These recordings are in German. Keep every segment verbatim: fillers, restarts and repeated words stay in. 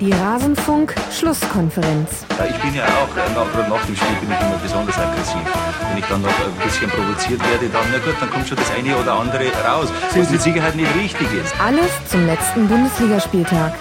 Die Rasenfunk-Schlusskonferenz. Ja, ich bin ja auch, äh, nach, nach dem Spiel bin ich immer besonders aggressiv. Wenn ich dann noch ein bisschen provoziert werde, dann, na gut, dann kommt schon das eine oder andere raus, was mit Sicherheit nicht richtig ist. Alles zum letzten Bundesligaspieltag.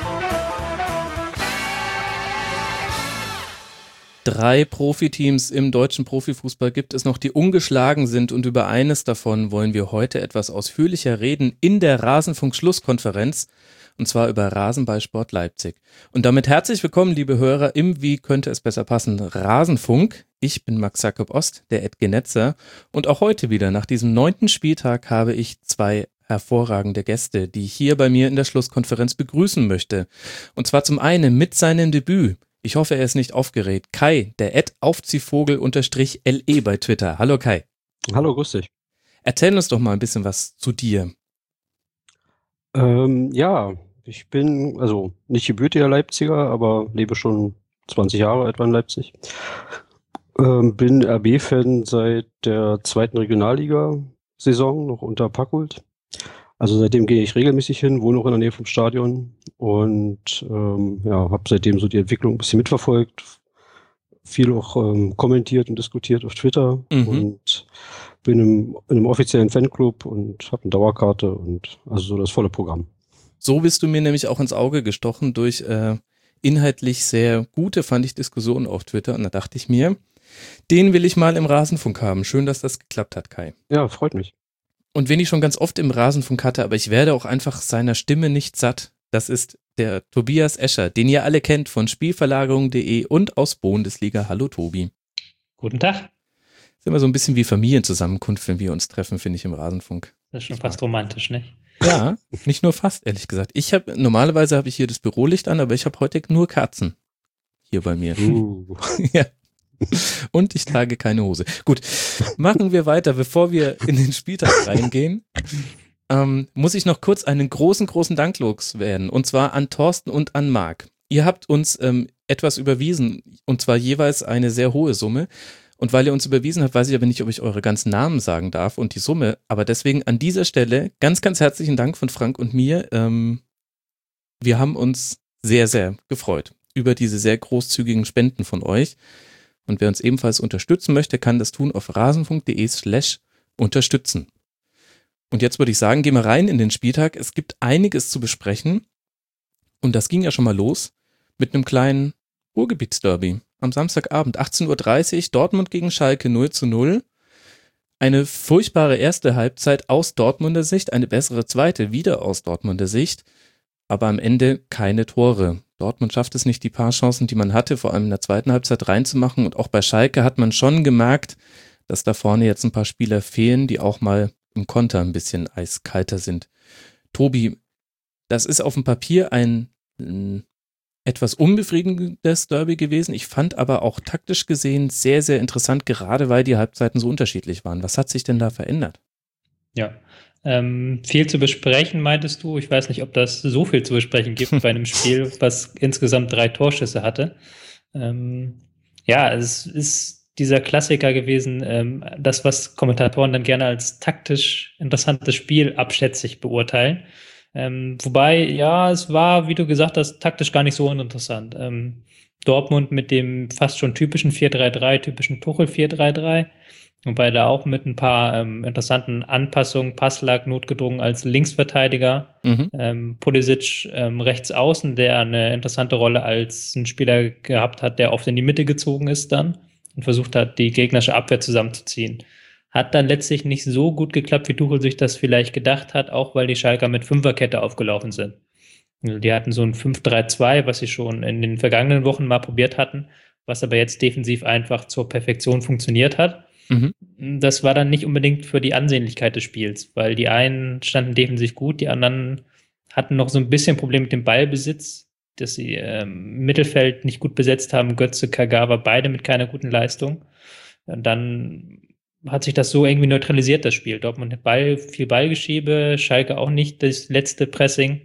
Drei Profiteams im deutschen Profifußball gibt es noch, die ungeschlagen sind, und über eines davon wollen wir heute etwas ausführlicher reden in der Rasenfunk-Schlusskonferenz, und zwar über Rasenballsport Leipzig. Und damit herzlich willkommen, liebe Hörer, im Wie könnte es besser passen Rasenfunk. Ich bin Max Jakob Ost, der Ed Genetzer, und auch heute wieder nach diesem neunten Spieltag habe ich zwei hervorragende Gäste, die ich hier bei mir in der Schlusskonferenz begrüßen möchte. Und zwar zum einen mit seinem Debüt. Ich hoffe, er ist nicht aufgeregt. Kai, der Ed Aufziehvogel-L E bei Twitter. Hallo Kai. Hallo, grüß dich. Erzähl uns doch mal ein bisschen was zu dir. Ähm, ja, ich bin also nicht gebürtiger Leipziger, aber lebe schon zwanzig Jahre etwa in Leipzig. Ähm, bin R B-Fan seit der zweiten Regionalliga-Saison, noch unter Packhult. Also seitdem gehe ich regelmäßig hin, wohne auch in der Nähe vom Stadion und ähm, ja, habe seitdem so die Entwicklung ein bisschen mitverfolgt, viel auch ähm, kommentiert und diskutiert auf Twitter mhm. und bin im, in einem offiziellen Fanclub und habe eine Dauerkarte und also so das volle Programm. So bist du mir nämlich auch ins Auge gestochen durch äh, inhaltlich sehr gute, fand ich, Diskussionen auf Twitter, und da dachte ich mir, den will ich mal im Rasenfunk haben. Schön, dass das geklappt hat, Kai. Ja, freut mich. Und wen ich schon ganz oft im Rasenfunk hatte, aber ich werde auch einfach seiner Stimme nicht satt, das ist der Tobias Escher, den ihr alle kennt von Spielverlagerung punkt de und aus Bundesliga. Hallo Tobi. Guten Tag. Ist immer so ein bisschen wie Familienzusammenkunft, wenn wir uns treffen, finde ich, im Rasenfunk. Das ist schon fast romantisch, nicht? Ja, nicht nur fast, ehrlich gesagt. Ich habe normalerweise habe ich hier das Bürolicht an, aber ich habe heute nur Kerzen hier bei mir. Uh. Ja. Und ich trage keine Hose. Gut, machen wir weiter. Bevor wir in den Spieltag reingehen, ähm, muss ich noch kurz einen großen, großen Dank loswerden. Und zwar an Thorsten und an Marc. Ihr habt uns ähm, etwas überwiesen, und zwar jeweils eine sehr hohe Summe. Und weil ihr uns überwiesen habt, weiß ich aber nicht, ob ich eure ganzen Namen sagen darf und die Summe. Aber deswegen an dieser Stelle ganz, ganz herzlichen Dank von Frank und mir. Ähm, wir haben uns sehr, sehr gefreut über diese sehr großzügigen Spenden von euch. Und wer uns ebenfalls unterstützen möchte, kann das tun auf rasenfunk.de slash unterstützen. Und jetzt würde ich sagen, gehen wir rein in den Spieltag. Es gibt einiges zu besprechen. Und das ging ja schon mal los mit einem kleinen Ruhrgebietsderby. Am Samstagabend, achtzehn Uhr dreißig, Dortmund gegen Schalke null zu null. Eine furchtbare erste Halbzeit aus Dortmunder Sicht, eine bessere zweite wieder aus Dortmunder Sicht. Aber am Ende keine Tore. Dortmund schafft es nicht, die paar Chancen, die man hatte, vor allem in der zweiten Halbzeit reinzumachen. Und auch bei Schalke hat man schon gemerkt, dass da vorne jetzt ein paar Spieler fehlen, die auch mal im Konter ein bisschen eiskalter sind. Tobi, das ist auf dem Papier ein, ein etwas unbefriedigendes Derby gewesen. Ich fand aber auch taktisch gesehen sehr, sehr interessant, gerade weil die Halbzeiten so unterschiedlich waren. Was hat sich denn da verändert? Ja, Ähm, viel zu besprechen, meintest du? Ich weiß nicht, ob das so viel zu besprechen gibt bei einem Spiel, was insgesamt drei Torschüsse hatte. Ähm, ja, es ist dieser Klassiker gewesen, ähm, das, was Kommentatoren dann gerne als taktisch interessantes Spiel abschätzig beurteilen. Ähm, wobei, ja, es war, wie du gesagt hast, taktisch gar nicht so uninteressant. Ähm, Dortmund mit dem fast schon typischen vier drei drei, typischen Tuchel vier drei drei. Wobei da auch mit ein paar ähm, interessanten Anpassungen, Passlack notgedrungen als Linksverteidiger, mhm. ähm, Pulisic ähm, rechts außen, der eine interessante Rolle als ein Spieler gehabt hat, der oft in die Mitte gezogen ist dann und versucht hat, die gegnerische Abwehr zusammenzuziehen. Hat dann letztlich nicht so gut geklappt, wie Tuchel sich das vielleicht gedacht hat, auch weil die Schalker mit Fünferkette aufgelaufen sind. Die hatten so ein fünf drei zwei, was sie schon in den vergangenen Wochen mal probiert hatten, was aber jetzt defensiv einfach zur Perfektion funktioniert hat. Mhm. Das war dann nicht unbedingt für die Ansehnlichkeit des Spiels, weil die einen standen defensiv gut, die anderen hatten noch so ein bisschen Problem mit dem Ballbesitz, dass sie ähm, im Mittelfeld nicht gut besetzt haben. Götze, Kagawa, beide mit keiner guten Leistung. Und dann hat sich das so irgendwie neutralisiert, das Spiel. Dortmund hat Ball, viel Ballgeschiebe, Schalke auch nicht das letzte Pressing.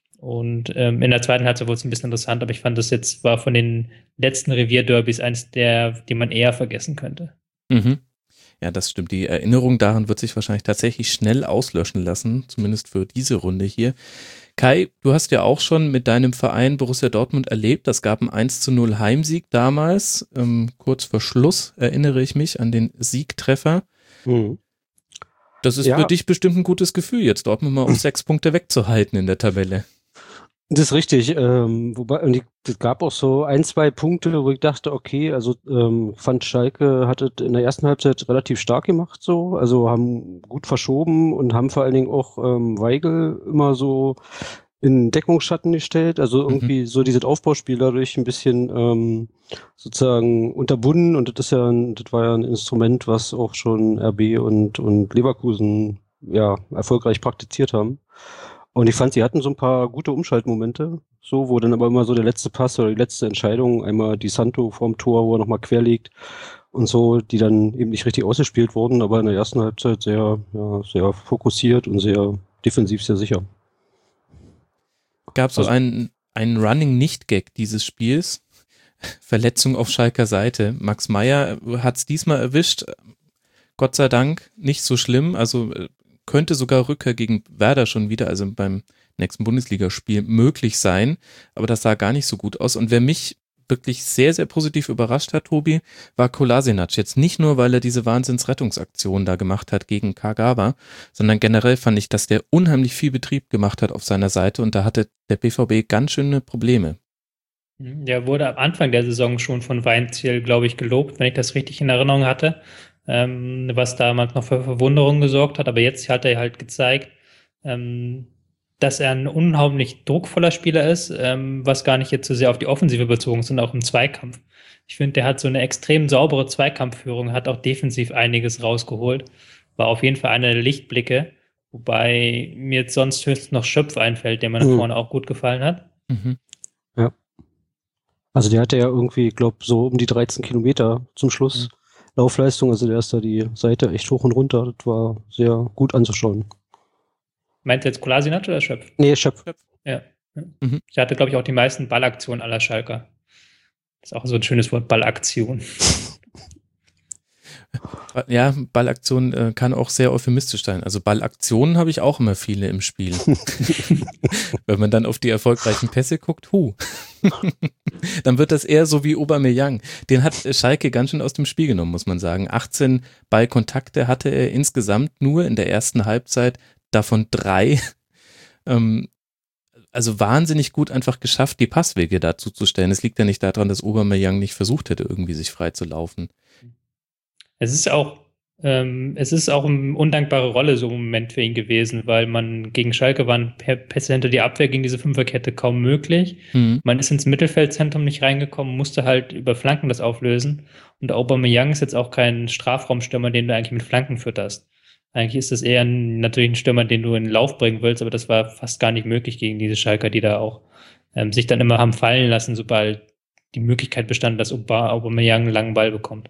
Und ähm, in der zweiten Halbzeit wurde es ein bisschen interessant, aber ich fand, das jetzt war von den letzten Revierderbys eins der, die man eher vergessen könnte. Mhm. Ja, das stimmt. Die Erinnerung daran wird sich wahrscheinlich tatsächlich schnell auslöschen lassen, zumindest für diese Runde hier. Kai, du hast ja auch schon mit deinem Verein Borussia Dortmund erlebt, das gab einen eins zu null Heimsieg damals, ähm, kurz vor Schluss erinnere ich mich an den Siegtreffer. Mhm. Das ist ja für dich bestimmt ein gutes Gefühl, jetzt Dortmund mal auf sechs Punkte wegzuhalten in der Tabelle. Das ist richtig, ähm, wobei, und es gab auch so ein, zwei Punkte, wo ich dachte, okay, also ähm, fand Schalke hat es in der ersten Halbzeit relativ stark gemacht, so, also haben gut verschoben und haben vor allen Dingen auch ähm, Weigl immer so in Deckungsschatten gestellt, also irgendwie mhm. so dieses Aufbauspiel dadurch ein bisschen ähm, sozusagen unterbunden, und das ist ja, ein, das war ja ein Instrument, was auch schon R B und und Leverkusen ja erfolgreich praktiziert haben. Und ich fand, sie hatten so ein paar gute Umschaltmomente, so, wo dann aber immer so der letzte Pass oder die letzte Entscheidung, einmal die Santo vorm Tor, wo er nochmal querlegt und so, die dann eben nicht richtig ausgespielt wurden, aber in der ersten Halbzeit sehr, ja, sehr fokussiert und sehr defensiv, sehr sicher. Gab so also, einen, einen Running-Nicht-Gag dieses Spiels, Verletzung auf Schalker Seite. Max Meyer hat es diesmal erwischt, Gott sei Dank nicht so schlimm, also könnte sogar Rückkehr gegen Werder schon wieder, also beim nächsten Bundesligaspiel, möglich sein, aber das sah gar nicht so gut aus. Und wer mich wirklich sehr, sehr positiv überrascht hat, Tobi, war Kolasinac. Jetzt nicht nur, weil er diese Wahnsinnsrettungsaktion da gemacht hat gegen Kagawa, sondern generell fand ich, dass der unheimlich viel Betrieb gemacht hat auf seiner Seite, und da hatte der B V B ganz schöne Probleme. Der wurde am Anfang der Saison schon von Weinziel, glaube ich, gelobt, wenn ich das richtig in Erinnerung hatte. Ähm, was damals noch für Verwunderung gesorgt hat, aber jetzt hat er halt gezeigt, ähm, dass er ein unheimlich druckvoller Spieler ist, ähm, was gar nicht jetzt so sehr auf die Offensive bezogen ist, sondern auch im Zweikampf. Ich finde, der hat so eine extrem saubere Zweikampfführung, hat auch defensiv einiges rausgeholt, war auf jeden Fall einer der Lichtblicke, wobei mir jetzt sonst höchstens noch Schöpf einfällt, der mir nach mhm. vorne auch gut gefallen hat. Mhm. Ja. Also der hatte ja irgendwie, ich glaube, so um die dreizehn Kilometer zum Schluss. Mhm. Laufleistung, also der ist da die Seite echt hoch und runter, das war sehr gut anzuschauen. Meint ihr jetzt Kolasinac oder Schöpf? Nee, Schöpf. Ja. Mhm. Ich hatte, glaube ich, auch die meisten Ballaktionen aller Schalker. Das ist auch so ein schönes Wort, Ballaktion. Ja, Ballaktion äh, kann auch sehr euphemistisch sein. Also Ballaktionen habe ich auch immer viele im Spiel. Wenn man dann auf die erfolgreichen Pässe guckt, hu. Dann wird das eher so wie Aubameyang. Den hat Schalke ganz schön aus dem Spiel genommen, muss man sagen. achtzehn Ballkontakte hatte er insgesamt nur in der ersten Halbzeit, davon drei. Ähm, also wahnsinnig gut einfach geschafft, die Passwege dazu zu stellen. Es liegt ja nicht daran, dass Aubameyang nicht versucht hätte, irgendwie sich frei zu laufen. Es ist auch, ähm, es ist auch eine undankbare Rolle so im Moment für ihn gewesen, weil man gegen Schalke waren Pässe hinter die Abwehr gegen diese Fünferkette kaum möglich. Mhm. Man ist ins Mittelfeldzentrum nicht reingekommen, musste halt über Flanken das auflösen. Und Aubameyang ist jetzt auch kein Strafraumstürmer, den du eigentlich mit Flanken fütterst. Eigentlich ist das eher ein, natürlich ein Stürmer, den du in den Lauf bringen willst, aber das war fast gar nicht möglich gegen diese Schalker, die da auch ähm, sich dann immer haben fallen lassen, sobald die Möglichkeit bestand, dass Aubameyang einen langen Ball bekommt.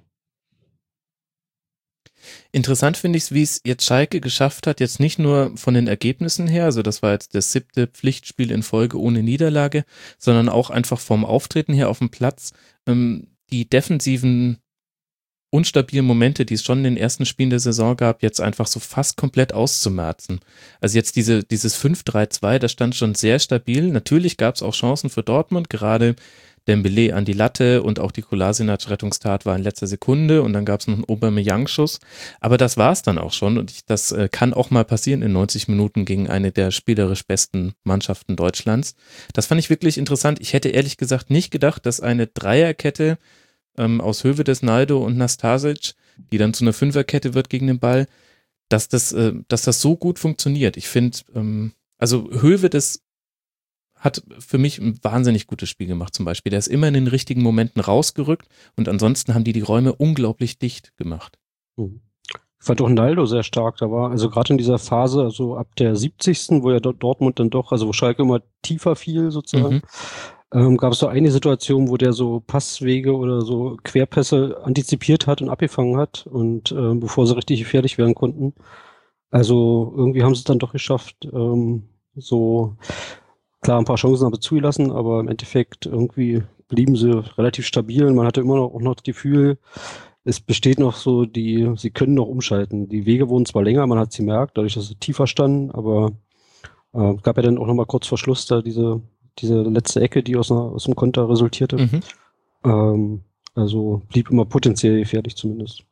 Interessant finde ich es, wie es jetzt Schalke geschafft hat, jetzt nicht nur von den Ergebnissen her, also das war jetzt das siebte Pflichtspiel in Folge ohne Niederlage, sondern auch einfach vom Auftreten her auf dem Platz, ähm, die defensiven unstabilen Momente, die es schon in den ersten Spielen der Saison gab, jetzt einfach so fast komplett auszumerzen. Also jetzt diese, dieses fünf drei zwei, das stand schon sehr stabil. Natürlich gab es auch Chancen für Dortmund, gerade Dembélé an die Latte und auch die Kolasinac-Rettungstat war in letzter Sekunde und dann gab es noch einen Aubameyang-Schuss, aber das war es dann auch schon und ich, das äh, kann auch mal passieren in neunzig Minuten gegen eine der spielerisch besten Mannschaften Deutschlands. Das fand ich wirklich interessant. Ich hätte ehrlich gesagt nicht gedacht, dass eine Dreierkette ähm, aus Höwedes, Naldo und Nastasic, die dann zu einer Fünferkette wird gegen den Ball, dass das, äh, dass das so gut funktioniert. Ich finde, ähm, also Höwedes hat für mich ein wahnsinnig gutes Spiel gemacht zum Beispiel. Der ist immer in den richtigen Momenten rausgerückt und ansonsten haben die die Räume unglaublich dicht gemacht. Ich fand auch Naldo sehr stark. Da war also gerade in dieser Phase, also ab der siebzigsten, wo ja Dortmund dann doch, also wo Schalke immer tiefer fiel sozusagen, mhm. ähm, gab es so eine Situation, wo der so Passwege oder so Querpässe antizipiert hat und abgefangen hat und äh, bevor sie richtig gefährlich werden konnten. Also irgendwie haben sie es dann doch geschafft, ähm, so klar, ein paar Chancen haben sie zugelassen, aber im Endeffekt irgendwie blieben sie relativ stabil. Man hatte immer noch auch noch das Gefühl, es besteht noch so die, sie können noch umschalten. Die Wege wurden zwar länger, man hat sie gemerkt, dadurch, dass sie tiefer standen, aber äh, gab ja dann auch nochmal kurz vor Schluss da diese, diese letzte Ecke, die aus, einer, aus dem Konter resultierte. Mhm. Ähm, also blieb immer potenziell gefährlich zumindest.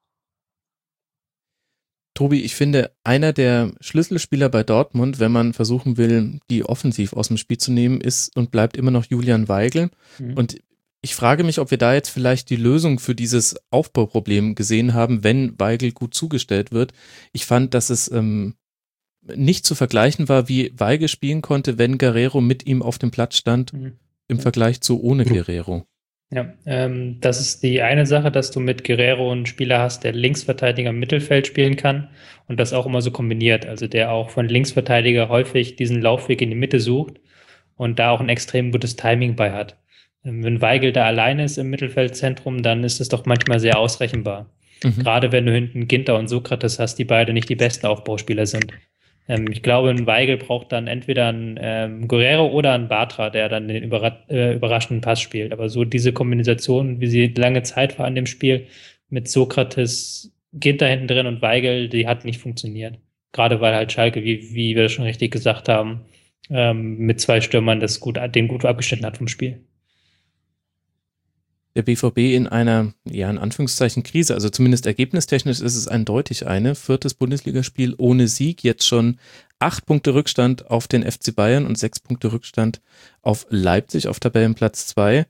Tobi, ich finde, einer der Schlüsselspieler bei Dortmund, wenn man versuchen will, die offensiv aus dem Spiel zu nehmen, ist und bleibt immer noch Julian Weigl. Mhm. Und ich frage mich, ob wir da jetzt vielleicht die Lösung für dieses Aufbauproblem gesehen haben, wenn Weigl gut zugestellt wird. Ich fand, dass es ähm, nicht zu vergleichen war, wie Weigl spielen konnte, wenn Guerrero mit ihm auf dem Platz stand, mhm. im ja. Vergleich zu ohne Guerrero. Ja, ähm, das ist die eine Sache, dass du mit Guerrero einen Spieler hast, der Linksverteidiger im Mittelfeld spielen kann und das auch immer so kombiniert, also der auch von Linksverteidiger häufig diesen Laufweg in die Mitte sucht und da auch ein extrem gutes Timing bei hat. Ähm, wenn Weigl da alleine ist im Mittelfeldzentrum, dann ist es doch manchmal sehr ausrechenbar. Mhm. Gerade wenn du hinten Ginter und Sokrates hast, die beide nicht die besten Aufbauspieler sind. Ähm, ich glaube, ein Weigl braucht dann entweder einen ähm, Guerrero oder einen Bartra, der dann den überra- äh, überraschenden Pass spielt. Aber so diese Kombination, wie sie lange Zeit war an dem Spiel, mit Sokrates, Ginter hinten drin und Weigl, die hat nicht funktioniert. Gerade weil halt Schalke, wie, wie wir das schon richtig gesagt haben, ähm, mit zwei Stürmern das gut, den gut abgeschnitten hat vom Spiel. Der B V B in einer, ja in Anführungszeichen, Krise, also zumindest ergebnistechnisch ist es eindeutig eine, viertes Bundesligaspiel ohne Sieg, jetzt schon acht Punkte Rückstand auf den F C Bayern und sechs Punkte Rückstand auf Leipzig auf Tabellenplatz zwei.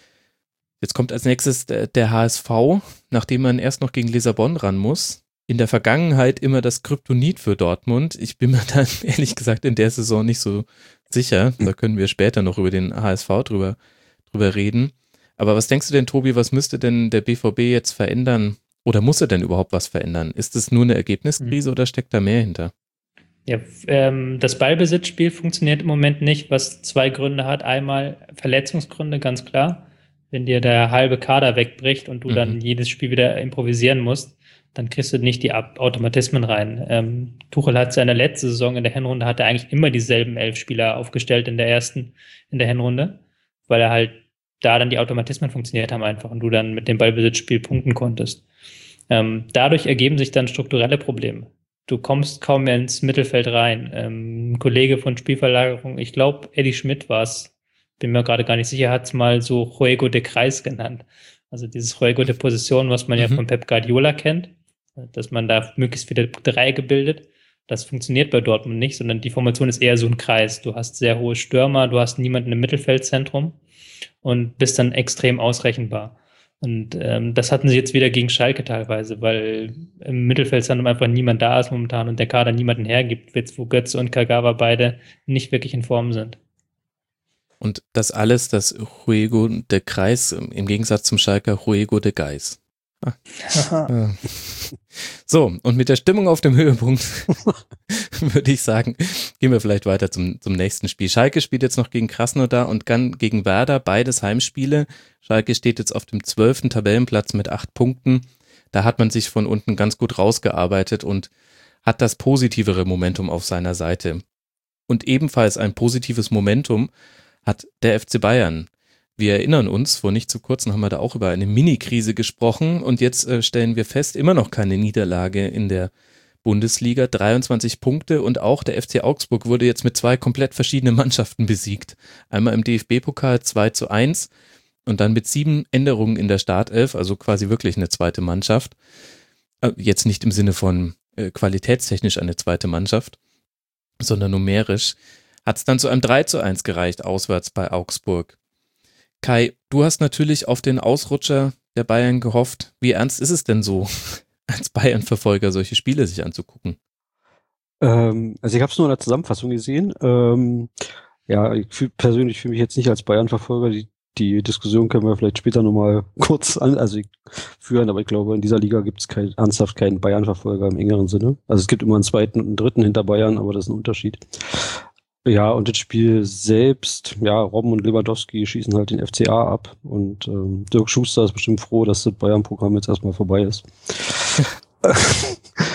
Jetzt kommt als nächstes der, der H S V, nachdem man erst noch gegen Lissabon ran muss. In der Vergangenheit immer das Kryptonit für Dortmund. Ich bin mir dann ehrlich gesagt in der Saison nicht so sicher, da können wir später noch über den H S V drüber, drüber reden. Aber was denkst du denn, Tobi, was müsste denn der B V B jetzt verändern? Oder muss er denn überhaupt was verändern? Ist es nur eine Ergebniskrise mhm. oder steckt da mehr hinter? Ja, ähm, das Ballbesitzspiel funktioniert im Moment nicht, was zwei Gründe hat. Einmal Verletzungsgründe, ganz klar. Wenn dir der halbe Kader wegbricht und du mhm. dann jedes Spiel wieder improvisieren musst, dann kriegst du nicht die Automatismen rein. Ähm, Tuchel hat seine letzte Saison in der Hinrunde, hat er eigentlich immer dieselben elf Spieler aufgestellt in der ersten, in der Hinrunde, weil er halt da dann die Automatismen funktioniert haben einfach und du dann mit dem Ballbesitzspiel punkten konntest. Ähm, dadurch ergeben sich dann strukturelle Probleme. Du kommst kaum mehr ins Mittelfeld rein. Ähm, ein Kollege von Spielverlagerung, ich glaube, Eddie Schmidt war es, bin mir gerade gar nicht sicher, hat es mal so Juego de Kreis genannt. Also dieses Juego de Position, was man mhm. ja von Pep Guardiola kennt, dass man da möglichst viele Dreiecke bildet. Das funktioniert bei Dortmund nicht, sondern die Formation ist eher so ein Kreis. Du hast sehr hohe Stürmer, du hast niemanden im Mittelfeldzentrum und bist dann extrem ausrechenbar. Und ähm, das hatten sie jetzt wieder gegen Schalke teilweise, weil im Mittelfeldzentrum einfach niemand da ist momentan und der Kader niemanden hergibt, jetzt wo Götze und Kagawa beide nicht wirklich in Form sind. Und das alles, das Juego de Kreis, im Gegensatz zum Schalker Juego de Geis. Ah. So, und mit der Stimmung auf dem Höhepunkt würde ich sagen, gehen wir vielleicht weiter zum, zum nächsten Spiel. Schalke spielt jetzt noch gegen Krasnodar und dann gegen Werder, beides Heimspiele. Schalke steht jetzt auf dem zwölften Tabellenplatz mit acht Punkten. Da hat man sich von unten ganz gut rausgearbeitet und hat das positivere Momentum auf seiner Seite. Und ebenfalls ein positives Momentum hat der F C Bayern. Wir erinnern uns, vor nicht zu kurzem haben wir da auch über eine Mini-Krise gesprochen und jetzt äh, stellen wir fest, immer noch keine Niederlage in der Bundesliga, dreiundzwanzig Punkte und auch der F C Augsburg wurde jetzt mit zwei komplett verschiedenen Mannschaften besiegt. Einmal im D F B-Pokal zwei zu eins und dann mit sieben Änderungen in der Startelf, also quasi wirklich eine zweite Mannschaft. Äh, jetzt nicht im Sinne von äh, qualitätstechnisch eine zweite Mannschaft, sondern numerisch. Hat es dann zu einem drei zu eins gereicht, auswärts bei Augsburg. Kai, du hast natürlich auf den Ausrutscher der Bayern gehofft. Wie ernst ist es denn so, als Bayern-Verfolger solche Spiele sich anzugucken? Ähm, also ich habe es nur in der Zusammenfassung gesehen. Ähm, ja, ich fühl, persönlich fühle mich jetzt nicht als Bayern-Verfolger. Die, die Diskussion können wir vielleicht später nochmal kurz an, also ich, führen, aber ich glaube, in dieser Liga gibt es kein, ernsthaft keinen Bayern-Verfolger im engeren Sinne. Also es gibt immer einen zweiten und einen dritten hinter Bayern, aber das ist ein Unterschied. Ja, und das Spiel selbst, ja, Robben und Lewandowski schießen halt den F C A ab und ähm, Dirk Schuster ist bestimmt froh, dass das Bayern-Programm jetzt erstmal vorbei ist.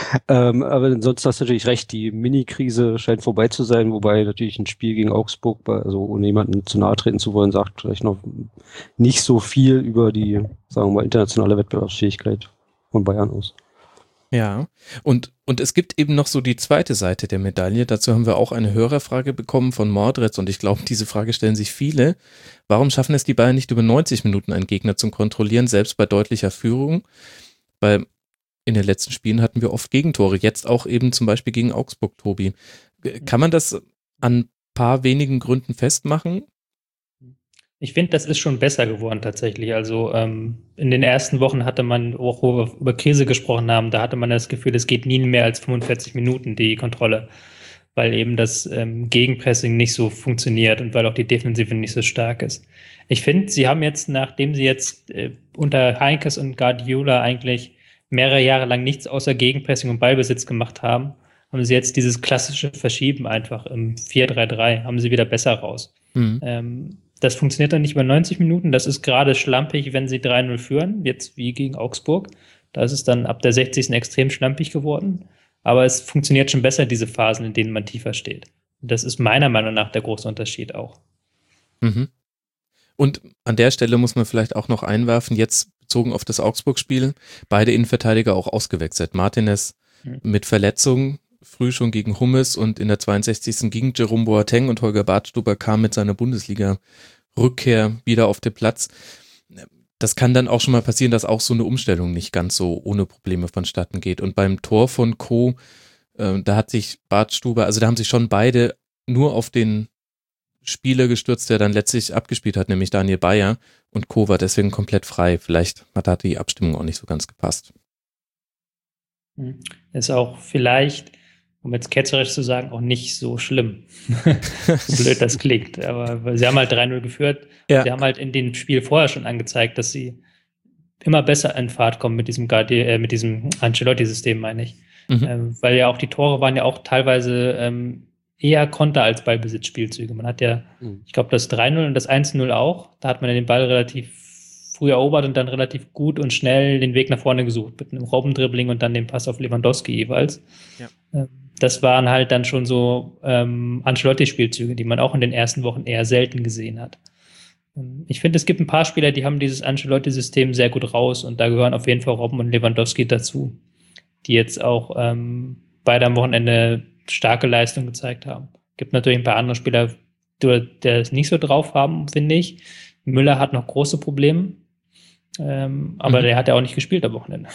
ähm, aber ansonsten hast du natürlich recht, die Mini-Krise scheint vorbei zu sein, wobei natürlich ein Spiel gegen Augsburg, also ohne jemanden zu nahe treten zu wollen, sagt vielleicht noch nicht so viel über die, sagen wir mal, internationale Wettbewerbsfähigkeit von Bayern aus. Ja, und, und es gibt eben noch so die zweite Seite der Medaille. Dazu haben wir auch eine Hörerfrage bekommen von Mordretz und ich glaube, diese Frage stellen sich viele. Warum schaffen es die Bayern nicht über neunzig Minuten einen Gegner zu kontrollieren, selbst bei deutlicher Führung? Weil in den letzten Spielen hatten wir oft Gegentore, jetzt auch eben zum Beispiel gegen Augsburg, Tobi. Kann man das an ein paar wenigen Gründen festmachen? Ich finde, das ist schon besser geworden tatsächlich. Also ähm, in den ersten Wochen hatte man, auch wo wir über Krise gesprochen haben, da hatte man das Gefühl, es geht nie mehr als fünfundvierzig Minuten, die Kontrolle, weil eben das ähm, Gegenpressing nicht so funktioniert und weil auch die Defensive nicht so stark ist. Ich finde, sie haben jetzt, nachdem sie jetzt äh, unter Heinkes und Guardiola eigentlich mehrere Jahre lang nichts außer Gegenpressing und Ballbesitz gemacht haben, haben sie jetzt dieses klassische Verschieben einfach im vier drei drei, haben sie wieder besser raus. Mhm. Ähm, Das funktioniert dann nicht über neunzig Minuten. Das ist gerade schlampig, wenn sie drei null führen, jetzt wie gegen Augsburg. Da ist es dann ab der sechzigsten extrem schlampig geworden. Aber es funktioniert schon besser, diese Phasen, in denen man tiefer steht. Das ist meiner Meinung nach der große Unterschied auch. Mhm. Und an der Stelle muss man vielleicht auch noch einwerfen, jetzt bezogen auf das Augsburg-Spiel, beide Innenverteidiger auch ausgewechselt. Martinez mhm. mit Verletzung, früh schon gegen Hummes und in der zweiundsechzigsten gegen Jerome Boateng und Holger Badstuber kam mit seiner Bundesliga-Rückkehr wieder auf den Platz. Das kann dann auch schon mal passieren, dass auch so eine Umstellung nicht ganz so ohne Probleme vonstatten geht. Und beim Tor von Co., äh, da hat sich Badstuber, also da haben sich schon beide nur auf den Spieler gestürzt, der dann letztlich abgespielt hat, nämlich Daniel Bayer, und Co. war deswegen komplett frei. Vielleicht hat da die Abstimmung auch nicht so ganz gepasst. Ist auch vielleicht, um jetzt ketzerisch zu sagen, auch nicht so schlimm. So blöd das klingt. Aber sie haben halt drei null geführt. Ja. Sie haben halt in dem Spiel vorher schon angezeigt, dass sie immer besser in Fahrt kommen mit diesem, äh, mit diesem Ancelotti-System, meine ich. Mhm. Ähm, weil ja auch die Tore waren ja auch teilweise ähm, eher Konter als Ballbesitzspielzüge. Man hat ja, mhm. ich glaube, das drei null und das eins null auch. Da hat man ja den Ball relativ früh erobert und dann relativ gut und schnell den Weg nach vorne gesucht mit einem Robbendribbling und dann den Pass auf Lewandowski jeweils. Ja. Das waren halt dann schon so ähm, Ancelotti-Spielzüge, die man auch in den ersten Wochen eher selten gesehen hat. Ich finde, es gibt ein paar Spieler, die haben dieses Ancelotti-System sehr gut raus und da gehören auf jeden Fall Robben und Lewandowski dazu, die jetzt auch ähm, beide am Wochenende starke Leistung gezeigt haben. Gibt natürlich ein paar andere Spieler, die das nicht so drauf haben, finde ich. Müller hat noch große Probleme. Ähm, aber mhm. der hat ja auch nicht gespielt am Wochenende.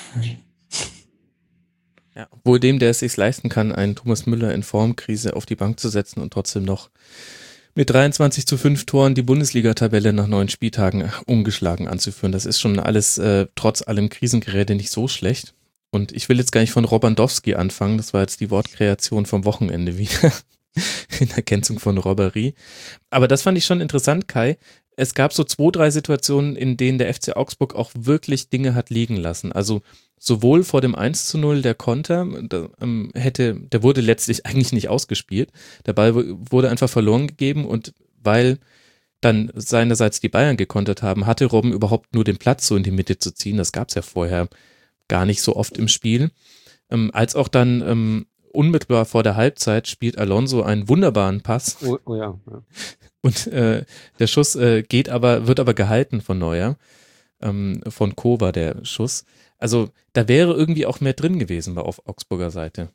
Ja, wohl dem, der es sich leisten kann, einen Thomas Müller in Formkrise auf die Bank zu setzen und trotzdem noch mit dreiundzwanzig zu fünf Toren die Bundesliga-Tabelle nach neun Spieltagen ungeschlagen anzuführen. Das ist schon alles äh, trotz allem Krisengerede nicht so schlecht. Und ich will jetzt gar nicht von Robandowski anfangen, das war jetzt die Wortkreation vom Wochenende wieder in Ergänzung von Robbery. Aber das fand ich schon interessant, Kai. Es gab so zwei, drei Situationen, in denen der F C Augsburg auch wirklich Dinge hat liegen lassen. Also sowohl vor dem eins zu null der Konter, der, ähm, hätte, der wurde letztlich eigentlich nicht ausgespielt. Der Ball wurde einfach verloren gegeben und weil dann seinerseits die Bayern gekontert haben, hatte Robben überhaupt nur den Platz so in die Mitte zu ziehen. Das gab es ja vorher gar nicht so oft im Spiel. Ähm, als auch dann ähm, unmittelbar vor der Halbzeit spielt Alonso einen wunderbaren Pass. Oh, oh ja, ja. Und äh, der Schuss äh, geht aber, wird aber gehalten von Neuer. Ähm, von Co. war der Schuss. Also da wäre irgendwie auch mehr drin gewesen auf Augsburger Seite.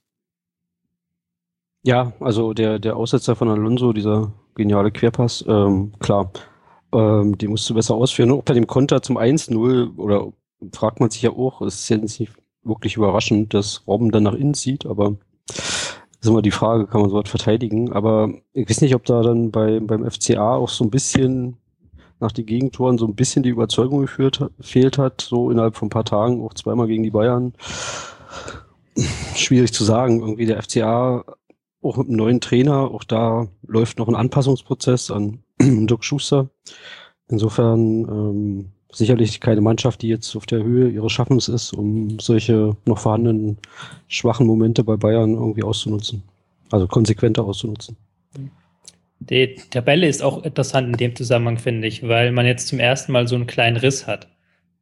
Ja, also der, der Aussetzer von Alonso, dieser geniale Querpass, ähm, klar, ähm, die musst du besser ausführen. Auch bei dem Konter zum eins null, oder fragt man sich ja auch, es ist jetzt nicht wirklich überraschend, dass Robben dann nach innen zieht, aber das ist immer die Frage, kann man sowas verteidigen? Aber ich weiß nicht, ob da dann bei, beim F C A auch so ein bisschen nach den Gegentoren so ein bisschen die Überzeugung geführt, fehlt hat, so innerhalb von ein paar Tagen, auch zweimal gegen die Bayern. Schwierig zu sagen. Irgendwie der F C A, auch mit einem neuen Trainer, auch da läuft noch ein Anpassungsprozess an Dirk Schuster. Insofern ähm, sicherlich keine Mannschaft, die jetzt auf der Höhe ihres Schaffens ist, um solche noch vorhandenen schwachen Momente bei Bayern irgendwie auszunutzen. Also konsequenter auszunutzen. Die Tabelle ist auch interessant in dem Zusammenhang, finde ich, weil man jetzt zum ersten Mal so einen kleinen Riss hat.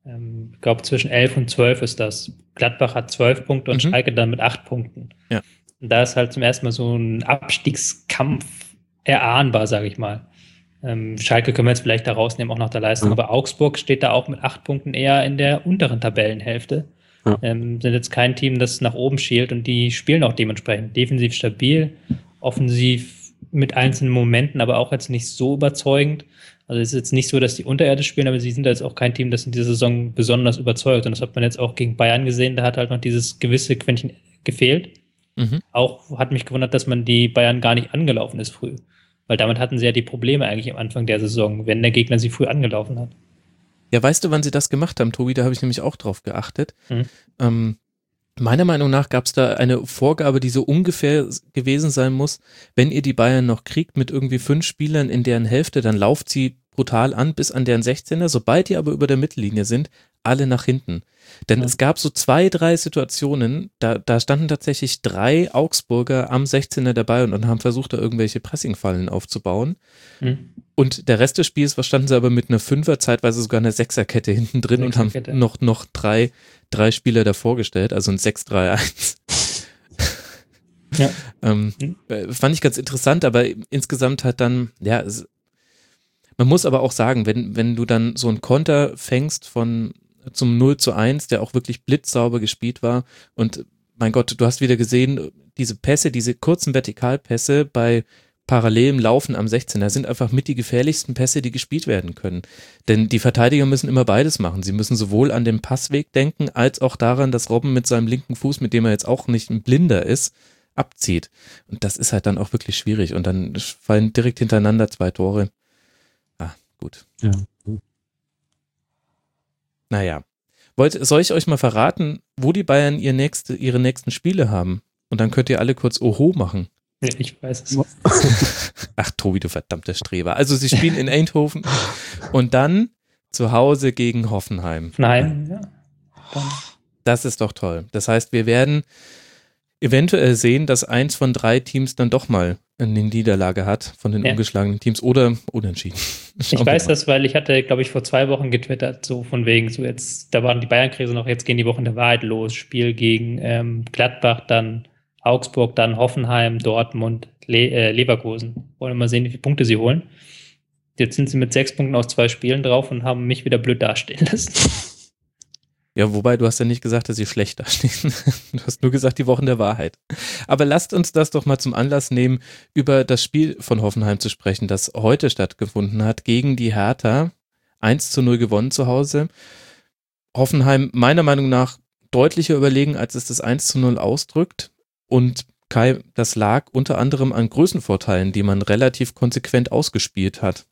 Ähm, ich glaube, zwischen elf und zwölf ist das. Gladbach hat zwölf Punkte und Mhm. Schalke dann mit acht Punkten. Ja. Und da ist halt zum ersten Mal so ein Abstiegskampf erahnbar, sage ich mal. Ähm, Schalke können wir jetzt vielleicht da rausnehmen, auch nach der Leistung, Ja. aber Augsburg steht da auch mit acht Punkten eher in der unteren Tabellenhälfte. Ja. Ähm, sind jetzt kein Team, das nach oben schielt und die spielen auch dementsprechend defensiv stabil, offensiv mit einzelnen Momenten, aber auch jetzt nicht so überzeugend. Also es ist jetzt nicht so, dass die unterirdisch spielen, aber sie sind jetzt auch kein Team, das in dieser Saison besonders überzeugt. Und das hat man jetzt auch gegen Bayern gesehen, da hat halt noch dieses gewisse Quäntchen gefehlt. Mhm. Auch hat mich gewundert, dass man die Bayern gar nicht angelaufen ist früh. Weil damit hatten sie ja die Probleme eigentlich am Anfang der Saison, wenn der Gegner sie früh angelaufen hat. Ja, weißt du, wann sie das gemacht haben, Tobi? Da habe ich nämlich auch drauf geachtet. Mhm. Ähm, meiner Meinung nach gab es da eine Vorgabe, die so ungefähr gewesen sein muss, wenn ihr die Bayern noch kriegt mit irgendwie fünf Spielern in deren Hälfte, dann lauft sie brutal an bis an deren sechzehner. Sobald die aber über der Mittellinie sind, alle nach hinten. Denn Ja. es gab so zwei, drei Situationen, da, da standen tatsächlich drei Augsburger am sechzehner dabei und dann haben versucht, da irgendwelche Pressingfallen aufzubauen. Mhm. Und der Rest des Spiels, was standen sie aber mit einer Fünfer, zeitweise sogar einer Sechserkette hinten drin und haben Sechserkette. noch, noch drei, drei Spieler davor gestellt, also ein sechs drei eins. Ja. ähm, Mhm. äh, fand ich ganz interessant, aber insgesamt halt dann, ja, es, man muss aber auch sagen, wenn, wenn du dann so einen Konter fängst von zum null zu eins, der auch wirklich blitzsauber gespielt war und mein Gott, du hast wieder gesehen, diese Pässe, diese kurzen Vertikalpässe bei parallelem Laufen am sechzehner sind einfach mit die gefährlichsten Pässe, die gespielt werden können. Denn die Verteidiger müssen immer beides machen. Sie müssen sowohl an den Passweg denken, als auch daran, dass Robben mit seinem linken Fuß, mit dem er jetzt auch nicht ein Blinder ist, abzieht. Und das ist halt dann auch wirklich schwierig. Und dann fallen direkt hintereinander zwei Tore. Ah, gut. Ja. Naja. Wollt, soll ich euch mal verraten, wo die Bayern ihr nächste, ihre nächsten Spiele haben? Und dann könnt ihr alle kurz Oho machen. Ja, ich weiß es. Ach, Tobi, du verdammter Streber. Also sie spielen in Eindhoven und dann zu Hause gegen Hoffenheim. Nein, ja. Dann. Das ist doch toll. Das heißt, wir werden eventuell sehen, dass eins von drei Teams dann doch mal eine Niederlage hat von den Ja. ungeschlagenen Teams oder unentschieden. Schauen Ich wir weiß mal. das, weil ich hatte, glaube ich, vor zwei Wochen getwittert, so von wegen, so jetzt, da waren die Bayern-Krise noch, jetzt gehen die Wochen der Wahrheit los. Spiel gegen ähm, Gladbach, dann Augsburg, dann Hoffenheim, Dortmund, Le äh, Leverkusen. Wollen wir mal sehen, wie viele Punkte sie holen. Jetzt sind sie mit sechs Punkten aus zwei Spielen drauf und haben mich wieder blöd dastehen lassen. Ja, wobei, du hast ja nicht gesagt, dass sie schlecht dastehen. Du hast nur gesagt, die Wochen der Wahrheit. Aber lasst uns das doch mal zum Anlass nehmen, über das Spiel von Hoffenheim zu sprechen, das heute stattgefunden hat, gegen die Hertha. eins zu null gewonnen zu Hause. Hoffenheim meiner Meinung nach deutlicher überlegen, als es das eins zu null ausdrückt. Und Kai, das lag unter anderem an Größenvorteilen, die man relativ konsequent ausgespielt hat.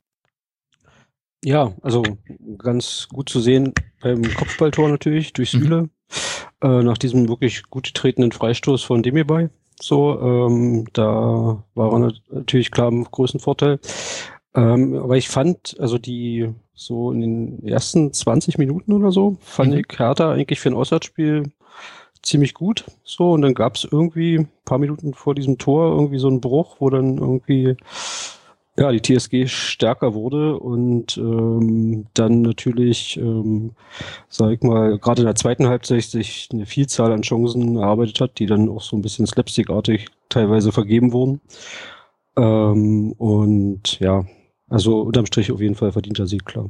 Ja, also ganz gut zu sehen beim Kopfballtor natürlich durch Süle. Mhm. Äh, nach diesem wirklich gut getretenen Freistoß von Demirbay. So, ähm, da war er natürlich klar im Größenvorteil. Ähm, aber ich fand, also die so in den ersten zwanzig Minuten oder so, fand Mhm. ich Hertha eigentlich für ein Auswärtsspiel ziemlich gut. So, und dann gab es irgendwie ein paar Minuten vor diesem Tor irgendwie so einen Bruch, wo dann irgendwie ja, die T S G stärker wurde und ähm, dann natürlich, ähm, sag ich mal, gerade in der zweiten Halbzeit sich eine Vielzahl an Chancen erarbeitet hat, die dann auch so ein bisschen slapstickartig teilweise vergeben wurden. Ähm, und ja, also unterm Strich auf jeden Fall verdienter Sieg, klar.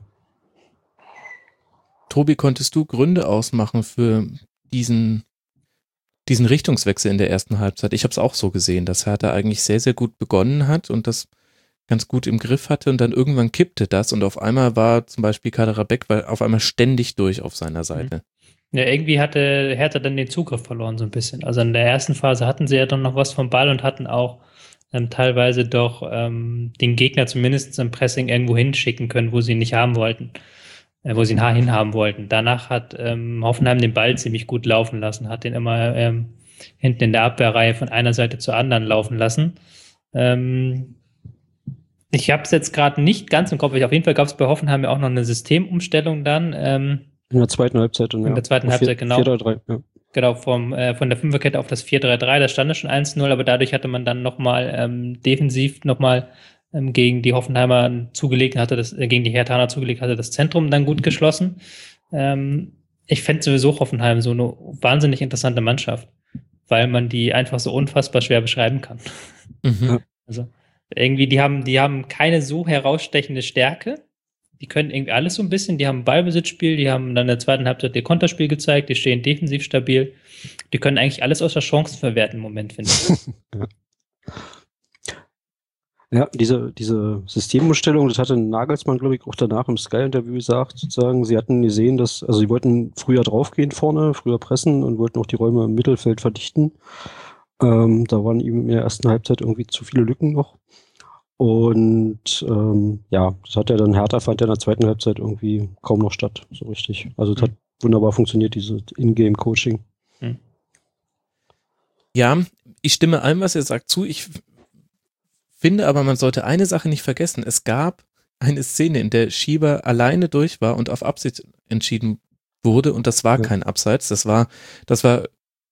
Tobi, konntest du Gründe ausmachen für diesen, diesen Richtungswechsel in der ersten Halbzeit? Ich habe es auch so gesehen, dass Hertha eigentlich sehr, sehr gut begonnen hat und das ganz gut im Griff hatte und dann irgendwann kippte das und auf einmal war zum Beispiel Kaderabek weil auf einmal ständig durch auf seiner Seite. Ja, irgendwie hatte Hertha dann den Zugriff verloren so ein bisschen. Also in der ersten Phase hatten sie ja dann noch was vom Ball und hatten auch ähm, teilweise doch ähm, den Gegner zumindest im Pressing irgendwo hinschicken können, wo sie ihn nicht haben wollten, äh, wo sie ihn hinhaben wollten. Danach hat ähm, Hoffenheim den Ball ziemlich gut laufen lassen, hat den immer ähm, hinten in der Abwehrreihe von einer Seite zur anderen laufen lassen. Ähm, Ich habe es jetzt gerade nicht ganz im Kopf. Auf jeden Fall gab es bei Hoffenheim ja auch noch eine Systemumstellung dann. Ähm, in der zweiten Halbzeit. Und, in ja, der zweiten auf Halbzeit, vier, genau. vier drei drei, ja. Genau, vom, äh, von der Fünferkette auf das vier drei drei. Da stand es schon eins null, aber dadurch hatte man dann nochmal ähm, defensiv nochmal ähm, gegen die Hoffenheimer zugelegt, hatte das, äh, gegen die Herthaner zugelegt, hatte das Zentrum dann gut geschlossen. Ähm, ich fände sowieso Hoffenheim so eine wahnsinnig interessante Mannschaft, weil man die einfach so unfassbar schwer beschreiben kann. Mhm. Also irgendwie, die haben, die haben keine so herausstechende Stärke. Die können irgendwie alles so ein bisschen. Die haben ein Ballbesitzspiel, die haben dann in der zweiten Halbzeit ihr Konterspiel gezeigt, die stehen defensiv stabil. Die können eigentlich alles außer Chancen verwerten im Moment, finde ich. Ja. Ja, diese, diese Systemumstellung, das hatte Nagelsmann, glaube ich, auch danach im Sky-Interview gesagt, sozusagen. Sie hatten gesehen, dass, also sie wollten früher draufgehen vorne, früher pressen und wollten auch die Räume im Mittelfeld verdichten. Ähm, da waren ihm in der ersten Halbzeit irgendwie zu viele Lücken noch. Und ähm, ja, das hat ja dann Hertha, fand ja in der zweiten Halbzeit irgendwie kaum noch statt, so richtig. Also es Mhm. hat wunderbar funktioniert, dieses In-Game-Coaching. Mhm. Ja, ich stimme allem, was ihr sagt, zu. Ich finde aber, man sollte eine Sache nicht vergessen. Es gab eine Szene, in der Schieber alleine durch war und auf Absicht entschieden wurde und das war Ja. kein Abseits. Das war, das war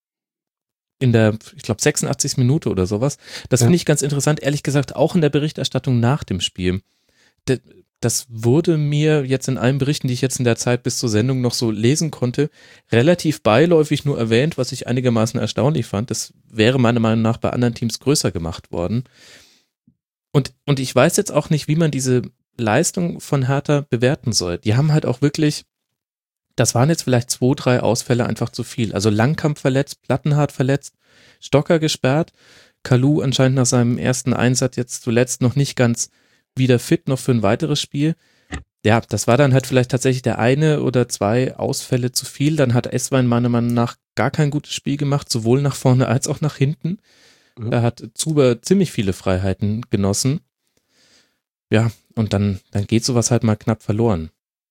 in der, ich glaube, sechsundachtzigsten Minute oder sowas. Das Ja. finde ich ganz interessant, ehrlich gesagt, auch in der Berichterstattung nach dem Spiel. D- Das wurde mir jetzt in allen Berichten, die ich jetzt in der Zeit bis zur Sendung noch so lesen konnte, relativ beiläufig nur erwähnt, was ich einigermaßen erstaunlich fand. Das wäre meiner Meinung nach bei anderen Teams größer gemacht worden. Und, und ich weiß jetzt auch nicht, wie man diese Leistung von Hertha bewerten soll. Die haben halt auch wirklich, das waren jetzt vielleicht zwei, drei Ausfälle einfach zu viel. Also Langkamp verletzt, Plattenhardt verletzt, Stocker gesperrt, Kalou anscheinend nach seinem ersten Einsatz jetzt zuletzt noch nicht ganz wieder fit, noch für ein weiteres Spiel. Ja, das war dann halt vielleicht tatsächlich der eine oder zwei Ausfälle zu viel. Dann hat Esswein meiner Meinung nach gar kein gutes Spiel gemacht, sowohl nach vorne als auch nach hinten. Mhm. Da hat Zuber ziemlich viele Freiheiten genossen. Ja, und dann, dann geht sowas halt mal knapp verloren.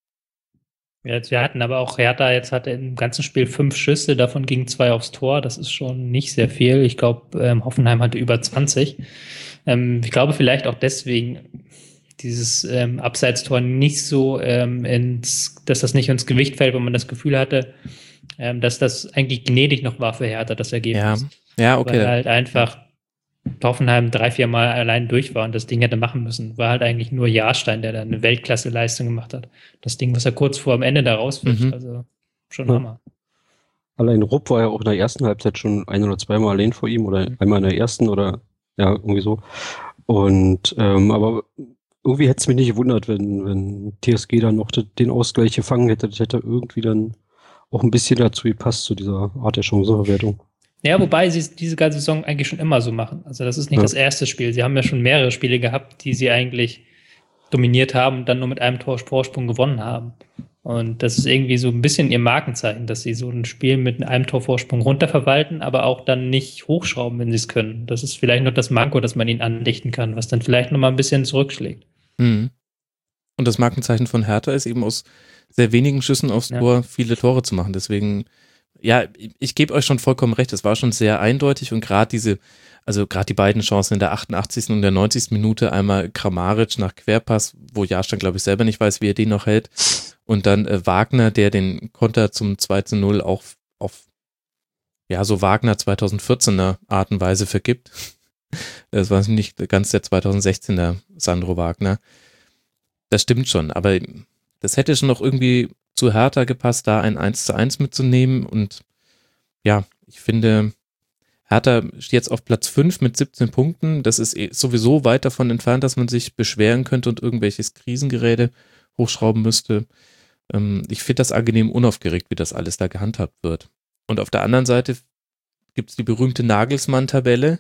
Jetzt, wir hatten aber auch Hertha, jetzt hatte im ganzen Spiel fünf Schüsse, davon gingen zwei aufs Tor. Das ist schon nicht sehr viel. Ich glaube, ähm, Hoffenheim hatte über zwanzig. Ähm, ich glaube vielleicht auch deswegen dieses ähm, Abseitstor nicht so ähm, ins, dass das nicht ins Gewicht fällt, weil man das Gefühl hatte, ähm, dass das eigentlich gnädig noch war für Hertha, das Ja, Ergebnis. ja, Weil okay. halt einfach Hoffenheim drei, vier Mal allein durch war und das Ding hätte machen müssen. War halt eigentlich nur Jahrstein, der da eine Weltklasse-Leistung gemacht hat. Das Ding, was er kurz vor dem Ende da rausfischt, Mhm. also schon Ja. Hammer. Allein Rupp war ja auch in der ersten Halbzeit schon ein oder zweimal allein vor ihm oder Mhm. einmal in der ersten oder ja, irgendwie so. Und ähm, aber irgendwie hätte es mich nicht gewundert, wenn, wenn T S G dann noch de- den Ausgleich gefangen hätte. Das hätte irgendwie dann auch ein bisschen dazu gepasst, zu dieser Art der Chancenverwertung. Ja, wobei sie es diese ganze Saison eigentlich schon immer so machen. Also das ist nicht Ja. das erste Spiel. Sie haben ja schon mehrere Spiele gehabt, die sie eigentlich dominiert haben und dann nur mit einem Tor Vorsprung gewonnen haben. Und das ist irgendwie so ein bisschen ihr Markenzeichen, dass sie so ein Spiel mit einem Tor Vorsprung runterverwalten, aber auch dann nicht hochschrauben, wenn sie es können. Das ist vielleicht noch das Manko, das man ihnen andichten kann, was dann vielleicht noch mal ein bisschen zurückschlägt. Mhm. Und das Markenzeichen von Hertha ist eben aus sehr wenigen Schüssen aufs Ja. Tor viele Tore zu machen. Deswegen, ja, ich, ich gebe euch schon vollkommen recht, es war schon sehr eindeutig und gerade diese, also gerade die beiden Chancen in der achtundachtzigsten und der neunzigsten Minute, einmal Kramaric nach Querpass, wo Jahrstein, glaube ich, selber nicht weiß, wie er den noch hält, und dann äh, Wagner, der den Konter zum zwei zu null auch auf, ja, so Wagner zweitausendvierzehner Art und Weise vergibt. Das war nicht ganz der zweitausendsechzehner Sandro Wagner. Das stimmt schon, aber das hätte schon noch irgendwie zu Hertha gepasst, da ein eins zu eins mitzunehmen. Und ja, ich finde, Hertha steht jetzt auf Platz fünf mit siebzehn Punkten. Das ist eh sowieso weit davon entfernt, dass man sich beschweren könnte und irgendwelches Krisengerede hochschrauben müsste. Ähm, ich finde das angenehm unaufgeregt, wie das alles da gehandhabt wird. Und auf der anderen Seite gibt es die berühmte Nagelsmann-Tabelle,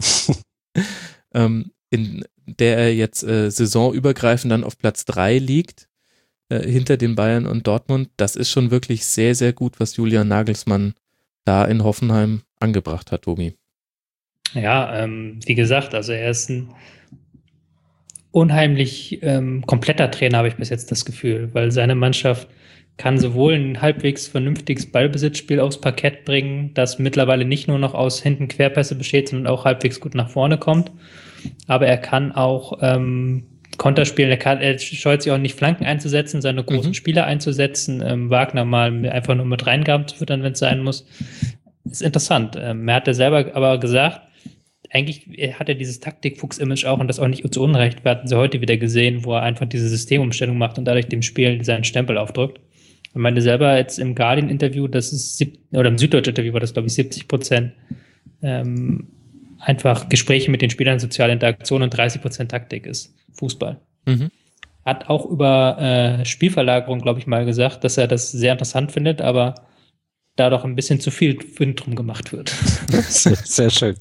ähm, in der er jetzt äh, saisonübergreifend dann auf Platz drei liegt, äh, hinter den Bayern und Dortmund. Das ist schon wirklich sehr, sehr gut, was Julian Nagelsmann da in Hoffenheim angebracht hat, Tobi. Ja, ähm, wie gesagt, also er ist ein unheimlich ähm, kompletter Trainer, habe ich bis jetzt das Gefühl, weil seine Mannschaft kann sowohl ein halbwegs vernünftiges Ballbesitzspiel aufs Parkett bringen, das mittlerweile nicht nur noch aus hinten Querpässe besteht, sondern auch halbwegs gut nach vorne kommt. Aber er kann auch ähm, Konter spielen, er, kann, er scheut sich auch nicht, Flanken einzusetzen, seine großen Mhm. Spieler einzusetzen, ähm, Wagner mal einfach nur mit Reingaben zu füttern, wenn es sein muss. Ist interessant. Ähm, er hat ja selber aber gesagt, eigentlich hat er dieses Taktikfuchs-Image auch und das auch nicht zu Unrecht. Wir hatten sie heute wieder gesehen, wo er einfach diese Systemumstellung macht und dadurch dem Spiel seinen Stempel aufdrückt. Ich meinte selber jetzt im Guardian-Interview, dass es, sieb- oder im Süddeutsch-Interview war das, glaube ich, siebzig Prozent ähm, einfach Gespräche mit den Spielern, soziale Interaktion und dreißig Prozent Taktik ist Fußball. Mhm. Hat auch über äh, Spielverlagerung, glaube ich, mal gesagt, dass er das sehr interessant findet, aber da doch ein bisschen zu viel Wind drum gemacht wird. Sehr, sehr schön.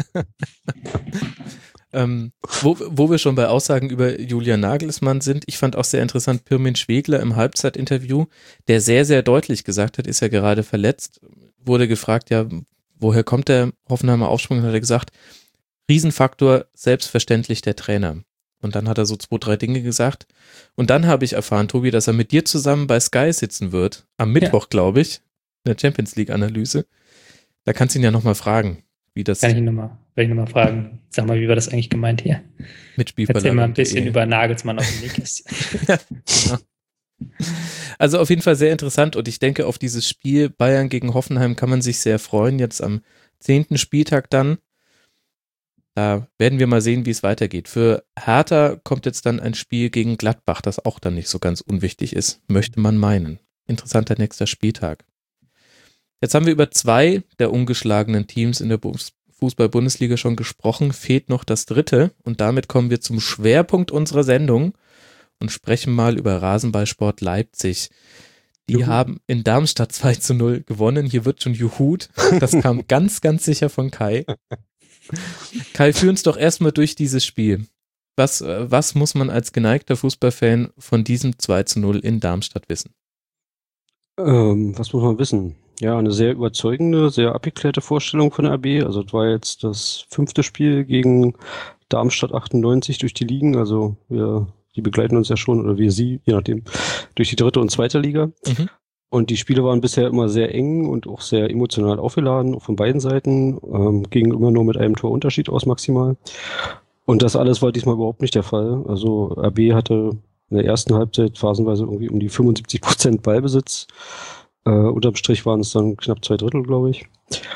Ähm, wo, wo wir schon bei Aussagen über Julian Nagelsmann sind, ich fand auch sehr interessant Pirmin Schwegler im Halbzeitinterview, der sehr, sehr deutlich gesagt hat, ist ja gerade verletzt, wurde gefragt, ja, woher kommt der Hoffenheimer Aufschwung, und hat er gesagt, Riesenfaktor, selbstverständlich der Trainer. Und dann hat er so zwei, drei Dinge gesagt. Und dann habe ich erfahren, Tobi, dass er mit dir zusammen bei Sky sitzen wird. Am Mittwoch, ja. glaube ich, in der Champions League-Analyse. Da kannst du ihn ja nochmal fragen, wie das... Kann ich ihn nochmal noch fragen. Sag mal, wie war das eigentlich gemeint hier? Mit Spielverlagerung. Erzähl mal ein bisschen über Nagelsmann auf dem Nähkästchen. Ja, genau. Also auf jeden Fall sehr interessant und ich denke, auf dieses Spiel Bayern gegen Hoffenheim kann man sich sehr freuen. Jetzt am zehnten Spieltag dann. Da werden wir mal sehen, wie es weitergeht. Für Hertha kommt jetzt dann ein Spiel gegen Gladbach, das auch dann nicht so ganz unwichtig ist, möchte man meinen. Interessanter nächster Spieltag. Jetzt haben wir über zwei der ungeschlagenen Teams in der Fußball-Bundesliga schon gesprochen. Fehlt noch das dritte und damit kommen wir zum Schwerpunkt unserer Sendung und sprechen mal über Rasenballsport Leipzig. Die Juhu. haben in Darmstadt zwei zu null gewonnen. Hier wird schon juhut. Das kam ganz, ganz sicher von Kai. Kai, führ uns doch erstmal durch dieses Spiel. Was, was muss man als geneigter Fußballfan von diesem zwei zu null in Darmstadt wissen? Ähm, was muss man wissen? Ja, eine sehr überzeugende, sehr abgeklärte Vorstellung von der A B. Also das war jetzt das fünfte Spiel gegen Darmstadt achtundneunzig durch die Ligen. Also wir, die begleiten uns ja schon, oder wir sie, je nachdem, durch die dritte und zweite Liga. Mhm. Und die Spiele waren bisher immer sehr eng und auch sehr emotional aufgeladen, auch von beiden Seiten, ähm, gingen immer nur mit einem Torunterschied aus maximal. Und das alles war diesmal überhaupt nicht der Fall. Also R B hatte in der ersten Halbzeit phasenweise irgendwie um die fünfundsiebzig Prozent Ballbesitz. Äh, unterm Strich waren es dann knapp zwei Drittel, glaube ich.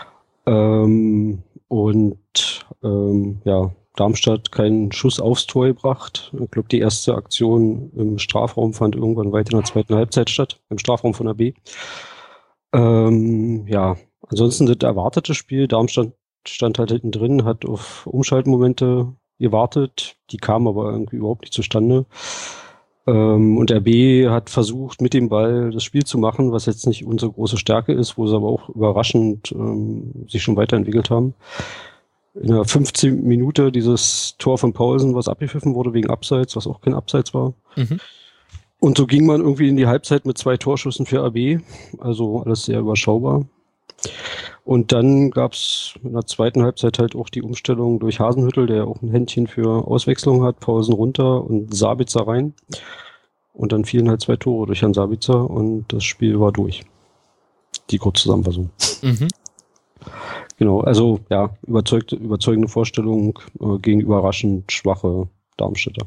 Ähm, und ähm, ja, Darmstadt keinen Schuss aufs Tor gebracht. Ich glaube, die erste Aktion im Strafraum fand irgendwann weit in der zweiten Halbzeit statt, im Strafraum von R B. Ähm, ja, ansonsten das erwartete Spiel. Darmstadt stand halt hinten drin, hat auf Umschaltmomente gewartet. Die kamen aber irgendwie überhaupt nicht zustande. Ähm, und R B hat versucht, mit dem Ball das Spiel zu machen, was jetzt nicht unsere große Stärke ist, wo sie aber auch überraschend ähm, sich schon weiterentwickelt haben. In der fünfzehnten Minute dieses Tor von Paulsen, was abgepfiffen wurde wegen Abseits, was auch kein Abseits war. Mhm. Und so ging man irgendwie in die Halbzeit mit zwei Torschüssen für R B. Also alles sehr überschaubar. Und dann gab es in der zweiten Halbzeit halt auch die Umstellung durch Hasenhüttl, der auch ein Händchen für Auswechslung hat, Paulsen runter und Sabitzer rein. Und dann fielen halt zwei Tore durch Herrn Sabitzer und das Spiel war durch. Die Kurzzusammenfassung. Mhm. Genau, also ja, überzeugte, überzeugende Vorstellung äh, gegen überraschend schwache Darmstädter.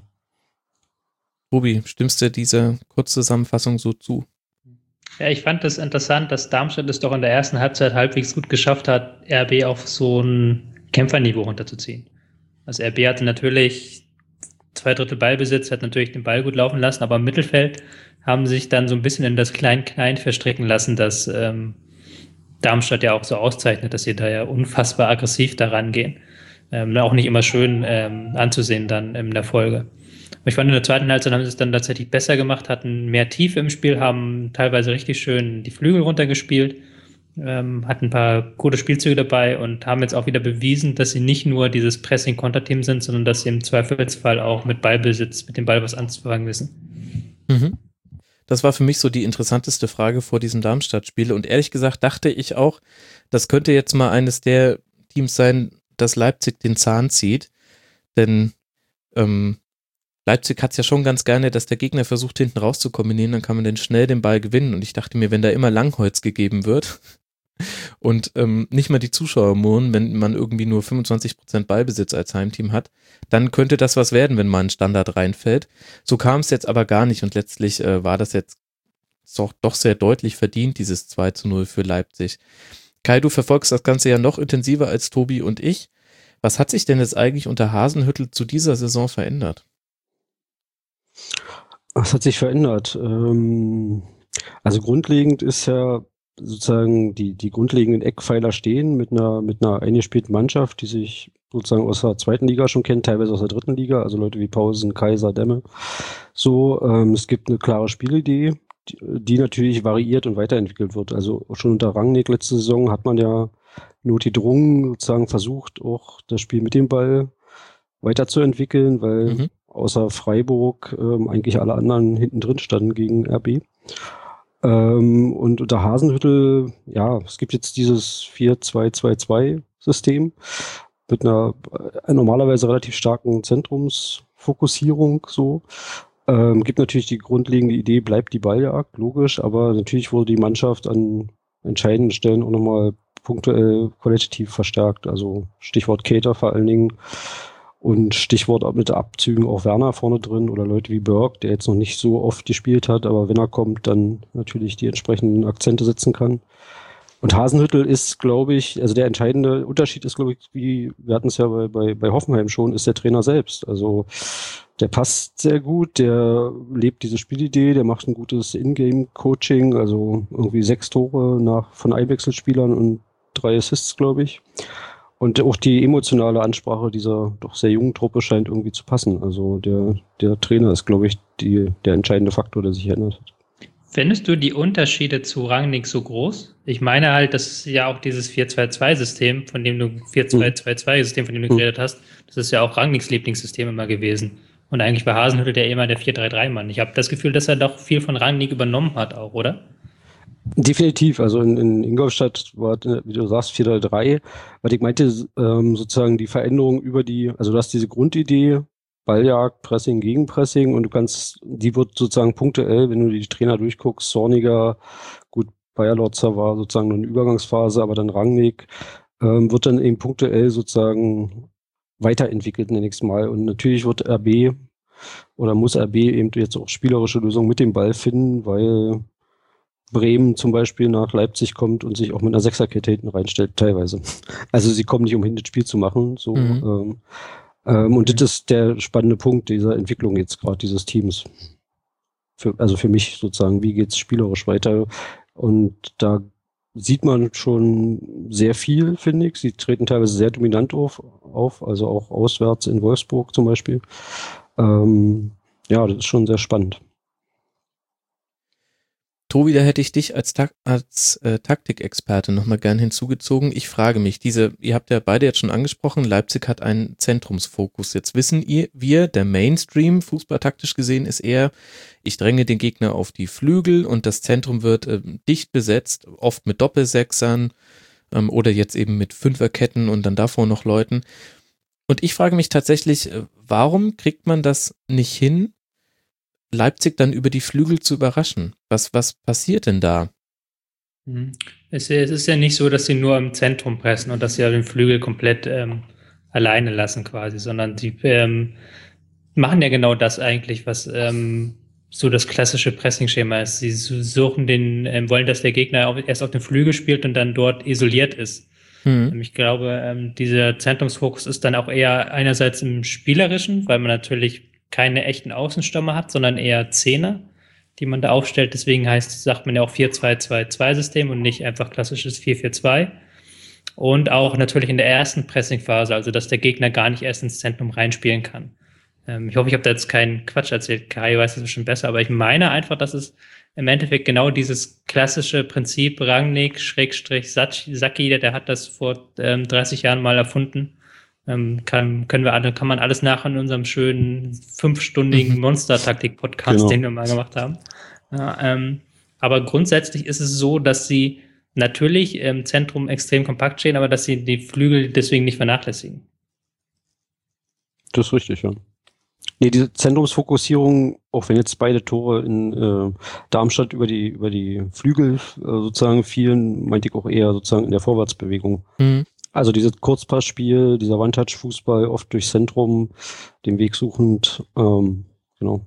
Tobi, stimmst du dieser Kurzzusammenfassung so zu? Ja, ich fand das interessant, dass Darmstadt es doch in der ersten Halbzeit halbwegs gut geschafft hat, R B auf so ein Kämpferniveau runterzuziehen. Also R B hatte natürlich zwei Drittel Ballbesitz, hat natürlich den Ball gut laufen lassen, aber im Mittelfeld haben sich dann so ein bisschen in das Klein-Klein verstricken lassen, dass ähm, Darmstadt ja auch so auszeichnet, dass sie da ja unfassbar aggressiv daran gehen. Ähm, auch nicht immer schön ähm, anzusehen dann in der Folge. Aber ich fand, in der zweiten Halbzeit haben sie es dann tatsächlich besser gemacht, hatten mehr Tiefe im Spiel, haben teilweise richtig schön die Flügel runtergespielt, ähm, hatten ein paar gute Spielzüge dabei und haben jetzt auch wieder bewiesen, dass sie nicht nur dieses Pressing-Konterteam sind, sondern dass sie im Zweifelsfall auch mit Ballbesitz, mit dem Ball was anzufangen wissen. Mhm. Das war für mich so die interessanteste Frage vor diesem Darmstadt-Spiel. Und ehrlich gesagt dachte ich auch, das könnte jetzt mal eines der Teams sein, das Leipzig den Zahn zieht. Denn ähm, Leipzig hat es ja schon ganz gerne, dass der Gegner versucht, hinten raus zu kombinieren, dann kann man dann schnell den Ball gewinnen. Und ich dachte mir, wenn da immer Langholz gegeben wird und ähm, nicht mal die Zuschauer murren, wenn man irgendwie nur fünfundzwanzig Prozent Ballbesitz als Heimteam hat, dann könnte das was werden, wenn mal ein Standard reinfällt. So kam es jetzt aber gar nicht und letztlich äh, war das jetzt doch, doch sehr deutlich verdient, dieses zwei zu null für Leipzig. Kai, du verfolgst das Ganze ja noch intensiver als Tobi und ich. Was hat sich denn jetzt eigentlich unter Hasenhüttl zu dieser Saison verändert? Was hat sich verändert? Ähm, Also grundlegend ist ja sozusagen die, die grundlegenden Eckpfeiler stehen mit einer, mit einer eingespielten Mannschaft, die sich sozusagen aus der zweiten Liga schon kennt, teilweise aus der dritten Liga, also Leute wie Pausen, Kaiser, Demme. So, ähm, es gibt eine klare Spielidee, die, die natürlich variiert und weiterentwickelt wird. Also schon unter Rangnick letzte Saison hat man ja notgedrungen sozusagen versucht, auch das Spiel mit dem Ball weiterzuentwickeln, weil Mhm. außer Freiburg ähm, eigentlich alle anderen hinten drin standen gegen R B. Ähm, und unter Hasenhüttl, ja, es gibt jetzt dieses vier zwei zwei zwei System mit einer äh, normalerweise relativ starken Zentrumsfokussierung so. Ähm, gibt natürlich die grundlegende Idee, bleibt die Balljagd, logisch, aber natürlich wurde die Mannschaft an entscheidenden Stellen auch nochmal punktuell qualitativ verstärkt. Also Stichwort Cater vor allen Dingen und Stichwort mit Abzügen auch Werner vorne drin oder Leute wie Berg, der jetzt noch nicht so oft gespielt hat, aber wenn er kommt, dann natürlich die entsprechenden Akzente setzen kann. Und Hasenhüttl ist, glaube ich, also der entscheidende Unterschied ist, glaube ich, wie wir hatten es ja bei, bei, bei Hoffenheim schon, ist der Trainer selbst. Also der passt sehr gut, der lebt diese Spielidee, der macht ein gutes Ingame-Coaching, also irgendwie sechs Tore nach von Einwechselspielern und drei Assists, glaube ich. Und auch die emotionale Ansprache dieser doch sehr jungen Truppe scheint irgendwie zu passen. Also der, der Trainer ist, glaube ich, die, der entscheidende Faktor, der sich ändert hat. Findest du die Unterschiede zu Rangnick so groß? Ich meine halt, das ist ja auch dieses vier zwei zwei System, von dem du vier zwei zwei zwei System, von dem du geredet hast, das ist ja auch Rangnicks Lieblingssystem immer gewesen. Und eigentlich war Hasenhüttl der immer der vier drei drei Mann. Ich habe das Gefühl, dass er doch viel von Rangnick übernommen hat auch, oder? Definitiv, also in, in Ingolstadt war, wie du sagst, vier drei drei, weil ich meinte, ähm, sozusagen die Veränderung über die, also du hast diese Grundidee, Balljagd, Pressing, Gegenpressing und du kannst, die wird sozusagen punktuell, wenn du die Trainer durchguckst, Zorniger, gut, Bayerlotzer war sozusagen nur eine Übergangsphase, aber dann Rangnick, ähm, wird dann eben punktuell sozusagen weiterentwickelt nächstes Mal und natürlich wird R B oder muss R B eben jetzt auch spielerische Lösungen mit dem Ball finden, weil Bremen zum Beispiel nach Leipzig kommt und sich auch mit einer Sechserkette hinten reinstellt, teilweise. Also sie kommen nicht umhin, das Spiel zu machen. So, Mhm. ähm, ähm, und das ist der spannende Punkt dieser Entwicklung jetzt gerade dieses Teams. Für, also für mich sozusagen, wie geht's spielerisch weiter? Und da sieht man schon sehr viel, finde ich. Sie treten teilweise sehr dominant auf, auf also auch auswärts in Wolfsburg zum Beispiel. Ähm, ja, das ist schon sehr spannend. Tobi, da hätte ich dich als, Tak- als äh, Taktikexperte nochmal gern hinzugezogen. Ich frage mich, diese, ihr habt ja beide jetzt schon angesprochen, Leipzig hat einen Zentrumsfokus. Jetzt wissen ihr, wir, der Mainstream, fußballtaktisch gesehen, ist eher, ich dränge den Gegner auf die Flügel und das Zentrum wird äh, dicht besetzt, oft mit Doppelsechsern ähm, oder jetzt eben mit Fünferketten und dann davor noch Leuten. Und ich frage mich tatsächlich, äh, warum kriegt man das nicht hin, Leipzig dann über die Flügel zu überraschen? Was, was passiert denn da? Es, es ist ja nicht so, dass sie nur im Zentrum pressen und dass sie ja den Flügel komplett ähm, alleine lassen quasi, sondern die ähm, machen ja genau das eigentlich, was ähm, so das klassische Pressing-Schema ist. Sie suchen den, ähm, wollen, dass der Gegner auf, erst auf den Flügel spielt und dann dort isoliert ist. Mhm. Ich glaube, ähm, dieser Zentrumsfokus ist dann auch eher einerseits im Spielerischen, weil man natürlich keine echten Außenstürmer hat, sondern eher Zehner, die man da aufstellt. Deswegen heißt, sagt man ja auch vier zwei zwei zwei System und nicht einfach klassisches vier vier zwei. Und auch natürlich in der ersten Pressingphase, also dass der Gegner gar nicht erst ins Zentrum reinspielen kann. Ähm, ich hoffe, ich habe da jetzt keinen Quatsch erzählt. Kai weiß das bestimmt besser, aber ich meine einfach, dass es im Endeffekt genau dieses klassische Prinzip Rangnick, Schrägstrich, Sacchi, der, der hat das vor ähm, dreißig Jahren mal erfunden. Ähm, kann, können wir alle, kann man alles nachher in unserem schönen fünfstündigen Mhm. Monster-Taktik-Podcast, Genau. den wir mal gemacht haben. Ja, ähm, aber grundsätzlich ist es so, dass sie natürlich im Zentrum extrem kompakt stehen, aber dass sie die Flügel deswegen nicht vernachlässigen. Das ist richtig, ja. Nee, diese Zentrumsfokussierung, auch wenn jetzt beide Tore in äh, Darmstadt über die über die Flügel äh, sozusagen fielen, meinte ich auch eher sozusagen in der Vorwärtsbewegung. Mhm. Also dieses Kurzpassspiel, dieser One-Touch-Fußball, oft durchs Zentrum, den Weg suchend, ähm, genau.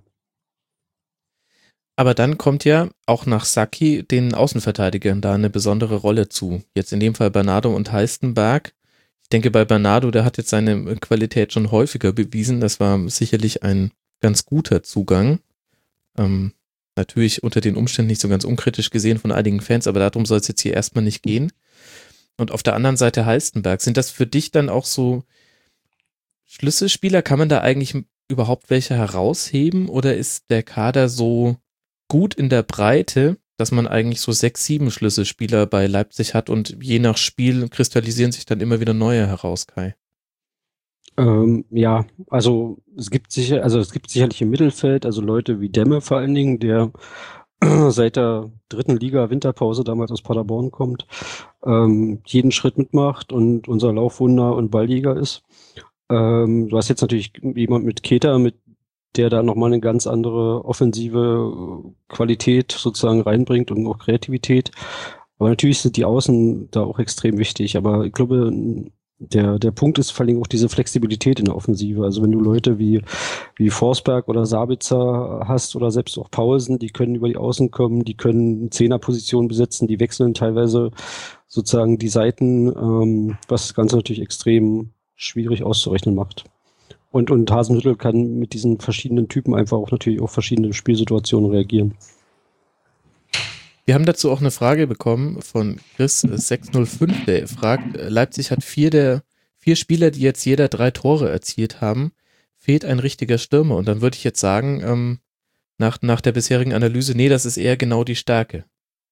Aber dann kommt ja auch nach Sacchi den Außenverteidigern da eine besondere Rolle zu. Jetzt in dem Fall Bernardo und Heistenberg. Ich denke, bei Bernardo, der hat jetzt seine Qualität schon häufiger bewiesen. Das war sicherlich ein ganz guter Zugang. Ähm, natürlich unter den Umständen nicht so ganz unkritisch gesehen von einigen Fans, aber darum soll es jetzt hier erstmal nicht gehen. Und auf der anderen Seite Halstenberg. Sind das für dich dann auch so Schlüsselspieler? Kann man da eigentlich überhaupt welche herausheben oder ist der Kader so gut in der Breite, dass man eigentlich so sechs, sieben Schlüsselspieler bei Leipzig hat und je nach Spiel kristallisieren sich dann immer wieder neue heraus, Kai? Ähm, ja, also es gibt sicher, also es gibt sicherlich im Mittelfeld, also Leute wie Demme vor allen Dingen, der seit der dritten Liga Winterpause damals aus Paderborn kommt, ähm, jeden Schritt mitmacht und unser Laufwunder und Balljäger ist. Ähm, du hast jetzt natürlich jemand mit Keter, mit der da nochmal eine ganz andere offensive Qualität sozusagen reinbringt und auch Kreativität. Aber natürlich sind die Außen da auch extrem wichtig. Aber ich glaube, der, der Punkt ist vor allem auch diese Flexibilität in der Offensive. Also wenn du Leute wie, wie Forsberg oder Sabitzer hast oder selbst auch Paulsen, die können über die Außen kommen, die können Zehnerpositionen besetzen, die wechseln teilweise sozusagen die Seiten, ähm, was das Ganze natürlich extrem schwierig auszurechnen macht. Und, und Hasenhüttl kann mit diesen verschiedenen Typen einfach auch natürlich auf verschiedene Spielsituationen reagieren. Wir haben dazu auch eine Frage bekommen von Chris sechs null fünf, der fragt, Leipzig hat vier der vier Spieler, die jetzt jeder drei Tore erzielt haben, fehlt ein richtiger Stürmer. Und dann würde ich jetzt sagen, ähm, nach, nach der bisherigen Analyse, nee, das ist eher genau die Stärke.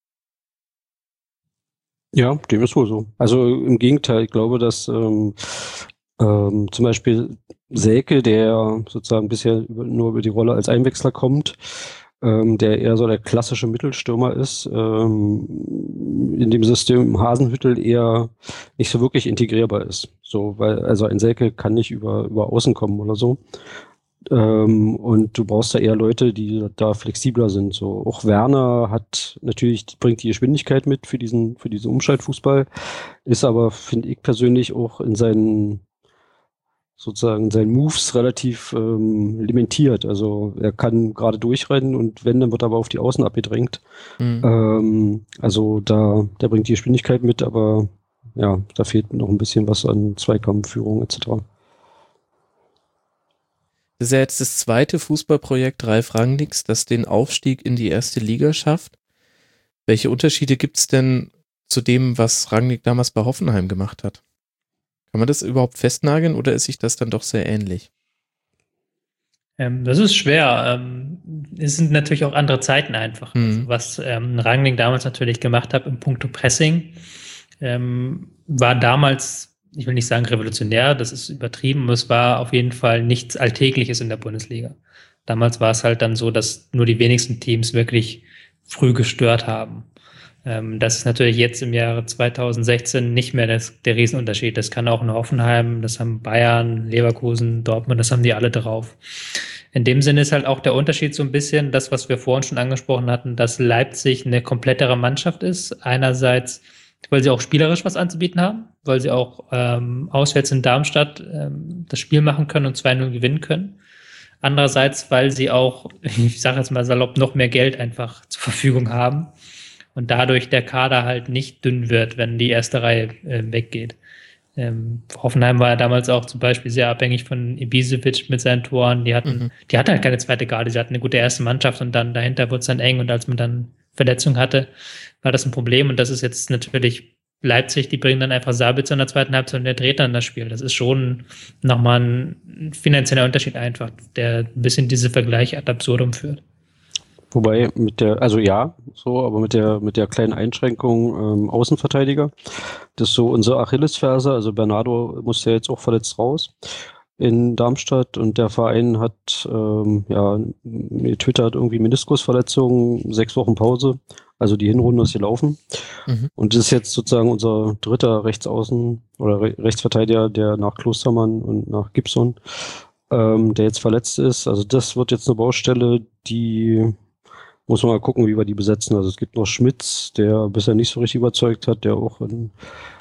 Ja, dem ist wohl so. Also im Gegenteil, ich glaube, dass ähm, ähm, zum Beispiel Selke, der sozusagen bisher über, nur über die Rolle als Einwechsler kommt, ähm, der eher so der klassische Mittelstürmer ist, ähm, in dem System Hasenhüttl eher nicht so wirklich integrierbar ist. So, weil, also ein Selke kann nicht über, über Außen kommen oder so. Ähm, und du brauchst da eher Leute, die da flexibler sind. So, auch Werner hat natürlich, bringt die Geschwindigkeit mit für diesen, für diesen Umschaltfußball, ist aber, finde ich persönlich, auch in seinen sozusagen seinen Moves relativ ähm, limitiert. Also er kann gerade durchrennen und wenn, dann wird er aber auf die Außen abgedrängt. Mhm. Ähm, also da, der bringt die Geschwindigkeit mit, aber ja, da fehlt noch ein bisschen was an Zweikampfführung et cetera. Das ist ja jetzt das zweite Fußballprojekt Ralf Rangnicks, das den Aufstieg in die erste Liga schafft. Welche Unterschiede gibt es denn zu dem, was Rangnick damals bei Hoffenheim gemacht hat? Kann man das überhaupt festnageln oder ist sich das dann doch sehr ähnlich? Ähm, das ist schwer. Ähm, es sind natürlich auch andere Zeiten einfach. Mhm. Also was ähm, Rangnick damals natürlich gemacht hat im Punkto Pressing, ähm, war damals, ich will nicht sagen revolutionär, das ist übertrieben, aber es war auf jeden Fall nichts Alltägliches in der Bundesliga. Damals war es halt dann so, dass nur die wenigsten Teams wirklich früh gestört haben. Das ist natürlich jetzt im Jahre zweitausendsechzehn nicht mehr das, der Riesenunterschied. Das kann auch in Hoffenheim, das haben Bayern, Leverkusen, Dortmund, das haben die alle drauf. In dem Sinne ist halt auch der Unterschied so ein bisschen das, was wir vorhin schon angesprochen hatten, dass Leipzig eine komplettere Mannschaft ist. Einerseits, weil sie auch spielerisch was anzubieten haben, weil sie auch ähm, auswärts in Darmstadt ähm, das Spiel machen können und zwei null gewinnen können. Andererseits, weil sie auch, ich sage jetzt mal salopp, noch mehr Geld einfach zur Verfügung haben. Und dadurch der Kader halt nicht dünn wird, wenn die erste Reihe äh, weggeht. Ähm, Hoffenheim war ja damals auch zum Beispiel sehr abhängig von Ibisevic mit seinen Toren. Die hatten, mhm. die hatten halt keine zweite Garde, sie hatten eine gute erste Mannschaft und dann dahinter wurde es dann eng und als man dann Verletzung hatte, war das ein Problem. Und das ist jetzt natürlich Leipzig, die bringen dann einfach Sabitzer in der zweiten Halbzeit und der dreht dann das Spiel. Das ist schon nochmal ein finanzieller Unterschied einfach, der ein bisschen diese Vergleiche ad absurdum führt. Wobei mit der, also ja, so, aber mit der mit der kleinen Einschränkung ähm, Außenverteidiger, das ist so unsere Achillesferse. Also Bernardo muss ja jetzt auch verletzt raus in Darmstadt und der Verein hat ähm, ja getwittert irgendwie Meniskusverletzungen, sechs Wochen Pause, also die Hinrunde ist gelaufen. Mhm. Und das ist jetzt sozusagen unser dritter Rechtsaußen oder Re- Rechtsverteidiger, der nach Klostermann und nach Gibson, ähm, der jetzt verletzt ist. Also das wird jetzt eine Baustelle, die muss man mal gucken, wie wir die besetzen. Also es gibt noch Schmitz, der bisher nicht so richtig überzeugt hat, der auch in,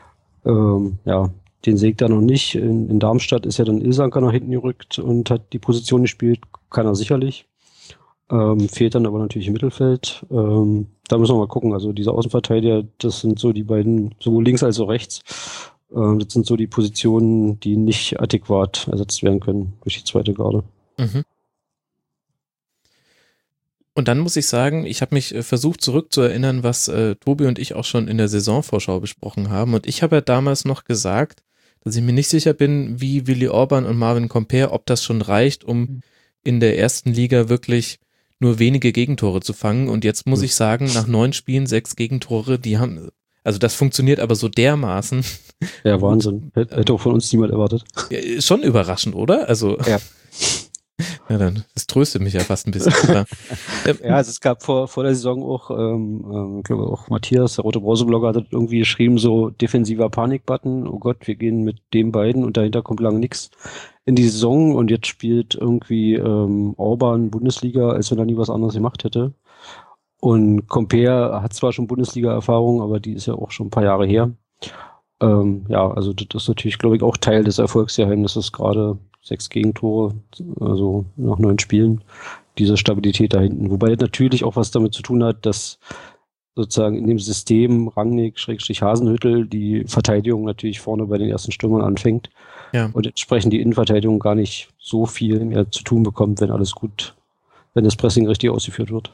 ähm, ja, den sägt er noch nicht. In, in Darmstadt ist ja dann Ilsanker nach hinten gerückt und hat die Position gespielt, kann er sicherlich. Ähm, fehlt dann aber natürlich im Mittelfeld. Ähm, da müssen wir mal gucken. Also diese Außenverteidiger, das sind so die beiden, sowohl links als auch rechts. Ähm, das sind so die Positionen, die nicht adäquat ersetzt werden können durch die zweite Garde. Mhm. Und dann muss ich sagen, ich habe mich äh, versucht zurückzuerinnern, was äh, Tobi und ich auch schon in der Saisonvorschau besprochen haben. Und ich habe ja damals noch gesagt, dass ich mir nicht sicher bin, wie Willi Orban und Marvin Comper, ob das schon reicht, um in der ersten Liga wirklich nur wenige Gegentore zu fangen. Und jetzt muss ich sagen, nach neun Spielen, sechs Gegentore, die haben, also das funktioniert aber so dermaßen. Ja, Wahnsinn. Hätte, hätte auch von uns niemand erwartet. Ja, ist schon überraschend, oder? Also, Ja. ja, dann, das tröstet mich ja fast ein bisschen. Aber, äh, Ja, also es gab vor, vor der Saison auch, ähm, ähm, ich glaube auch Matthias, der Rote Brause-Blogger, hat irgendwie geschrieben, so defensiver Panik-Button, oh Gott, wir gehen mit den beiden und dahinter kommt lange nichts in die Saison und jetzt spielt irgendwie ähm, Orban Bundesliga, als wenn er nie was anderes gemacht hätte. Und Comper hat zwar schon Bundesliga-Erfahrung, aber die ist ja auch schon ein paar Jahre her. Ähm, ja, also das ist natürlich, glaube ich, auch Teil des Erfolgsgeheimnisses, gerade sechs Gegentore, also nach neun Spielen, diese Stabilität da hinten. Wobei das natürlich auch was damit zu tun hat, dass sozusagen in dem System Rangnick, Schrägstrich Hasenhüttl, die Verteidigung natürlich vorne bei den ersten Stürmern anfängt. Ja. Und entsprechend die Innenverteidigung gar nicht so viel mehr zu tun bekommt, wenn alles gut, wenn das Pressing richtig ausgeführt wird.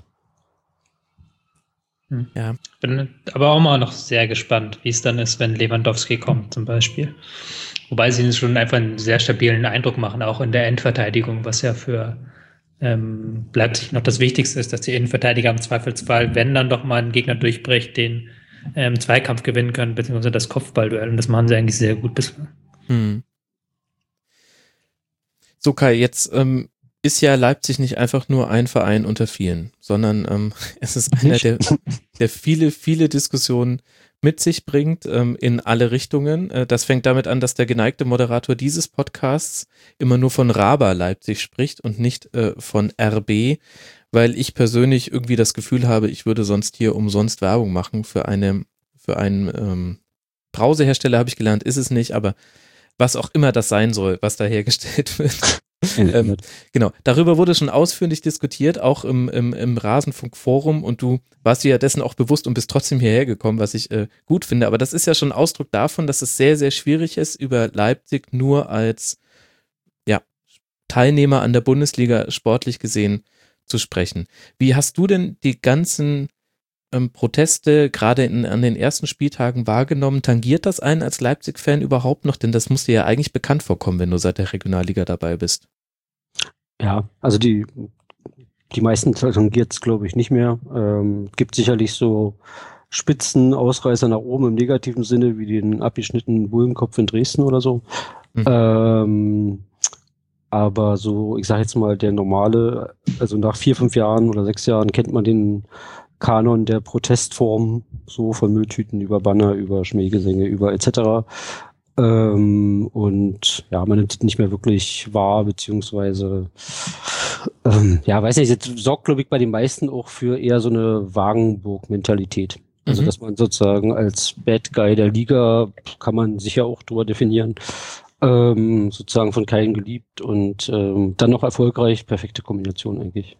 Ja. Bin aber auch mal noch sehr gespannt, wie es dann ist, wenn Lewandowski kommt zum Beispiel. Wobei sie schon einfach einen sehr stabilen Eindruck machen, auch in der Endverteidigung, was ja für ähm, Leipzig noch das Wichtigste ist, dass die Innenverteidiger im Zweifelsfall, wenn dann doch mal ein Gegner durchbricht, den ähm, Zweikampf gewinnen können, beziehungsweise das Kopfballduell. Und das machen sie eigentlich sehr gut bislang. Hm. So Kai, jetzt ähm, ist ja Leipzig nicht einfach nur ein Verein unter vielen, sondern ähm, es ist einer, der, der viele, viele Diskussionen mit sich bringt, ähm, in alle Richtungen. Äh, das fängt damit an, dass der geneigte Moderator dieses Podcasts immer nur von Raba Leipzig spricht und nicht äh, von R B, weil ich persönlich irgendwie das Gefühl habe, ich würde sonst hier umsonst Werbung machen für eine, für einen ähm, Brausehersteller, habe ich gelernt, ist es nicht, aber was auch immer das sein soll, was da hergestellt wird. ähm, genau, darüber wurde schon ausführlich diskutiert, auch im, im, im Rasenfunk-Forum, und du warst dir ja dessen auch bewusst und bist trotzdem hierher gekommen, was ich äh, gut finde, aber das ist ja schon Ausdruck davon, dass es sehr, sehr schwierig ist, über Leipzig nur als ja, Teilnehmer an der Bundesliga sportlich gesehen zu sprechen. Wie hast du denn die ganzen ähm, Proteste gerade in, an den ersten Spieltagen wahrgenommen? Tangiert das einen als Leipzig-Fan überhaupt noch? Denn das muss dir ja eigentlich bekannt vorkommen, wenn du seit der Regionalliga dabei bist. Ja, also die, die meisten tangiert es, glaube ich, nicht mehr. Ähm, gibt sicherlich so Spitzen, Ausreißer nach oben im negativen Sinne, wie den abgeschnittenen Bullenkopf in Dresden oder so. Mhm. Ähm, aber so, ich sage jetzt mal, der normale, also nach vier, fünf Jahren oder sechs Jahren kennt man den Kanon der Protestform, so von Mülltüten über Banner, über Schmähgesänge, über et cetera. Ähm, und ja, man nimmt es nicht mehr wirklich wahr, beziehungsweise ähm, ja, weiß nicht, jetzt sorgt, glaube ich, bei den meisten auch für eher so eine Wagenburg-Mentalität. Also, mhm. dass man sozusagen als Bad Guy der Liga, kann man sicher auch drüber definieren, ähm, sozusagen von keinem geliebt und ähm, dann noch erfolgreich, perfekte Kombination eigentlich.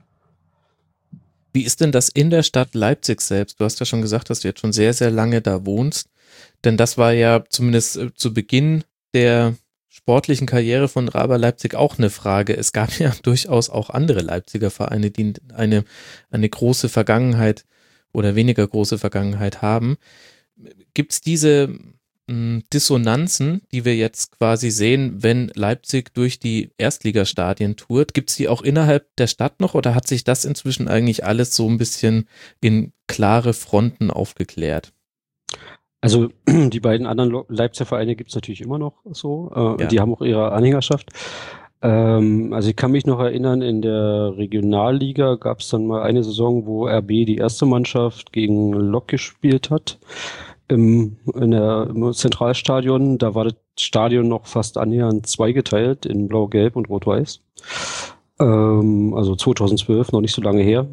Wie ist denn das in der Stadt Leipzig selbst? Du hast ja schon gesagt, dass du jetzt schon sehr, sehr lange da wohnst. Denn das war ja zumindest äh, zu Beginn der sportlichen Karriere von Raba Leipzig auch eine Frage. Es gab ja durchaus auch andere Leipziger Vereine, die eine, eine große Vergangenheit oder weniger große Vergangenheit haben. Gibt es diese mh, Dissonanzen, die wir jetzt quasi sehen, wenn Leipzig durch die Erstligastadien tourt? Gibt es die auch innerhalb der Stadt noch, oder hat sich das inzwischen eigentlich alles so ein bisschen in klare Fronten aufgeklärt? Also die beiden anderen Leipziger Vereine gibt es natürlich immer noch so. Äh, ja. Die haben auch ihre Anhängerschaft. Ähm, also ich kann mich noch erinnern, in der Regionalliga gab es dann mal eine Saison, wo R B die erste Mannschaft gegen Lok gespielt hat. Im, in der, im Zentralstadion. Da war das Stadion noch fast annähernd zweigeteilt in Blau-Gelb und Rot-Weiß. Ähm, also zweitausendzwölf, noch nicht so lange her.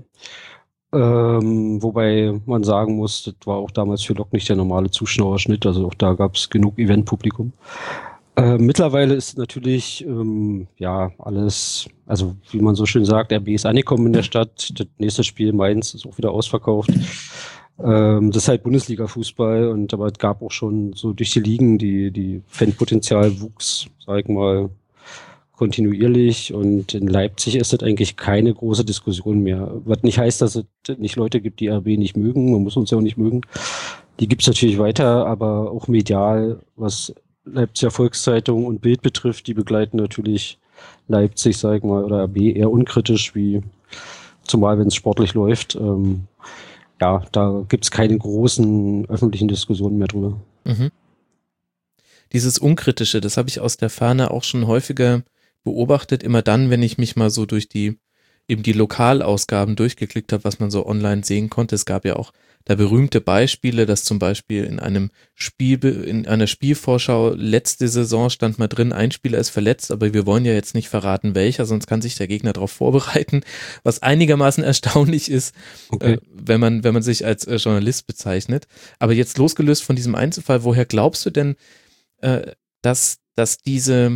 Ähm, wobei man sagen muss, das war auch damals für Lok nicht der normale Zuschauerschnitt, also auch da gab es genug Eventpublikum. Äh, mittlerweile ist natürlich ähm, ja alles, also wie man so schön sagt, R B ist angekommen in der Stadt, das nächste Spiel Mainz ist auch wieder ausverkauft. Ähm, das ist halt Bundesliga-Fußball, und aber es gab auch schon so durch die Ligen, die, die Fanpotenzial wuchs, sag ich mal, kontinuierlich und in Leipzig ist das eigentlich keine große Diskussion mehr. Was nicht heißt, dass es nicht Leute gibt, die R B nicht mögen, man muss uns ja auch nicht mögen. Die gibt es natürlich weiter, aber auch medial, was Leipziger Volkszeitung und Bild betrifft, die begleiten natürlich Leipzig, sag ich mal, oder R B eher unkritisch, wie zumal wenn es sportlich läuft. Ähm, ja, da gibt es keine großen öffentlichen Diskussionen mehr drüber. Mhm. Dieses Unkritische, das habe ich aus der Ferne auch schon häufiger beobachtet, immer dann, wenn ich mich mal so durch die eben die Lokalausgaben durchgeklickt habe, was man so online sehen konnte. Es gab ja auch da berühmte Beispiele, dass zum Beispiel in einem Spiel, in einer Spielvorschau letzte Saison stand mal drin, ein Spieler ist verletzt, aber wir wollen ja jetzt nicht verraten, welcher, sonst kann sich der Gegner darauf vorbereiten, was einigermaßen erstaunlich ist, okay. äh, wenn man, wenn man sich als äh, Journalist bezeichnet. Aber jetzt losgelöst von diesem Einzelfall, woher glaubst du denn, äh, dass, dass diese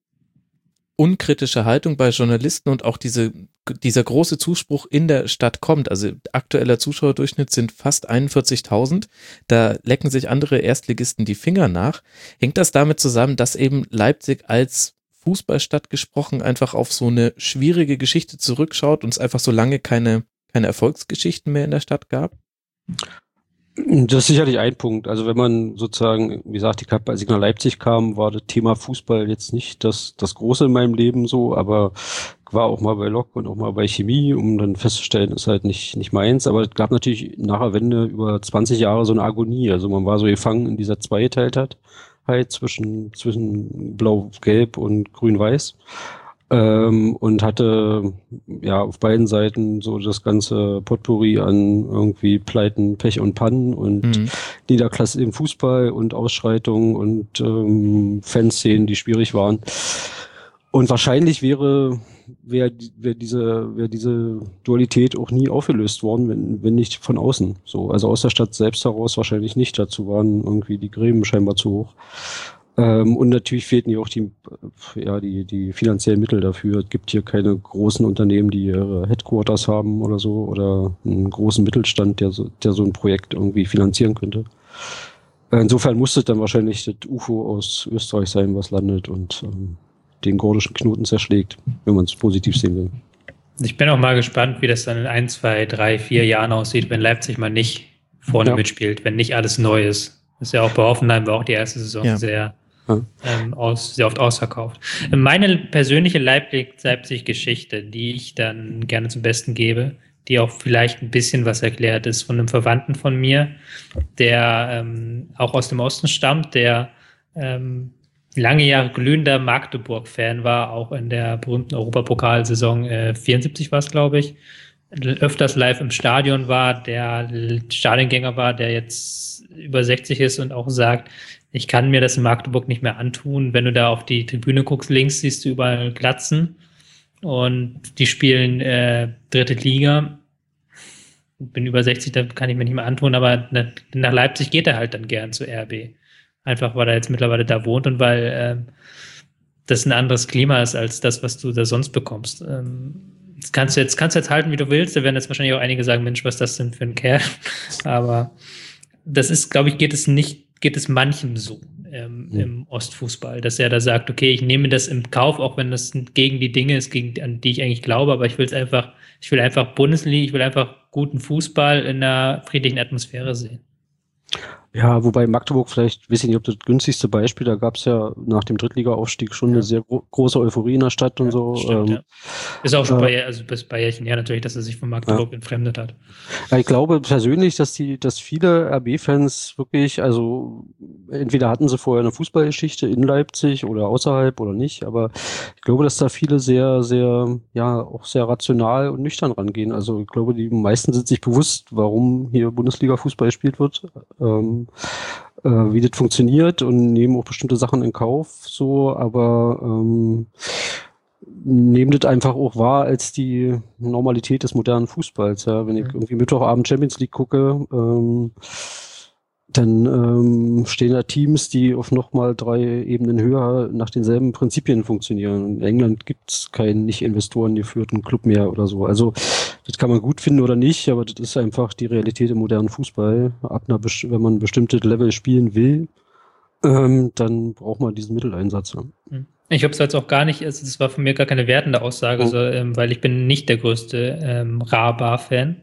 unkritische Haltung bei Journalisten und auch diese, dieser große Zuspruch in der Stadt kommt? Also aktueller Zuschauerdurchschnitt sind fast einundvierzigtausend, da lecken sich andere Erstligisten die Finger nach. Hängt das damit zusammen, dass eben Leipzig als Fußballstadt gesprochen einfach auf so eine schwierige Geschichte zurückschaut und es einfach so lange keine, keine Erfolgsgeschichten mehr in der Stadt gab? Das ist sicherlich ein Punkt. Also wenn man sozusagen, wie gesagt, ich hab, als ich nach Leipzig kam, war das Thema Fußball jetzt nicht das, das Große in meinem Leben so, aber ich war auch mal bei Lok und auch mal bei Chemie, um dann festzustellen, ist halt nicht, nicht meins. Aber es gab natürlich nach der Wende über zwanzig Jahre so eine Agonie. Also man war so gefangen in dieser Zweiteiltheit halt zwischen, zwischen Blau-Gelb und Grün-Weiß. Ähm, und hatte ja auf beiden Seiten so das ganze Potpourri an irgendwie Pleiten, Pech und Pannen und mhm. Niederklasse im Fußball und Ausschreitungen und ähm, Fanszenen, die schwierig waren. Und wahrscheinlich wäre wäre wär diese wäre diese Dualität auch nie aufgelöst worden, wenn wenn nicht von außen. So, also aus der Stadt selbst heraus wahrscheinlich nicht. Dazu waren irgendwie die Gräben scheinbar zu hoch. Ähm, und natürlich fehlten hier auch die, ja, die, die finanziellen Mittel dafür. Es gibt hier keine großen Unternehmen, die ihre Headquarters haben oder so, oder einen großen Mittelstand, der so, der so ein Projekt irgendwie finanzieren könnte. Insofern musste es dann wahrscheinlich das U F O aus Österreich sein, was landet und ähm, den gordischen Knoten zerschlägt, wenn man es positiv sehen will. Ich bin auch mal gespannt, wie das dann in ein, zwei, drei, vier Jahren aussieht, wenn Leipzig mal nicht vorne ja. mitspielt, wenn nicht alles neu ist. Das ist ja auch bei Hoffenheim, war auch die erste Saison ja. sehr Ähm, aus, sehr oft ausverkauft. Meine persönliche Leipzig-Geschichte, die ich dann gerne zum Besten gebe, die auch vielleicht ein bisschen was erklärt, ist von einem Verwandten von mir, der ähm, auch aus dem Osten stammt, der ähm, lange Jahre glühender Magdeburg-Fan war, auch in der berühmten Europapokalsaison äh, vierundsiebzig war es, glaube ich, öfters live im Stadion war, der Stadiongänger war, der jetzt über sechzig ist und auch sagt, ich kann mir das in Magdeburg nicht mehr antun. Wenn du da auf die Tribüne guckst, links siehst du überall Glatzen und die spielen äh, dritte Liga. Bin über sechzig, da kann ich mir nicht mehr antun, aber nach Leipzig geht er halt dann gern zu R B. Einfach, weil er jetzt mittlerweile da wohnt und weil äh, das ein anderes Klima ist als das, was du da sonst bekommst. Ähm, das kannst du jetzt, kannst du jetzt halten, wie du willst. Da werden jetzt wahrscheinlich auch einige sagen, Mensch, was ist das denn für ein Kerl? Aber das ist, glaube ich, geht es nicht geht es manchem so ähm, mhm. im Ostfußball, dass er da sagt, okay, ich nehme das im Kauf, auch wenn das gegen die Dinge ist, gegen, an die ich eigentlich glaube, aber ich will es einfach, ich will einfach Bundesliga, ich will einfach guten Fußball in einer friedlichen Atmosphäre sehen. Ja, wobei Magdeburg vielleicht, weiß ich nicht, ob das günstigste Beispiel, da gab es ja nach dem Drittliga-Aufstieg schon ja. eine sehr gro- große Euphorie in der Stadt und ja, so. Stimmt, ähm, ja. Ist auch schon äh, bei, also bis bei Jährchen her natürlich, dass er sich von Magdeburg ja. entfremdet hat. Ja, ich glaube persönlich, dass die, dass viele R B-Fans wirklich, also entweder hatten sie vorher eine Fußballgeschichte in Leipzig oder außerhalb oder nicht, aber ich glaube, dass da viele sehr, sehr, ja, auch sehr rational und nüchtern rangehen. Also ich glaube, die meisten sind sich bewusst, warum hier Bundesliga-Fußball gespielt wird. Ähm, Äh, wie das funktioniert und nehmen auch bestimmte Sachen in Kauf, so, aber ähm, nehmen das einfach auch wahr als die Normalität des modernen Fußballs. Ja, wenn ich irgendwie Mittwochabend Champions League gucke, ähm, dann ähm, stehen da Teams, die auf nochmal drei Ebenen höher nach denselben Prinzipien funktionieren. In England gibt es keinen nicht Investoren geführten Club mehr oder so. Also das kann man gut finden oder nicht, aber das ist einfach die Realität im modernen Fußball. Ab einer, wenn man bestimmte Level spielen will, ähm, dann braucht man diesen Mitteleinsatz. Ja. Ich habe es jetzt auch gar nicht, also das war von mir gar keine wertende Aussage, Oh. so, ähm, weil ich bin nicht der größte ähm, Raba-Fan.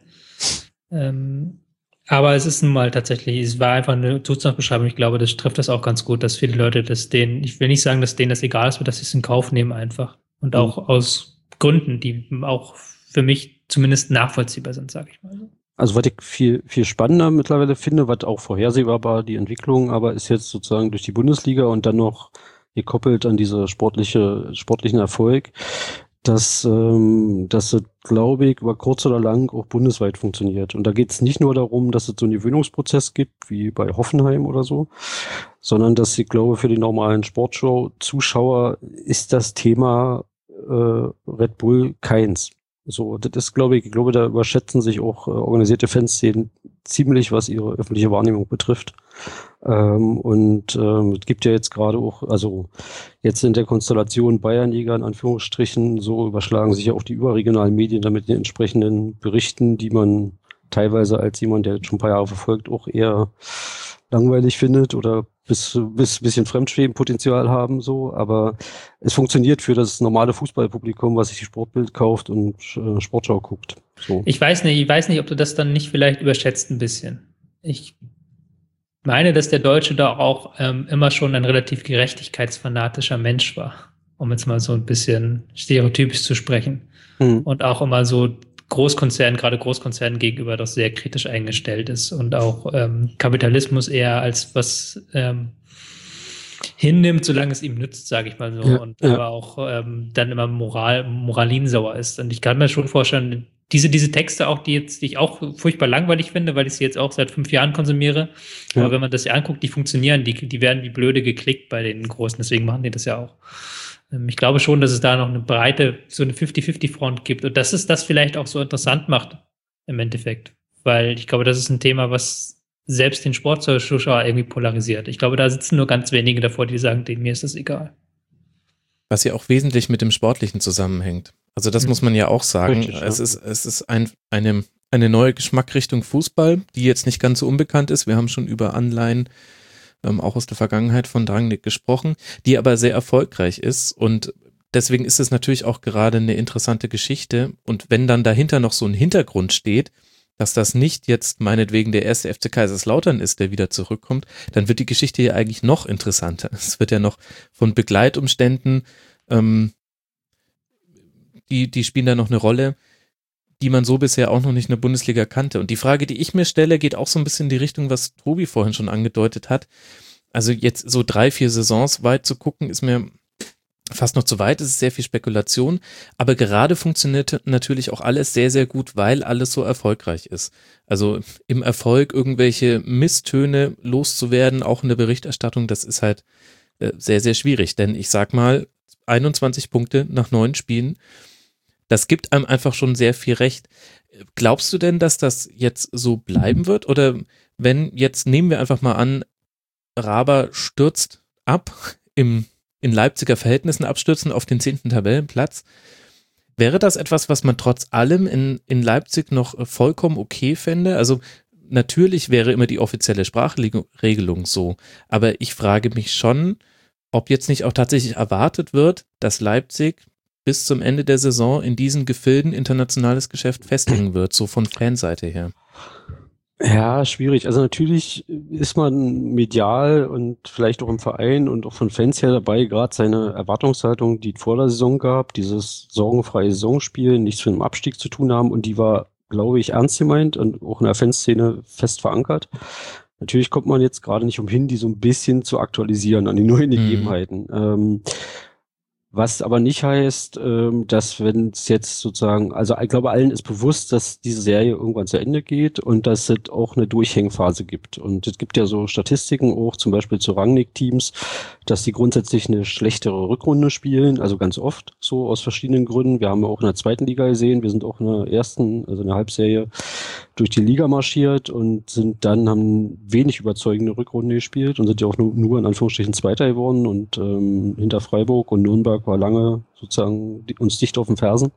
Ähm, aber es ist nun mal tatsächlich, es war einfach eine Zustandsbeschreibung. Ich glaube, das trifft das auch ganz gut, dass viele Leute das denen, ich will nicht sagen, dass denen das egal ist, aber dass sie es in Kauf nehmen einfach. Und Mhm. auch aus Gründen, die auch für mich zumindest nachvollziehbar sind, sage ich mal so. Also was ich viel, viel spannender mittlerweile finde, was auch vorhersehbar war, die Entwicklung, aber ist jetzt sozusagen durch die Bundesliga und dann noch gekoppelt an diese sportliche, sportlichen Erfolg, dass, ähm, dass es, glaube ich, über kurz oder lang auch bundesweit funktioniert. Und da geht es nicht nur darum, dass es so einen Gewöhnungsprozess gibt, wie bei Hoffenheim oder so, sondern dass ich glaube, für den normalen Sportshow-Zuschauer ist das Thema äh, Red Bull keins. So, das ist, glaube ich, ich glaube, da überschätzen sich auch äh, organisierte Fanszenen ziemlich, was ihre öffentliche Wahrnehmung betrifft. Ähm, und ähm, es gibt ja jetzt gerade auch, also jetzt in der Konstellation Bayernliga in Anführungsstrichen, so überschlagen sich ja auch die überregionalen Medien damit den entsprechenden Berichten, die man teilweise als jemand, der das schon ein paar Jahre verfolgt, auch eher langweilig findet oder bis bis bisschen Fremdschwebenpotenzial haben, so, aber es funktioniert für das normale Fußballpublikum, was sich die Sportbild kauft und äh, Sportschau guckt. So. Ich weiß nicht, ich weiß nicht, ob du das dann nicht vielleicht überschätzt ein bisschen. Ich meine, dass der Deutsche da auch ähm, immer schon ein relativ gerechtigkeitsfanatischer Mensch war, um jetzt mal so ein bisschen stereotypisch zu sprechen. Hm. Und auch immer so Großkonzernen, gerade Großkonzernen gegenüber doch sehr kritisch eingestellt ist und auch ähm, Kapitalismus eher als was ähm, hinnimmt, solange es ihm nützt, sage ich mal so. Ja, und ja. aber auch ähm, dann immer moral, moralinsauer ist. Und ich kann mir schon vorstellen, diese, diese Texte auch, die jetzt, die ich auch furchtbar langweilig finde, weil ich sie jetzt auch seit fünf Jahren konsumiere. Ja. Aber wenn man das ja anguckt, die funktionieren, die, die werden wie blöde geklickt bei den Großen, deswegen machen die das ja auch. Ähm, Ich glaube schon, dass es da noch eine breite, so eine fifty fifty Front gibt. Und dass es das vielleicht auch so interessant macht im Endeffekt. Weil ich glaube, das ist ein Thema, was selbst den Sportzuschauer irgendwie polarisiert. Ich glaube, da sitzen nur ganz wenige davor, die sagen, denen mir ist das egal. Was ja auch wesentlich mit dem Sportlichen zusammenhängt. Also das Mhm. muss man ja auch sagen. Richtig, ja. Es ist, es ist ein, eine, eine neue Geschmackrichtung Fußball, die jetzt nicht ganz so unbekannt ist. Wir haben schon über Anleihen ähm, auch aus der Vergangenheit von Rangnick gesprochen, die aber sehr erfolgreich ist und deswegen ist es natürlich auch gerade eine interessante Geschichte und wenn dann dahinter noch so ein Hintergrund steht, dass das nicht jetzt meinetwegen der erste F C Kaiserslautern ist, der wieder zurückkommt, dann wird die Geschichte ja eigentlich noch interessanter. Es wird ja noch von Begleitumständen, ähm, die, die spielen da noch eine Rolle, die man so bisher auch noch nicht in der Bundesliga kannte. Und die Frage, die ich mir stelle, geht auch so ein bisschen in die Richtung, was Tobi vorhin schon angedeutet hat. Also jetzt so drei, vier Saisons weit zu gucken, ist mir fast noch zu weit, es ist sehr viel Spekulation, aber gerade funktioniert natürlich auch alles sehr, sehr gut, weil alles so erfolgreich ist. Also im Erfolg irgendwelche Misstöne loszuwerden, auch in der Berichterstattung, das ist halt äh, sehr, sehr schwierig, denn ich sag mal, einundzwanzig Punkte nach neun Spielen, das gibt einem einfach schon sehr viel Recht. Glaubst du denn, dass das jetzt so bleiben wird? Oder wenn jetzt, nehmen wir einfach mal an, Raba stürzt ab, im, in Leipziger Verhältnissen abstürzen auf den zehnten Tabellenplatz, wäre das etwas, was man trotz allem in, in Leipzig noch vollkommen okay fände? Also natürlich wäre immer die offizielle Sprachregelung so, aber ich frage mich schon, ob jetzt nicht auch tatsächlich erwartet wird, dass Leipzig bis zum Ende der Saison in diesen Gefilden internationales Geschäft festlegen wird, so von Fanseite her. Ja, schwierig. Also natürlich ist man medial und vielleicht auch im Verein und auch von Fans her dabei, gerade seine Erwartungshaltung, die es vor der Saison gab, dieses sorgenfreie Saisonspiel, nichts mit dem Abstieg zu tun haben und die war, glaube ich, ernst gemeint und auch in der Fanszene fest verankert. Natürlich kommt man jetzt gerade nicht umhin, die so ein bisschen zu aktualisieren an die neuen Gegebenheiten. Mhm. Ähm, Was aber nicht heißt, ähm, dass wenn es jetzt sozusagen, also ich glaube, allen ist bewusst, dass diese Serie irgendwann zu Ende geht und dass es auch eine Durchhängphase gibt. Und es gibt ja so Statistiken auch, zum Beispiel zu Rangnick-Teams, dass die grundsätzlich eine schlechtere Rückrunde spielen, also ganz oft, so aus verschiedenen Gründen. Wir haben ja auch in der zweiten Liga gesehen, wir sind auch in der ersten, also in der Halbserie durch die Liga marschiert und sind dann, haben wenig überzeugende Rückrunde gespielt und sind ja auch nur, nur in Anführungsstrichen Zweiter geworden und ähm, hinter Freiburg und Nürnberg war lange sozusagen die, uns dicht auf den Fersen.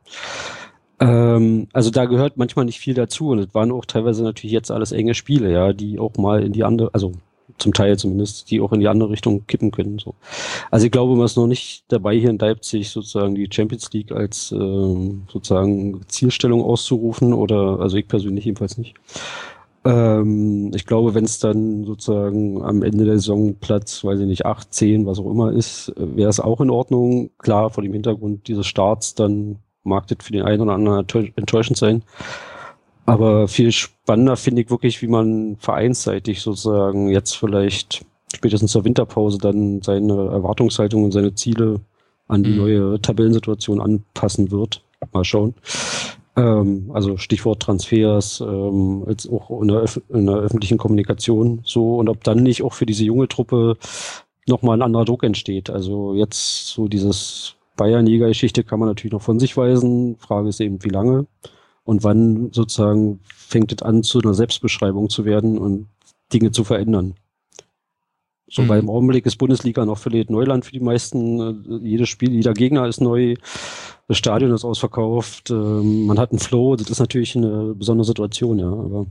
Ähm, also da gehört manchmal nicht viel dazu und es waren auch teilweise natürlich jetzt alles enge Spiele, ja, die auch mal in die andere, also zum Teil zumindest, die auch in die andere Richtung kippen können. So. Also ich glaube, man ist noch nicht dabei, hier in Leipzig sozusagen die Champions League als äh, sozusagen Zielstellung auszurufen oder, also ich persönlich jedenfalls nicht. Ähm, ich glaube, wenn es dann sozusagen am Ende der Saison Platz, weiß ich nicht, acht, zehn, was auch immer ist, wäre es auch in Ordnung. Klar, vor dem Hintergrund dieses Starts, dann mag das für den einen oder anderen enttäuschend sein. Aber viel spannender finde ich wirklich, wie man vereinsseitig sozusagen jetzt vielleicht spätestens zur Winterpause dann seine Erwartungshaltung und seine Ziele an die Mhm. neue Tabellensituation anpassen wird. Mal schauen. Ähm, also Stichwort Transfers, ähm, jetzt auch in der, Öf- in der öffentlichen Kommunikation so, und ob dann nicht auch für diese junge Truppe nochmal ein anderer Druck entsteht. Also jetzt so dieses Bayern-Liga-Geschichte kann man natürlich noch von sich weisen. Frage ist eben, wie lange und wann sozusagen fängt es an, zu einer Selbstbeschreibung zu werden und Dinge zu verändern. So, Mhm. weil im Augenblick ist Bundesliga noch völlig Neuland für die meisten. Äh, Jedes Spiel, jeder Gegner ist neu. Das Stadion ist ausverkauft. Ähm, man hat einen Flow. Das ist natürlich eine besondere Situation, ja. Aber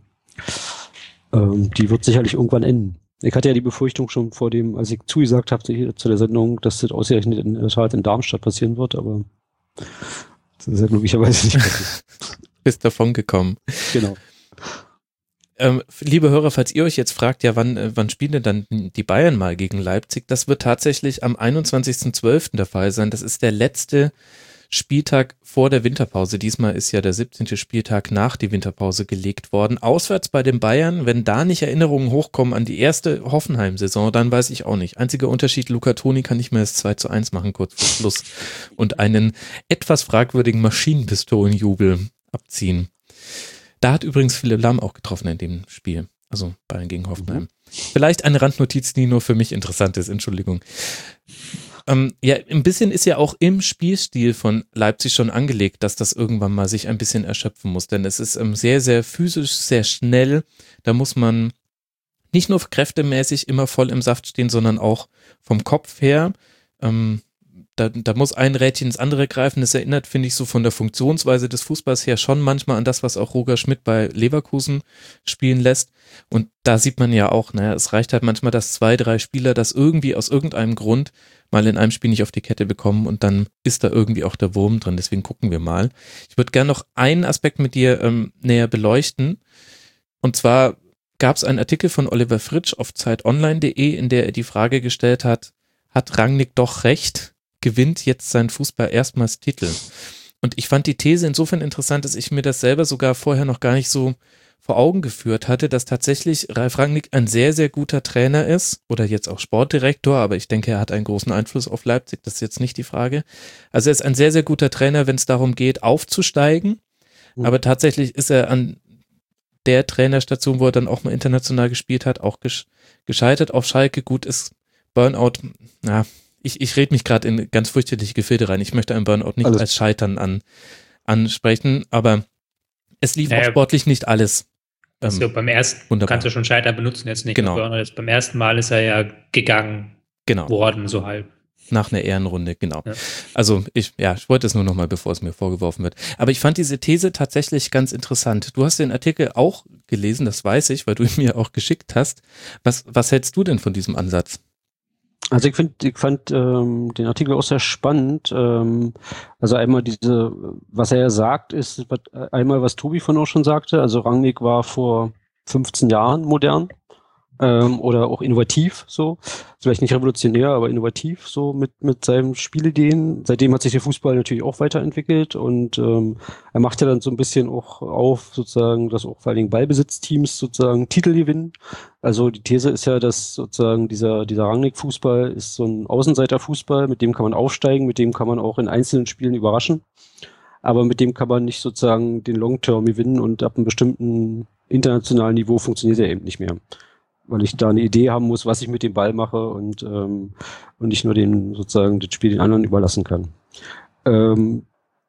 ähm, die wird sicherlich irgendwann enden. Ich hatte ja die Befürchtung schon vor dem, als ich zugesagt habe zu zu der Sendung, dass das ausgerechnet in der Tat in Darmstadt passieren wird, aber das ist ja glücklicherweise nicht passiert. Bist davon gekommen. Genau. Ähm, liebe Hörer, falls ihr euch jetzt fragt, ja, wann, äh, wann spielen denn dann die Bayern mal gegen Leipzig? Das wird tatsächlich am einundzwanzigsten zwölften der Fall sein. Das ist der letzte Spieltag vor der Winterpause. Diesmal ist ja der siebzehnte Spieltag nach die Winterpause gelegt worden. Auswärts bei den Bayern, wenn da nicht Erinnerungen hochkommen an die erste Hoffenheim-Saison, dann weiß ich auch nicht. Einziger Unterschied, Luca Toni kann nicht mehr das zwei zu eins machen, kurz vor Schluss. Und einen etwas fragwürdigen Maschinenpistolenjubel abziehen. Da hat übrigens Philipp Lahm auch getroffen in dem Spiel. Also Bayern gegen Hoffenheim. Mhm. Vielleicht eine Randnotiz, die nur für mich interessant ist. Entschuldigung. Ähm, ja, ein bisschen ist ja auch im Spielstil von Leipzig schon angelegt, dass das irgendwann mal sich ein bisschen erschöpfen muss. Denn es ist ähm, sehr, sehr physisch, sehr schnell. Da muss man nicht nur kräftemäßig immer voll im Saft stehen, sondern auch vom Kopf her. Ähm, Da, da muss ein Rädchen ins andere greifen. Das erinnert, finde ich, so von der Funktionsweise des Fußballs her schon manchmal an das, was auch Roger Schmidt bei Leverkusen spielen lässt. Und da sieht man ja auch, naja, es reicht halt manchmal, dass zwei, drei Spieler das irgendwie aus irgendeinem Grund mal in einem Spiel nicht auf die Kette bekommen und dann ist da irgendwie auch der Wurm drin. Deswegen gucken wir mal. Ich würde gerne noch einen Aspekt mit dir ähm, näher beleuchten. Und zwar gab es einen Artikel von Oliver Fritsch auf zeit online punkt de, in der er die Frage gestellt hat, hat Rangnick doch recht? Gewinnt jetzt sein Fußball erstmals Titel. Und ich fand die These insofern interessant, dass ich mir das selber sogar vorher noch gar nicht so vor Augen geführt hatte, dass tatsächlich Ralf Rangnick ein sehr, sehr guter Trainer ist oder jetzt auch Sportdirektor, aber ich denke, er hat einen großen Einfluss auf Leipzig, das ist jetzt nicht die Frage. Also er ist ein sehr, sehr guter Trainer, wenn es darum geht, aufzusteigen, mhm. aber tatsächlich ist er an der Trainerstation, wo er dann auch mal international gespielt hat, auch gesch- gescheitert auf Schalke. Gut, ist Burnout, na, Ich, ich rede mich gerade in ganz fürchterliche Gefilde rein. Ich möchte einen Burnout nicht alles als Scheitern an, ansprechen, aber es lief naja, auch sportlich nicht alles. Ähm, so beim ersten wunderbar. Kannst du schon Scheitern benutzen, jetzt nicht genau. Burnout. Jetzt beim ersten Mal ist er ja gegangen genau. worden, so halb. Nach einer Ehrenrunde, genau. Ja. Also ich, ja, ich wollte es nur nochmal, bevor es mir vorgeworfen wird. Aber ich fand diese These tatsächlich ganz interessant. Du hast den Artikel auch gelesen, das weiß ich, weil du ihn mir auch geschickt hast. Was, was hältst du denn von diesem Ansatz? Also ich finde, ich fand ähm, den Artikel auch sehr spannend. Ähm, also einmal diese, was er ja sagt, ist einmal, was Tobi von auch schon sagte. Also Rangnick war vor fünfzehn Jahren modern ähm, oder auch innovativ, so vielleicht nicht revolutionär, aber innovativ so mit mit seinen Spielideen. Seitdem hat sich der Fußball natürlich auch weiterentwickelt und ähm, er macht ja dann so ein bisschen auch auf, sozusagen, dass auch vor allen Dingen Ballbesitzteams sozusagen Titel gewinnen. Also die These ist ja, dass sozusagen dieser dieser Rangnick-Fußball ist so ein Außenseiter-Fußball, mit dem kann man aufsteigen, mit dem kann man auch in einzelnen Spielen überraschen, aber mit dem kann man nicht sozusagen den Long-Term gewinnen und ab einem bestimmten internationalen Niveau funktioniert er eben nicht mehr. Weil ich da eine Idee haben muss, was ich mit dem Ball mache und ähm, und nicht nur den sozusagen das Spiel den anderen überlassen kann. Ähm,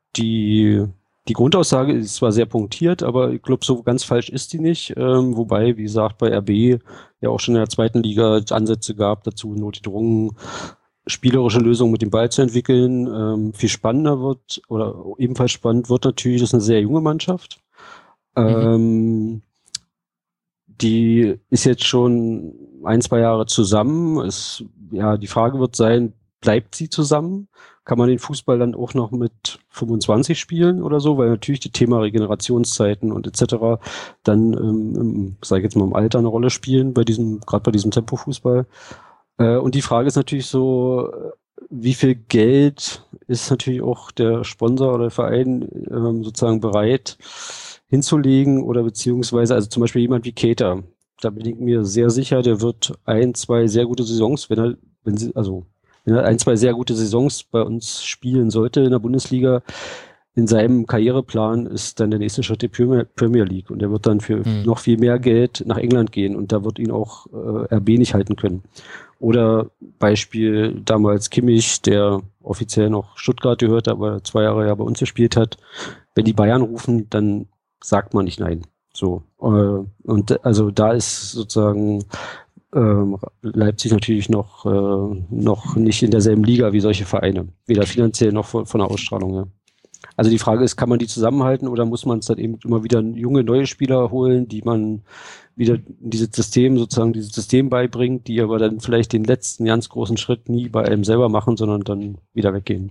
die die Grundaussage ist zwar sehr punktiert, aber ich glaube, so ganz falsch ist die nicht. Ähm, wobei, wie gesagt, bei R B ja auch schon in der zweiten Liga Ansätze gab, dazu notgedrungen spielerische Lösungen mit dem Ball zu entwickeln. Ähm, viel spannender wird oder ebenfalls spannend wird natürlich, das ist eine sehr junge Mannschaft. Mhm. Ähm, die ist jetzt schon ein, zwei Jahre zusammen. Es, ja, die Frage wird sein, bleibt sie zusammen? Kann man den Fußball dann auch noch mit fünfundzwanzig spielen oder so? Weil natürlich das Thema Regenerationszeiten und et cetera dann, ähm, im, sag ich jetzt mal, im Alter eine Rolle spielen, bei diesem, gerade bei diesem Tempofußball. Äh, und die Frage ist natürlich so, wie viel Geld ist natürlich auch der Sponsor oder der Verein ähm, sozusagen bereit hinzulegen oder beziehungsweise, also zum Beispiel jemand wie Keita, da bin ich mir sehr sicher, der wird ein, zwei sehr gute Saisons, wenn er, wenn sie, also wenn er ein, zwei sehr gute Saisons bei uns spielen sollte in der Bundesliga, in seinem Karriereplan ist dann der nächste Schritt die Premier, Premier League und er wird dann für mhm. noch viel mehr Geld nach England gehen und da wird ihn auch äh, R B nicht halten können. Oder Beispiel damals Kimmich, der offiziell noch Stuttgart gehört, aber zwei Jahre ja bei uns gespielt hat. Wenn die Bayern rufen, dann sagt man nicht nein. So. Äh, und also da ist sozusagen ähm, Leipzig natürlich noch, äh, noch nicht in derselben Liga wie solche Vereine. Weder finanziell noch von, von der Ausstrahlung her. Also die Frage ist, kann man die zusammenhalten oder muss man es dann eben immer wieder junge, neue Spieler holen, die man wieder dieses System, sozusagen dieses System beibringt, die aber dann vielleicht den letzten ganz großen Schritt nie bei einem selber machen, sondern dann wieder weggehen.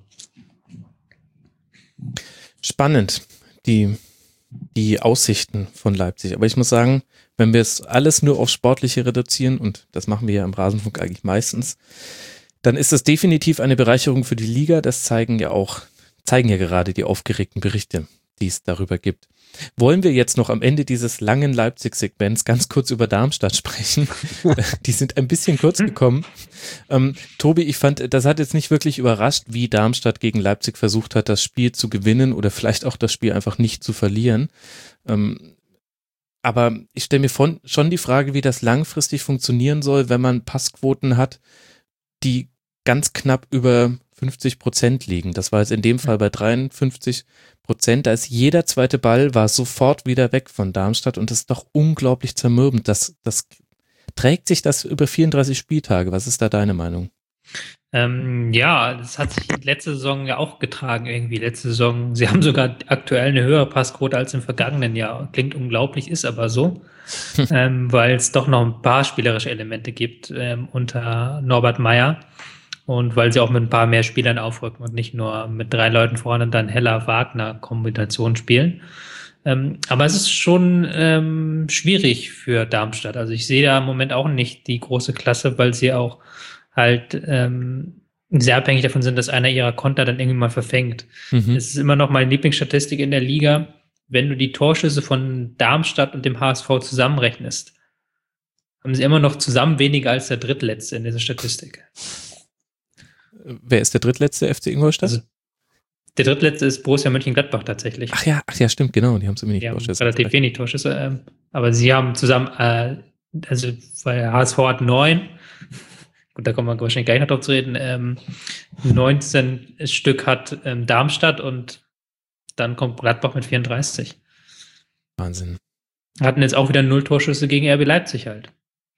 Spannend, die, die Aussichten von Leipzig. Aber ich muss sagen, wenn wir es alles nur auf Sportliche reduzieren, und das machen wir ja im Rasenfunk eigentlich meistens, dann ist es definitiv eine Bereicherung für die Liga. Das zeigen ja auch zeigen ja gerade die aufgeregten Berichte, die es darüber gibt. Wollen wir jetzt noch am Ende dieses langen Leipzig-Segments ganz kurz über Darmstadt sprechen? Die sind ein bisschen kurz gekommen. Ähm, Tobi, ich fand, das hat jetzt nicht wirklich überrascht, wie Darmstadt gegen Leipzig versucht hat, das Spiel zu gewinnen oder vielleicht auch das Spiel einfach nicht zu verlieren. Ähm, aber ich stelle mir von, schon die Frage, wie das langfristig funktionieren soll, wenn man Passquoten hat, die ganz knapp über fünfzig Prozent liegen. Das war jetzt in dem Fall bei dreiundfünfzig Prozent. Da ist jeder zweite Ball war sofort wieder weg von Darmstadt und das ist doch unglaublich zermürbend. Das, das trägt sich das über vierunddreißig Spieltage. Was ist da deine Meinung? Ähm, ja, das hat sich letzte Saison ja auch getragen irgendwie. Letzte Saison, sie haben sogar aktuell eine höhere Passquote als im vergangenen Jahr. Klingt unglaublich, ist aber so, ähm, weil es doch noch ein paar spielerische Elemente gibt ähm, unter Norbert Meyer. Und weil sie auch mit ein paar mehr Spielern aufrücken und nicht nur mit drei Leuten vorne und dann Heller-Wagner-Kombination spielen. Ähm, aber es ist schon ähm, schwierig für Darmstadt. Also ich sehe da im Moment auch nicht die große Klasse, weil sie auch halt ähm, sehr abhängig davon sind, dass einer ihrer Konter dann irgendwie mal verfängt. Mhm. Es ist immer noch meine Lieblingsstatistik in der Liga. Wenn du die Torschüsse von Darmstadt und dem H S V zusammenrechnest, haben sie immer noch zusammen weniger als der Drittletzte in dieser Statistik. Wer ist der drittletzte F C Ingolstadt? Also, der drittletzte ist Borussia Mönchengladbach tatsächlich. Ach ja, ach ja, stimmt, genau. Die haben so wenig die Torschüsse. Relativ recht. wenig Torschüsse. Äh, aber sie haben zusammen, äh, also weil der H S V hat neun, gut, da kommen wir wahrscheinlich gleich noch drauf zu reden, ähm, neunzehn Stück hat ähm, Darmstadt und dann kommt Gladbach mit vierunddreißig. Wahnsinn. Hatten jetzt auch wieder null Torschüsse gegen R B Leipzig halt.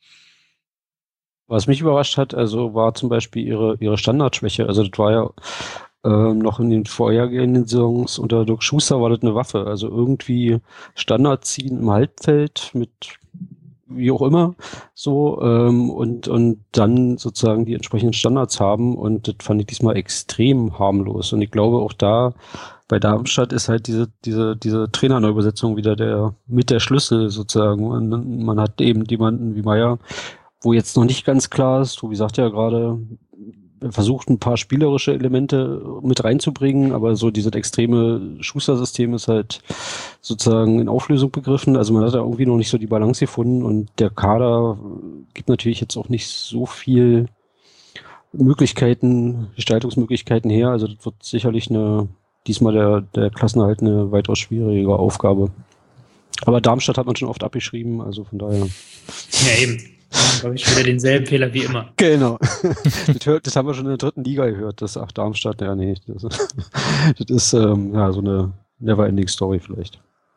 Was mich überrascht hat, also war zum Beispiel ihre, ihre Standardschwäche. Also das war ja ähm, noch in den vorhergehenden Saisons unter Dirk Schuster war das eine Waffe. Also irgendwie Standard ziehen im Halbfeld mit wie auch immer so ähm, und, und dann sozusagen die entsprechenden Standards haben und das fand ich diesmal extrem harmlos. Und ich glaube auch da bei Darmstadt ist halt diese, diese, diese Trainerneubesetzung wieder der mit der Schlüssel sozusagen. Und man hat eben jemanden wie Meyer, wo jetzt noch nicht ganz klar ist, Tobi sagt ja gerade, er versucht ein paar spielerische Elemente mit reinzubringen, aber so dieses extreme Schuster-System ist halt sozusagen in Auflösung begriffen. Also man hat da irgendwie noch nicht so die Balance gefunden und der Kader gibt natürlich jetzt auch nicht so viel Möglichkeiten, Gestaltungsmöglichkeiten her. Also das wird sicherlich eine, diesmal der, der Klassenerhalt eine weitaus schwierige Aufgabe. Aber Darmstadt hat man schon oft abgeschrieben, also von daher. Ja, eben. Glaube ich, wieder denselben Fehler wie immer. Genau. das, hört, das haben wir schon in der dritten Liga gehört, das ach Darmstadt, ja nee, das, das ist ähm, ja so eine Never-Ending Story vielleicht.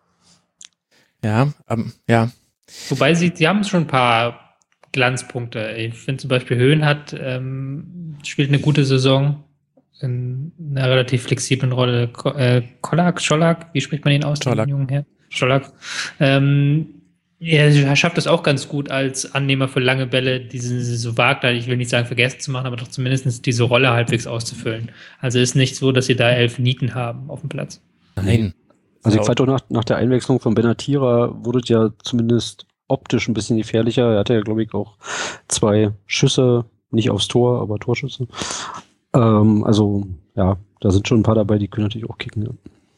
Ja, ähm, ja. Wobei sie, sie haben schon ein paar Glanzpunkte. Ich finde zum Beispiel Höhenhardt ähm, spielt eine gute Saison in einer relativ flexiblen Rolle. Ko- äh, Kollak, Schollak, wie spricht man ihn aus? Schollak. Den jungen Herr? Schollak. Ähm, Ja, er schafft es auch ganz gut als Annehmer für lange Bälle, diesen so Wagner, ich will nicht sagen vergessen zu machen, aber doch zumindest diese Rolle halbwegs auszufüllen. Also ist nicht so, dass sie da elf Nieten haben auf dem Platz. Nein. Also ich fand auch nach, nach der Einwechslung von Benatira wurde es ja zumindest optisch ein bisschen gefährlicher. Er hatte ja, glaube ich, auch zwei Schüsse, nicht aufs Tor, aber Torschüsse. Ähm, also ja, da sind schon ein paar dabei, die können natürlich auch kicken. Ja.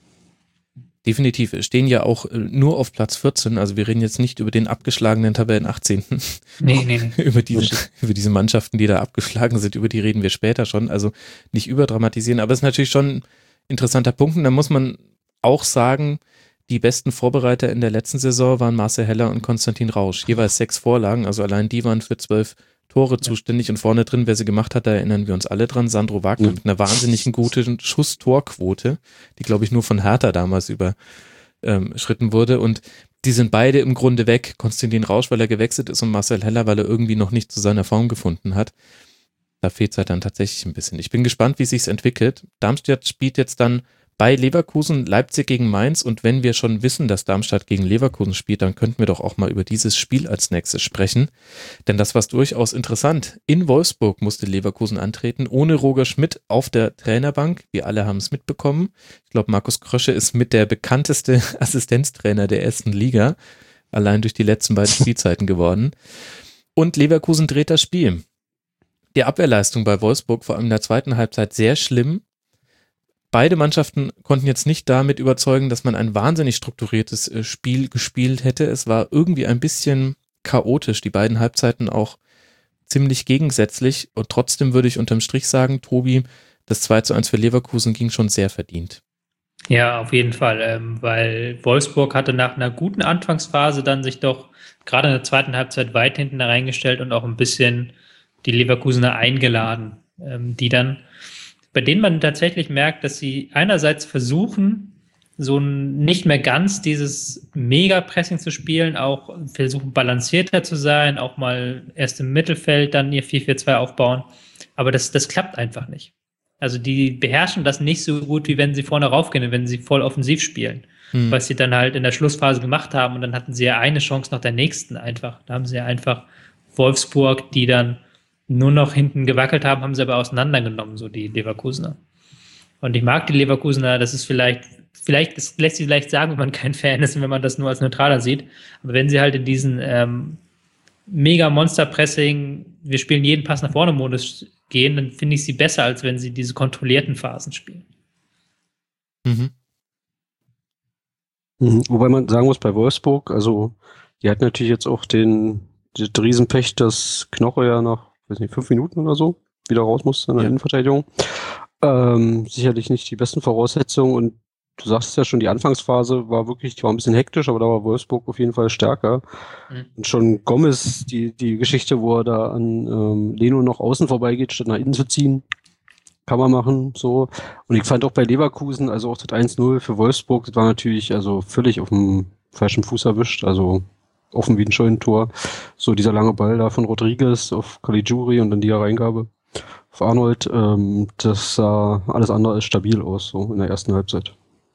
Definitiv. Wir stehen ja auch nur auf Platz vierzehn, also wir reden jetzt nicht über den abgeschlagenen Tabellen achtzehnten Nee, nee, nee. über, diese, über diese Mannschaften, die da abgeschlagen sind, über die reden wir später schon, also nicht überdramatisieren, aber es ist natürlich schon ein interessanter Punkt und da muss man auch sagen, die besten Vorbereiter in der letzten Saison waren Marcel Heller und Konstantin Rausch, jeweils sechs Vorlagen, also allein die waren für zwölf Tore ja. zuständig und vorne drin, wer sie gemacht hat, da erinnern wir uns alle dran, Sandro Wagner ja. mit einer wahnsinnig guten Schuss-Tor-Quote, die glaube ich nur von Hertha damals überschritten wurde und die sind beide im Grunde weg, Konstantin Rausch, weil er gewechselt ist und Marcel Heller, weil er irgendwie noch nicht zu seiner Form gefunden hat. Da fehlt es halt dann tatsächlich ein bisschen. Ich bin gespannt, wie es sich entwickelt. Darmstadt spielt jetzt dann bei Leverkusen, Leipzig gegen Mainz und wenn wir schon wissen, dass Darmstadt gegen Leverkusen spielt, dann könnten wir doch auch mal über dieses Spiel als nächstes sprechen, denn das war durchaus interessant. In Wolfsburg musste Leverkusen antreten, ohne Roger Schmidt auf der Trainerbank, wir alle haben es mitbekommen. Ich glaube, Markus Krösche ist mit der bekannteste Assistenztrainer der ersten Liga, allein durch die letzten beiden Spielzeiten geworden und Leverkusen dreht das Spiel. Die Abwehrleistung bei Wolfsburg, vor allem in der zweiten Halbzeit, sehr schlimm. Beide Mannschaften konnten jetzt nicht damit überzeugen, dass man ein wahnsinnig strukturiertes Spiel gespielt hätte. Es war irgendwie ein bisschen chaotisch, die beiden Halbzeiten auch ziemlich gegensätzlich und trotzdem würde ich unterm Strich sagen, Tobi, das zwei zu eins für Leverkusen ging schon sehr verdient. Ja, auf jeden Fall, ähm, weil Wolfsburg hatte nach einer guten Anfangsphase dann sich doch gerade in der zweiten Halbzeit weit hinten reingestellt und auch ein bisschen die Leverkusener eingeladen, ähm, die dann bei denen man tatsächlich merkt, dass sie einerseits versuchen, so nicht mehr ganz dieses Mega-Pressing zu spielen, auch versuchen balancierter zu sein, auch mal erst im Mittelfeld dann ihr vier vier zwei aufbauen, aber das, das klappt einfach nicht. Also die beherrschen das nicht so gut, wie wenn sie vorne raufgehen, wenn sie voll offensiv spielen, hm. was sie dann halt in der Schlussphase gemacht haben und dann hatten sie ja eine Chance nach der nächsten einfach. Da haben sie ja einfach Wolfsburg, die dann nur noch hinten gewackelt haben, haben sie aber auseinandergenommen, so die Leverkusener. Und ich mag die Leverkusener, das ist vielleicht, vielleicht, das lässt sich vielleicht sagen, wenn man kein Fan ist und wenn man das nur als Neutraler sieht, aber wenn sie halt in diesen ähm, Mega-Monster-Pressing, wir spielen jeden Pass nach vorne Modus gehen, dann finde ich sie besser, als wenn sie diese kontrollierten Phasen spielen. Mhm. Mhm. Wobei man sagen muss, bei Wolfsburg, also die hat natürlich jetzt auch den, den Riesenpech, dass Knoche ja nach weiß nicht, fünf Minuten oder so, wieder raus musste in der ja. Innenverteidigung. Ähm, sicherlich nicht die besten Voraussetzungen und du sagst ja schon, die Anfangsphase war wirklich, die war ein bisschen hektisch, aber da war Wolfsburg auf jeden Fall stärker. Mhm. Und schon Gomez, die, die Geschichte, wo er da an ähm, Leno noch außen vorbeigeht, statt nach innen zu ziehen, kann man machen, so. Und ich fand auch bei Leverkusen, also auch das eins null für Wolfsburg, das war natürlich also völlig auf dem falschen Fuß erwischt, also offen wie ein Scheunentor. So dieser lange Ball da von Rodriguez auf Caligiuri und dann die Reingabe auf Arnold. Ähm, das sah alles andere als stabil aus, so in der ersten Halbzeit.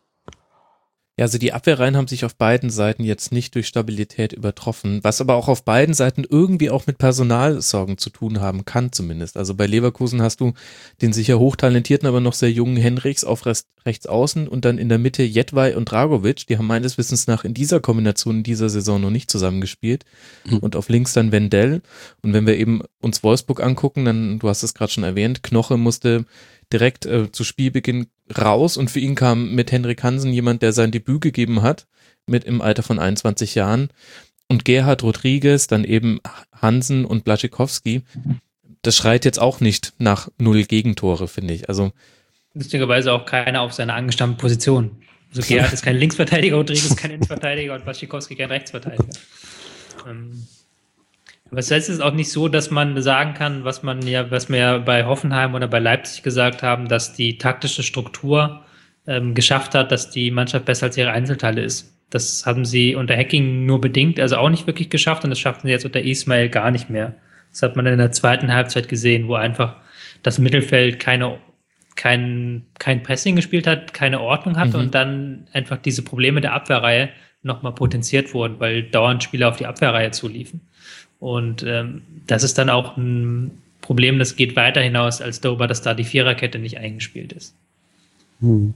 Ja, also die Abwehrreihen haben sich auf beiden Seiten jetzt nicht durch Stabilität übertroffen, was aber auch auf beiden Seiten irgendwie auch mit Personalsorgen zu tun haben kann zumindest. Also bei Leverkusen hast du den sicher hochtalentierten, aber noch sehr jungen Henrichs auf rechts außen und dann in der Mitte Jedwai und Dragovic, die haben meines Wissens nach in dieser Kombination in dieser Saison noch nicht zusammengespielt mhm. und auf links dann Wendell und wenn wir eben uns Wolfsburg angucken, dann, du hast es gerade schon erwähnt, Knoche musste direkt äh, zu Spielbeginn raus und für ihn kam mit Henrik Hansen jemand, der sein Debüt gegeben hat, mit im Alter von einundzwanzig Jahren und Gerhard Rodriguez, dann eben Hansen und Blaszczykowski. Das schreit jetzt auch nicht nach null Gegentore, finde ich. Also lustigerweise auch keiner auf seiner angestammten Position. Also Gerhard ist kein Linksverteidiger, Rodriguez kein Innenverteidiger und Blaszczykowski kein Rechtsverteidiger. Ähm, aber es ist auch nicht so, dass man sagen kann, was man ja, was wir ja bei Hoffenheim oder bei Leipzig gesagt haben, dass die taktische Struktur ähm, geschafft hat, dass die Mannschaft besser als ihre Einzelteile ist. Das haben sie unter Hacking nur bedingt, also auch nicht wirklich geschafft und das schaffen sie jetzt unter Ismail gar nicht mehr. Das hat man in der zweiten Halbzeit gesehen, wo einfach das Mittelfeld keine, kein, kein Pressing gespielt hat, keine Ordnung hatte mhm. und dann einfach diese Probleme der Abwehrreihe nochmal potenziert wurden, weil dauernd Spieler auf die Abwehrreihe zuliefen. Und ähm, das ist dann auch ein Problem, das geht weiter hinaus als darüber, dass da die Viererkette nicht eingespielt ist. Hm.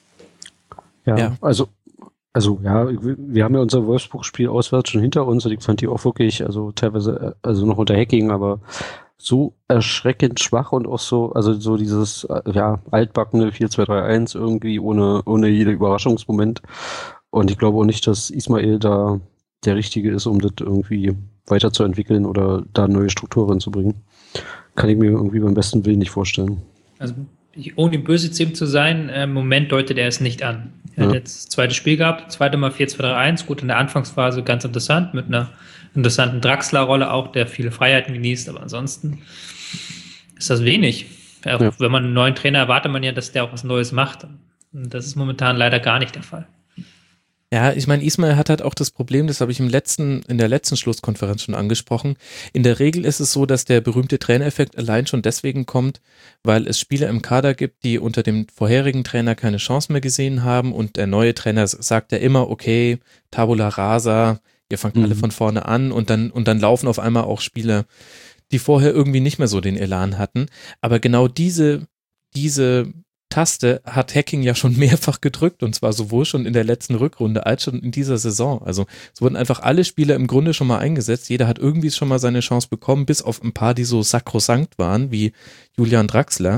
Ja, Ja. also Also ja, wir haben ja unser Wolfsburg-Spiel auswärts schon hinter uns und ich fand die auch wirklich, also teilweise, also noch unter Hacking, aber so erschreckend schwach und auch so, also so dieses, ja, altbackene vier zwei drei eins irgendwie ohne, ohne jede Überraschungsmoment. Und ich glaube auch nicht, dass Ismail da der Richtige ist, um das irgendwie weiterzuentwickeln oder da neue Strukturen zu bringen. Kann ich mir irgendwie beim besten Willen nicht vorstellen. Also ich, ohne böse zu ihm zu sein, im Moment deutet er es nicht an. Er Ja. hat jetzt das zweite Spiel gehabt, zweite Mal vier zwei drei eins, gut in der Anfangsphase ganz interessant, mit einer interessanten Draxler-Rolle auch, der viele Freiheiten genießt, aber ansonsten ist das wenig. Auch Ja. wenn man einen neuen Trainer erwartet man ja, dass der auch was Neues macht. Und das ist momentan leider gar nicht der Fall. Ja, ich meine, Ismail hat halt auch das Problem, das habe ich im letzten, in der letzten Schlusskonferenz schon angesprochen. In der Regel ist es so, dass der berühmte Trainereffekt allein schon deswegen kommt, weil es Spieler im Kader gibt, die unter dem vorherigen Trainer keine Chance mehr gesehen haben und der neue Trainer sagt ja immer, okay, Tabula Rasa, ihr fangt Mhm. alle von vorne an und dann, und dann laufen auf einmal auch Spieler, die vorher irgendwie nicht mehr so den Elan hatten. Aber genau diese, diese Taste hat Hacking ja schon mehrfach gedrückt und zwar sowohl schon in der letzten Rückrunde als schon in dieser Saison. Also es wurden einfach alle Spieler im Grunde schon mal eingesetzt. Jeder hat irgendwie schon mal seine Chance bekommen, bis auf ein paar, die so sakrosankt waren, wie Julian Draxler.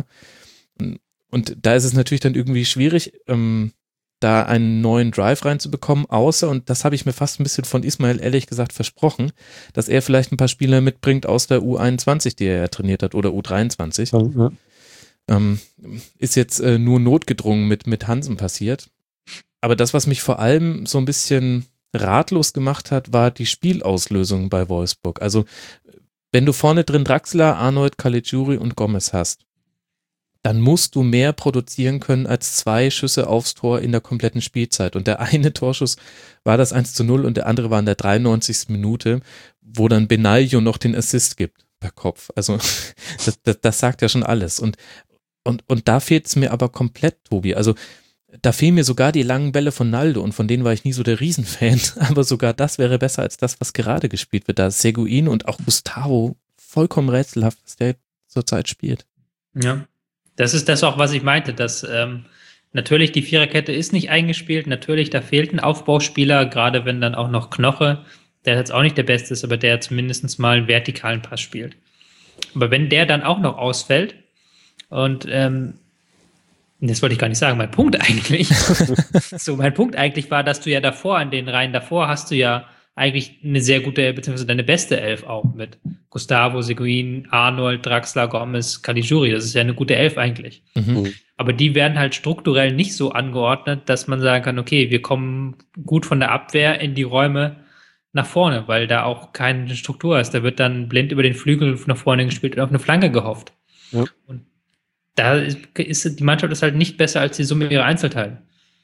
Und da ist es natürlich dann irgendwie schwierig, ähm, da einen neuen Drive reinzubekommen, außer, und das habe ich mir fast ein bisschen von Ismail ehrlich gesagt versprochen, dass er vielleicht ein paar Spieler mitbringt aus der U einundzwanzig, die er ja trainiert hat, oder U dreiundzwanzig. Ja, ja. Ähm, ist jetzt äh, nur notgedrungen mit, mit Hansen passiert. Aber das, was mich vor allem so ein bisschen ratlos gemacht hat, war die Spielauslösung bei Wolfsburg. Also wenn du vorne drin Draxler, Arnold, Caligiuri und Gomez hast, dann musst du mehr produzieren können als zwei Schüsse aufs Tor in der kompletten Spielzeit. Und der eine Torschuss war das eins zu null und der andere war in der dreiundneunzigsten Minute, wo dann Benaglio noch den Assist gibt per Kopf. Also das, das, das sagt ja schon alles. Und Und, und da fehlt es mir aber komplett, Tobi. Also da fehlen mir sogar die langen Bälle von Naldo und von denen war ich nie so der Riesenfan. Aber sogar das wäre besser als das, was gerade gespielt wird. Da ist Seguin und auch Gustavo vollkommen rätselhaft, was der zurzeit spielt. Ja, das ist das auch, was ich meinte, dass ähm, natürlich die Viererkette ist nicht eingespielt, natürlich da fehlt ein Aufbauspieler, gerade wenn dann auch noch Knoche, der jetzt auch nicht der Beste ist, aber der zumindest mal einen vertikalen Pass spielt. Aber wenn der dann auch noch ausfällt, und ähm, das wollte ich gar nicht sagen, mein Punkt eigentlich, so mein Punkt eigentlich war, dass du ja davor, an den Reihen davor hast du ja eigentlich eine sehr gute, beziehungsweise deine beste Elf auch mit Gustavo, Seguin, Arnold, Draxler, Gomez, Caligiuri, das ist ja eine gute Elf eigentlich. Mhm. Aber die werden halt strukturell nicht so angeordnet, dass man sagen kann, okay, wir kommen gut von der Abwehr in die Räume nach vorne, weil da auch keine Struktur ist. Da wird dann blind über den Flügel nach vorne gespielt und auf eine Flanke gehofft. Ja. Und da ist, ist die Mannschaft ist halt nicht besser als die Summe ihrer Einzelteile.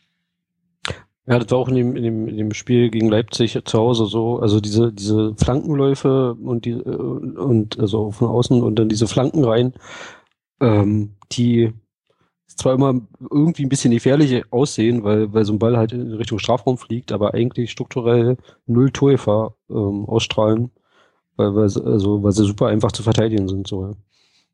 Ja, das war auch in dem, in dem, in dem Spiel gegen Leipzig zu Hause so. Also diese, diese Flankenläufe und die, äh, und also von außen und dann diese Flanken rein, ähm, die zwar immer irgendwie ein bisschen gefährlich aussehen, weil, weil so ein Ball halt in Richtung Strafraum fliegt, aber eigentlich strukturell null Torgefahr ähm, ausstrahlen, weil, weil, sie- also, weil sie super einfach zu verteidigen sind. So. Ja.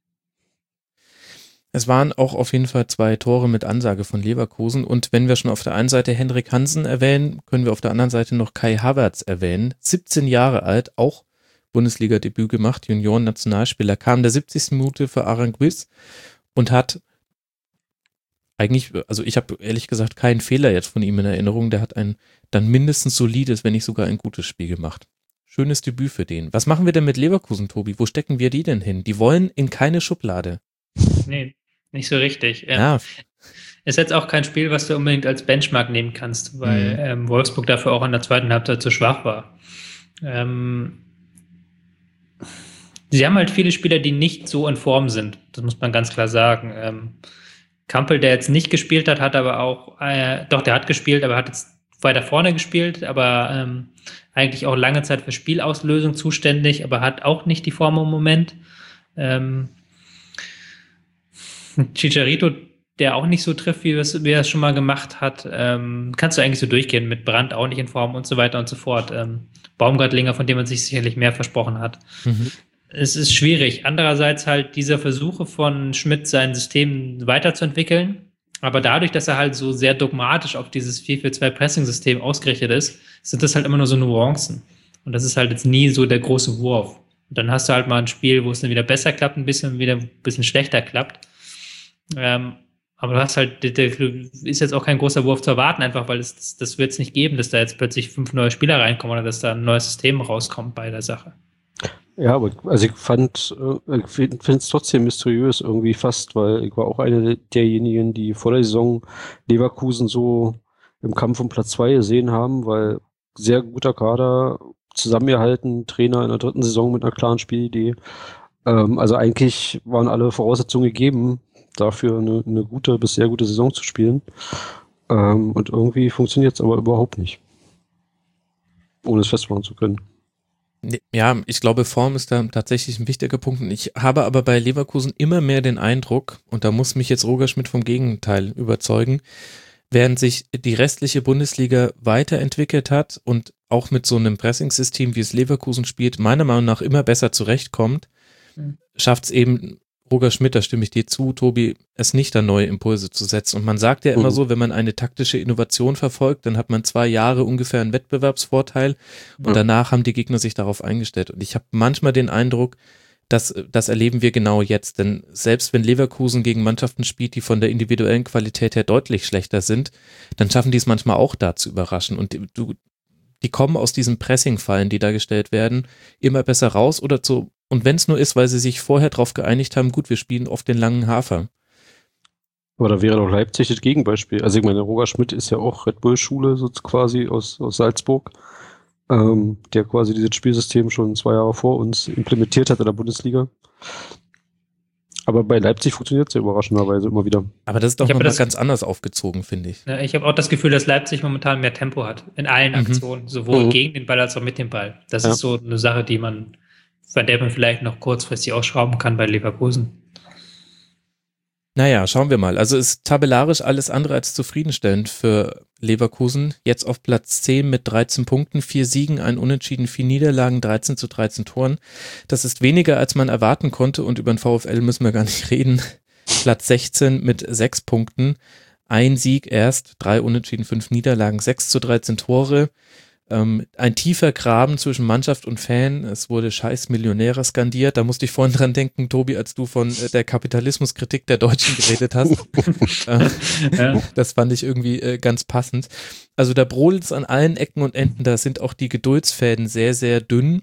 Es waren auch auf jeden Fall zwei Tore mit Ansage von Leverkusen und wenn wir schon auf der einen Seite Henrik Hansen erwähnen, können wir auf der anderen Seite noch Kai Havertz erwähnen. siebzehn Jahre alt, auch Bundesliga-Debüt gemacht, Junioren-Nationalspieler, kam in der siebzigsten Minute für Aranguiz und hat eigentlich, also ich habe ehrlich gesagt keinen Fehler jetzt von ihm in Erinnerung, der hat ein dann mindestens solides, wenn nicht sogar ein gutes Spiel gemacht. Schönes Debüt für den. Was machen wir denn mit Leverkusen, Tobi? Wo stecken wir die denn hin? Die wollen in keine Schublade. Nee, nicht so richtig. Ähm, Ja, Ist jetzt auch kein Spiel, was du unbedingt als Benchmark nehmen kannst, weil Mhm. ähm, Wolfsburg dafür auch in der zweiten Halbzeit zu schwach war. Ähm, sie haben halt viele Spieler, die nicht so in Form sind. Das muss man ganz klar sagen. Ähm, Kampel, der jetzt nicht gespielt hat, hat aber auch, äh, doch, der hat gespielt, aber hat jetzt weiter vorne gespielt, aber ähm, eigentlich auch lange Zeit für Spielauslösung zuständig, aber hat auch nicht die Form im Moment. Ähm, Chicharito der auch nicht so trifft, wie, wie er es schon mal gemacht hat. Ähm, kannst du eigentlich so durchgehen, mit Brandt auch nicht in Form und so weiter und so fort. Ähm, Baumgartlinger, von dem man sich sicherlich mehr versprochen hat. Mhm. Es ist schwierig. Andererseits halt dieser Versuche von Schmidt, sein System weiterzuentwickeln. Aber dadurch, dass er halt so sehr dogmatisch auf dieses vier vier zwei Pressing-System ausgerichtet ist, sind das halt immer nur so Nuancen. Und das ist halt jetzt nie so der große Wurf. Und dann hast du halt mal ein Spiel, wo es dann wieder besser klappt, ein bisschen, wieder ein bisschen schlechter klappt. Ähm, aber du hast halt, der, der ist jetzt auch kein großer Wurf zu erwarten, einfach weil es, das, das wird es nicht geben, dass da jetzt plötzlich fünf neue Spieler reinkommen oder dass da ein neues System rauskommt bei der Sache. Ja, aber also ich fand, äh, ich finde es trotzdem mysteriös irgendwie fast, weil ich war auch einer derjenigen, die vor der Saison Leverkusen so im Kampf um Platz zwei gesehen haben, weil sehr guter Kader, zusammengehalten, Trainer in der dritten Saison mit einer klaren Spielidee. Ähm, also eigentlich waren alle Voraussetzungen gegeben, dafür eine, eine gute bis sehr gute Saison zu spielen. Ähm, und irgendwie funktioniert es aber überhaupt nicht. Ohne es festmachen zu können. Ja, ich glaube, Form ist da tatsächlich ein wichtiger Punkt. Ich habe aber bei Leverkusen immer mehr den Eindruck, und da muss mich jetzt Roger Schmidt vom Gegenteil überzeugen, während sich die restliche Bundesliga weiterentwickelt hat und auch mit so einem Pressing-System, wie es Leverkusen spielt, meiner Meinung nach immer besser zurechtkommt, mhm. schafft es eben Roger Schmidt, da stimme ich dir zu, Tobi, es nicht da neue Impulse zu setzen. Und man sagt ja immer mhm. so, wenn man eine taktische Innovation verfolgt, dann hat man zwei Jahre ungefähr einen Wettbewerbsvorteil und mhm. danach haben die Gegner sich darauf eingestellt. Und ich habe manchmal den Eindruck, dass das erleben wir genau jetzt. Denn selbst wenn Leverkusen gegen Mannschaften spielt, die von der individuellen Qualität her deutlich schlechter sind, dann schaffen die es manchmal auch da zu überraschen. Und die, du, die kommen aus diesen Pressing-Fallen, die da gestellt werden, immer besser raus oder zu. Und wenn es nur ist, weil sie sich vorher darauf geeinigt haben, gut, wir spielen oft den langen Hafer. Aber da wäre doch Leipzig das Gegenbeispiel. Also ich meine, Roger Schmidt ist ja auch Red Bull-Schule so quasi aus, aus Salzburg, ähm, der quasi dieses Spielsystem schon zwei Jahre vor uns implementiert hat in der Bundesliga. Aber bei Leipzig funktioniert es ja überraschenderweise immer wieder. Aber das ist doch nochmal ganz anders aufgezogen, finde ich. Ja, ich habe auch das Gefühl, dass Leipzig momentan mehr Tempo hat in allen mhm. Aktionen, sowohl mhm. gegen den Ball als auch mit dem Ball. Das ja. ist so eine Sache, die man bei der man vielleicht noch kurzfristig ausschrauben kann bei Leverkusen. Naja, schauen wir mal. Also ist tabellarisch alles andere als zufriedenstellend für Leverkusen. Jetzt auf Platz zehn mit dreizehn Punkten, vier Siegen, ein Unentschieden, vier Niederlagen, dreizehn zu dreizehn Toren. Das ist weniger, als man erwarten konnte und über den VfL müssen wir gar nicht reden. Platz sechzehn mit sechs Punkten, ein Sieg erst, drei Unentschieden, fünf Niederlagen, sechs zu dreizehn Tore. Ähm, ein tiefer Graben zwischen Mannschaft und Fan. Es wurde scheiß Millionäre skandiert. Da musste ich vorhin dran denken, Tobi, als du von äh, der Kapitalismuskritik der Deutschen geredet hast. äh, ja. Das fand ich irgendwie äh, ganz passend. Also da brodelt es an allen Ecken und Enden. Da sind auch die Geduldsfäden sehr, sehr dünn.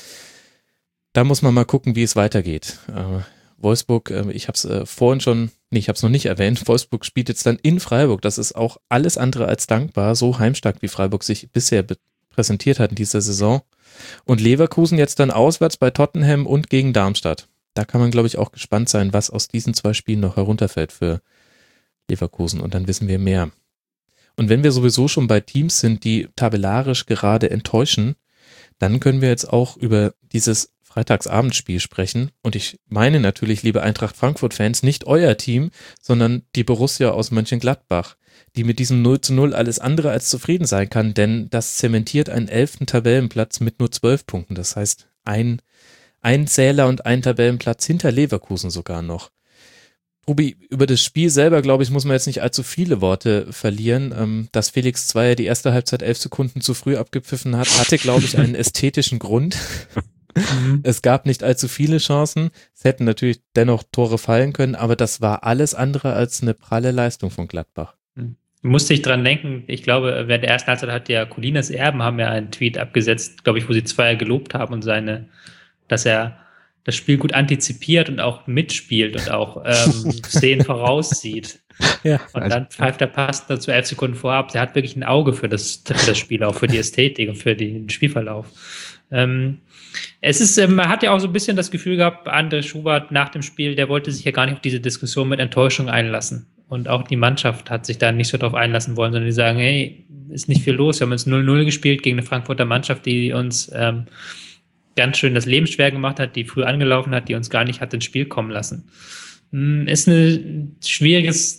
Da muss man mal gucken, wie es weitergeht. Äh, Wolfsburg, äh, ich habe es äh, vorhin schon, nee, ich habe es noch nicht erwähnt, Wolfsburg spielt jetzt dann in Freiburg. Das ist auch alles andere als dankbar. So heimstark, wie Freiburg sich bisher be- präsentiert hat in dieser Saison. Und Leverkusen jetzt dann auswärts bei Tottenham und gegen Darmstadt. Da kann man, glaube ich, auch gespannt sein, was aus diesen zwei Spielen noch herunterfällt für Leverkusen. Und dann wissen wir mehr. Und wenn wir sowieso schon bei Teams sind, die tabellarisch gerade enttäuschen, dann können wir jetzt auch über dieses Freitagsabendspiel sprechen. Und ich meine natürlich, liebe Eintracht Frankfurt-Fans, nicht euer Team, sondern die Borussia aus Mönchengladbach, die mit diesem null zu null alles andere als zufrieden sein kann, denn das zementiert einen elften Tabellenplatz mit nur zwölf Punkten. Das heißt, ein, ein Zähler und ein Tabellenplatz hinter Leverkusen sogar noch. Rubi, über das Spiel selber, glaube ich, muss man jetzt nicht allzu viele Worte verlieren. Ähm, dass Felix Zweier die erste Halbzeit elf Sekunden zu früh abgepfiffen hat, hatte, glaube ich, einen ästhetischen Grund. Mhm. Es gab nicht allzu viele Chancen. Es hätten natürlich dennoch Tore fallen können, aber das war alles andere als eine pralle Leistung von Gladbach. Mhm. Musste ich dran denken, ich glaube, während der ersten Halbzeit hat ja Colinas Erben haben ja einen Tweet abgesetzt, glaube ich, wo sie Zweier gelobt haben und seine, dass er das Spiel gut antizipiert und auch mitspielt und auch ähm, Szenen voraussieht. Ja. Und dann pfeift er Pass dazu elf Sekunden vorab. Der hat wirklich ein Auge für das, für das Spiel, auch für die Ästhetik und für den Spielverlauf. Ähm, es ist, man hat ja auch so ein bisschen das Gefühl gehabt, André Schubert nach dem Spiel, der wollte sich ja gar nicht auf diese Diskussion mit Enttäuschung einlassen. Und auch die Mannschaft hat sich da nicht so drauf einlassen wollen, sondern die sagen, hey, ist nicht viel los. Wir haben jetzt null null gespielt gegen eine Frankfurter Mannschaft, die uns ähm, ganz schön das Leben schwer gemacht hat, die früh angelaufen hat, die uns gar nicht hat ins Spiel kommen lassen. Ist ein schwieriges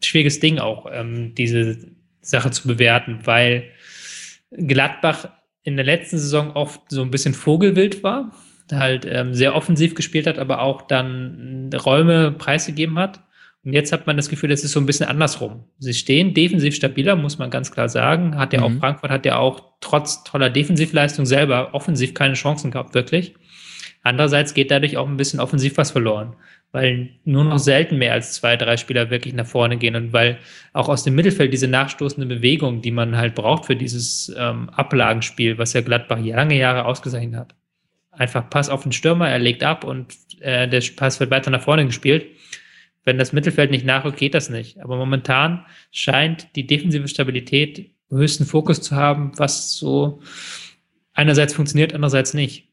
schwieriges Ding auch, ähm, diese Sache zu bewerten, weil Gladbach in der letzten Saison oft so ein bisschen vogelwild war, halt ähm, sehr offensiv gespielt hat, aber auch dann Räume preisgegeben hat. Und jetzt hat man das Gefühl, es ist so ein bisschen andersrum. Sie stehen defensiv stabiler, muss man ganz klar sagen. Hat ja Mhm. auch Frankfurt hat ja auch trotz toller Defensivleistung selber offensiv keine Chancen gehabt, wirklich. Andererseits geht dadurch auch ein bisschen offensiv was verloren, weil nur noch selten mehr als zwei, drei Spieler wirklich nach vorne gehen und weil auch aus dem Mittelfeld diese nachstoßende Bewegung, die man halt braucht für dieses ähm, Ablagenspiel, was ja Gladbach lange Jahre ausgezeichnet hat. Einfach Pass auf den Stürmer, er legt ab und äh, der Pass wird weiter nach vorne gespielt. Wenn das Mittelfeld nicht nachrückt, geht das nicht. Aber momentan scheint die defensive Stabilität höchsten Fokus zu haben, was so einerseits funktioniert, andererseits nicht.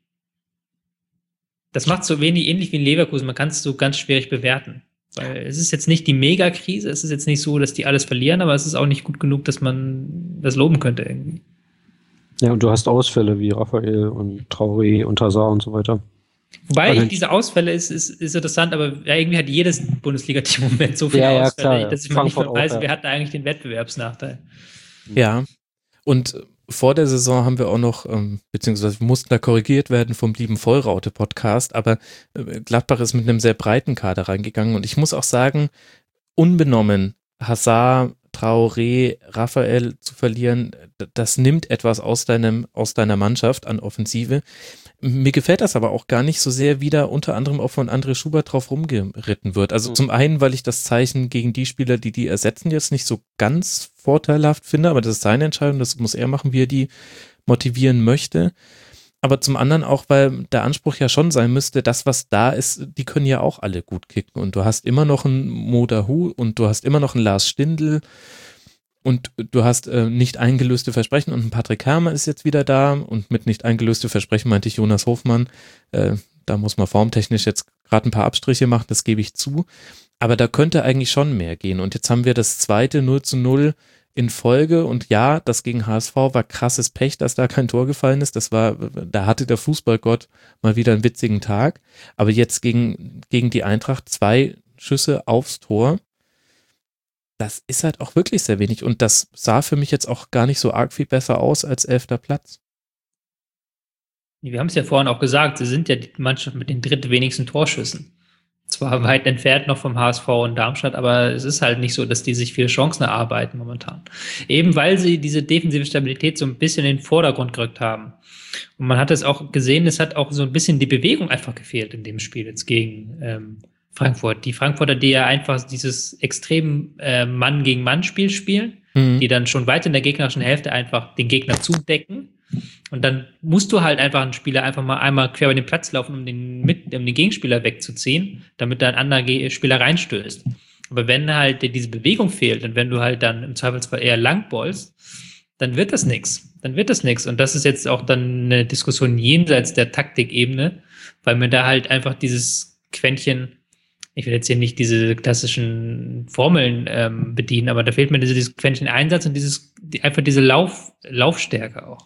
Das macht so wenig ähnlich wie in Leverkusen. Man kann es so ganz schwierig bewerten. Weil es ist jetzt nicht die Megakrise, es ist jetzt nicht so, dass die alles verlieren, aber es ist auch nicht gut genug, dass man das loben könnte irgendwie. Ja, und du hast Ausfälle wie Raphael und Traoré und Hazard und so weiter. Wobei Also- ich, diese Ausfälle ist, ist, ist interessant, aber ja, irgendwie hat jedes Bundesliga-Team im Moment so viele Ja, ja, Ausfälle, klar, ja. dass ich mal nicht Frankfurt mehr weiß, auch, ja. wer hat da eigentlich den Wettbewerbsnachteil. Ja, und vor der Saison haben wir auch noch, ähm, beziehungsweise mussten da korrigiert werden vom lieben Vollraute-Podcast, aber äh, Gladbach ist mit einem sehr breiten Kader reingegangen und ich muss auch sagen, unbenommen Hazard, Traoré, Raphael zu verlieren, d- das nimmt etwas aus deinem, aus deiner Mannschaft an Offensive. Mir gefällt das aber auch gar nicht so sehr, wie da unter anderem auch von André Schubert drauf rumgeritten wird. Also Mhm. zum einen, weil ich das Zeichen gegen die Spieler, die die ersetzen, jetzt nicht so ganz vorteilhaft finde, aber das ist seine Entscheidung, das muss er machen, wie er die motivieren möchte. Aber zum anderen auch, weil der Anspruch ja schon sein müsste, das, was da ist, die können ja auch alle gut kicken. Und du hast immer noch einen Mo Dahoud und du hast immer noch einen Lars Stindl und du hast äh, nicht eingelöste Versprechen und ein Patrick Herrmann ist jetzt wieder da und mit nicht eingelöste Versprechen meinte ich Jonas Hofmann. Äh, da muss man formtechnisch jetzt gerade ein paar Abstriche machen, das gebe ich zu. Aber da könnte eigentlich schon mehr gehen. Und jetzt haben wir das zweite null zu null in Folge und ja, das gegen H S V war krasses Pech, dass da kein Tor gefallen ist. Das war, da hatte der Fußballgott mal wieder einen witzigen Tag. Aber jetzt gegen, gegen die Eintracht zwei Schüsse aufs Tor. Das ist halt auch wirklich sehr wenig und das sah für mich jetzt auch gar nicht so arg viel besser aus als elfter Platz. Wir haben es ja vorhin auch gesagt, sie sind ja die Mannschaft mit den drittwenigsten Torschüssen. Zwar weit entfernt noch vom H S V und Darmstadt, aber es ist halt nicht so, dass die sich viele Chancen erarbeiten momentan. Eben weil sie diese defensive Stabilität so ein bisschen in den Vordergrund gerückt haben. Und man hat es auch gesehen, es hat auch so ein bisschen die Bewegung einfach gefehlt in dem Spiel jetzt gegen ähm, Frankfurt. Die Frankfurter, die ja einfach dieses extrem äh, Mann-gegen-Mann-Spiel spielen, Mhm. die dann schon weit in der gegnerischen Hälfte einfach den Gegner zudecken. Und dann musst du halt einfach einen Spieler einfach mal einmal quer über den Platz laufen, um den, mit, um den Gegenspieler wegzuziehen, damit da ein anderer Ge- Spieler reinstößt. Aber wenn halt dir diese Bewegung fehlt und wenn du halt dann im Zweifelsfall eher langballst, dann wird das nichts. Dann wird das nichts. Und das ist jetzt auch dann eine Diskussion jenseits der Taktikebene, weil mir da halt einfach dieses Quäntchen, ich will jetzt hier nicht diese klassischen Formeln ähm, bedienen, aber da fehlt mir dieses Quäntchen Einsatz und dieses, die, einfach diese Lauf, Laufstärke auch.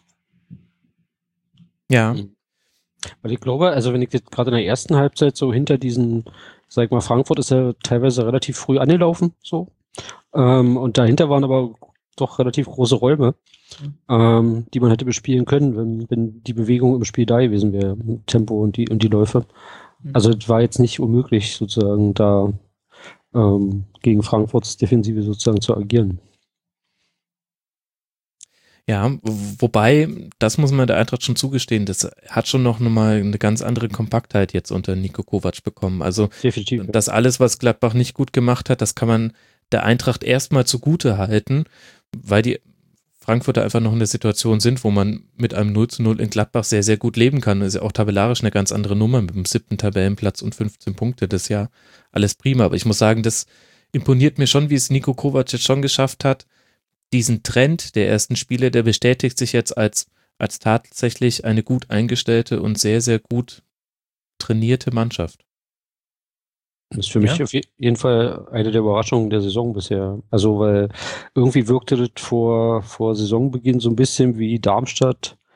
Ja, Weil ich glaube, also wenn ich jetzt gerade in der ersten Halbzeit so hinter diesen, sag ich mal, Frankfurt ist ja teilweise relativ früh angelaufen, so. Ähm, und dahinter waren aber doch relativ große Räume, ähm, die man hätte bespielen können, wenn, wenn die Bewegung im Spiel da gewesen wäre, im Tempo und die, und die Läufe. Also es war jetzt nicht unmöglich, sozusagen da ähm, gegen Frankfurts Defensive sozusagen zu agieren. ja, w- wobei, das muss man der Eintracht schon zugestehen, das hat schon noch mal eine ganz andere Kompaktheit jetzt unter Niko Kovac bekommen. Also Definitiv. das alles, was Gladbach nicht gut gemacht hat, das kann man der Eintracht erstmal zugute halten, weil die Frankfurter einfach noch in der Situation sind, wo man mit einem null zu null in Gladbach sehr, sehr gut leben kann. Das ist ja auch tabellarisch eine ganz andere Nummer mit dem siebten Tabellenplatz und fünfzehn Punkte. Das ist ja alles prima. Aber ich muss sagen, das imponiert mir schon, wie es Niko Kovac jetzt schon geschafft hat. Diesen Trend der ersten Spiele, der bestätigt sich jetzt als, als tatsächlich eine gut eingestellte und sehr, sehr gut trainierte Mannschaft. Das ist für mich Ja. auf je- jeden Fall eine der Überraschungen der Saison bisher. Also, weil irgendwie wirkte das vor, vor Saisonbeginn so ein bisschen wie Darmstadt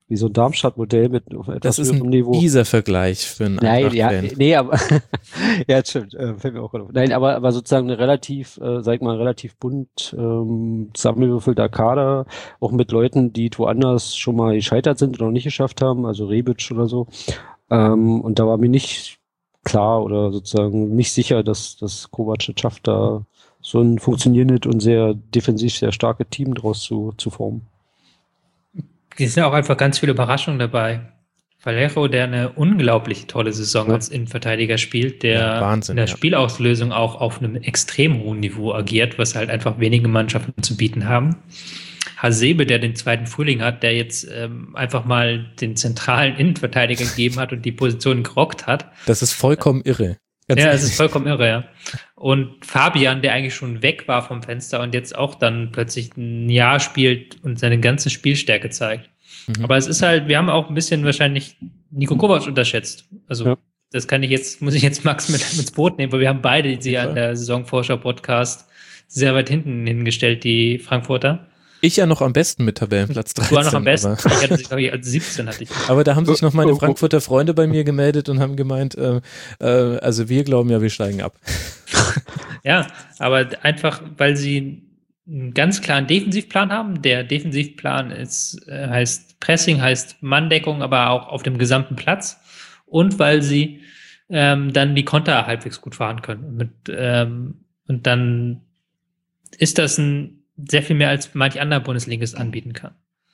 wie so ein Darmstadt-Modell mit auf etwas Das ist höherem ein Niveau. dieser Vergleich für einen Nein, ja, Eintracht-Fan. nee, aber ja, das stimmt, äh, fällt mir auch gerade auf. Nein, aber, aber sozusagen eine relativ, äh, sag ich mal, relativ bunt ähm, zusammengewürfelter Kader, auch mit Leuten, die woanders schon mal gescheitert sind oder noch nicht geschafft haben, also Rebic oder so. Ähm, und da war mir nicht klar oder sozusagen nicht sicher, dass, dass Kovac es schafft, da so ein funktionierendes und sehr defensiv sehr starkes Team draus zu, zu formen. Es sind auch einfach ganz viele Überraschungen dabei. Valero, der eine unglaublich tolle Saison Ja. als Innenverteidiger spielt, der Ja, Wahnsinn, in der ja. Spielauslösung auch auf einem extrem hohen Niveau agiert, was halt einfach wenige Mannschaften zu bieten haben. Hasebe, der den zweiten Frühling hat, der jetzt ähm, einfach mal den zentralen Innenverteidiger gegeben hat und die Position gerockt hat. Das ist vollkommen irre. Ganz Ja, es ehrlich. ist vollkommen irre, ja. Und Fabian, der eigentlich schon weg war vom Fenster und jetzt auch dann plötzlich ein Jahr spielt und seine ganze Spielstärke zeigt. Mhm. Aber es ist halt, wir haben auch ein bisschen wahrscheinlich Nico Kovac unterschätzt. Also Ja. das kann ich jetzt, muss ich jetzt Max mit ins Boot nehmen, weil wir haben beide sie Ja. an der Saisonvorschau-Podcast sehr weit hinten hingestellt, die Frankfurter. Ich ja noch am besten mit Tabellenplatz dreizehn. Du war noch am besten. Aber, Ich hatte sie, glaube ich, als siebzehn hatte ich. aber da haben sich noch meine Oh, oh. Frankfurter Freunde bei mir gemeldet und haben gemeint, äh, äh, also wir glauben ja, wir steigen ab. Ja, aber einfach, weil sie einen ganz klaren Defensivplan haben. Der Defensivplan ist, äh, heißt Pressing, heißt Manndeckung, aber auch auf dem gesamten Platz. Und weil sie ähm, dann die Konter halbwegs gut fahren können. Und, mit, ähm, und dann ist das ein sehr viel mehr, als manch anderer Bundesligist anbieten kann.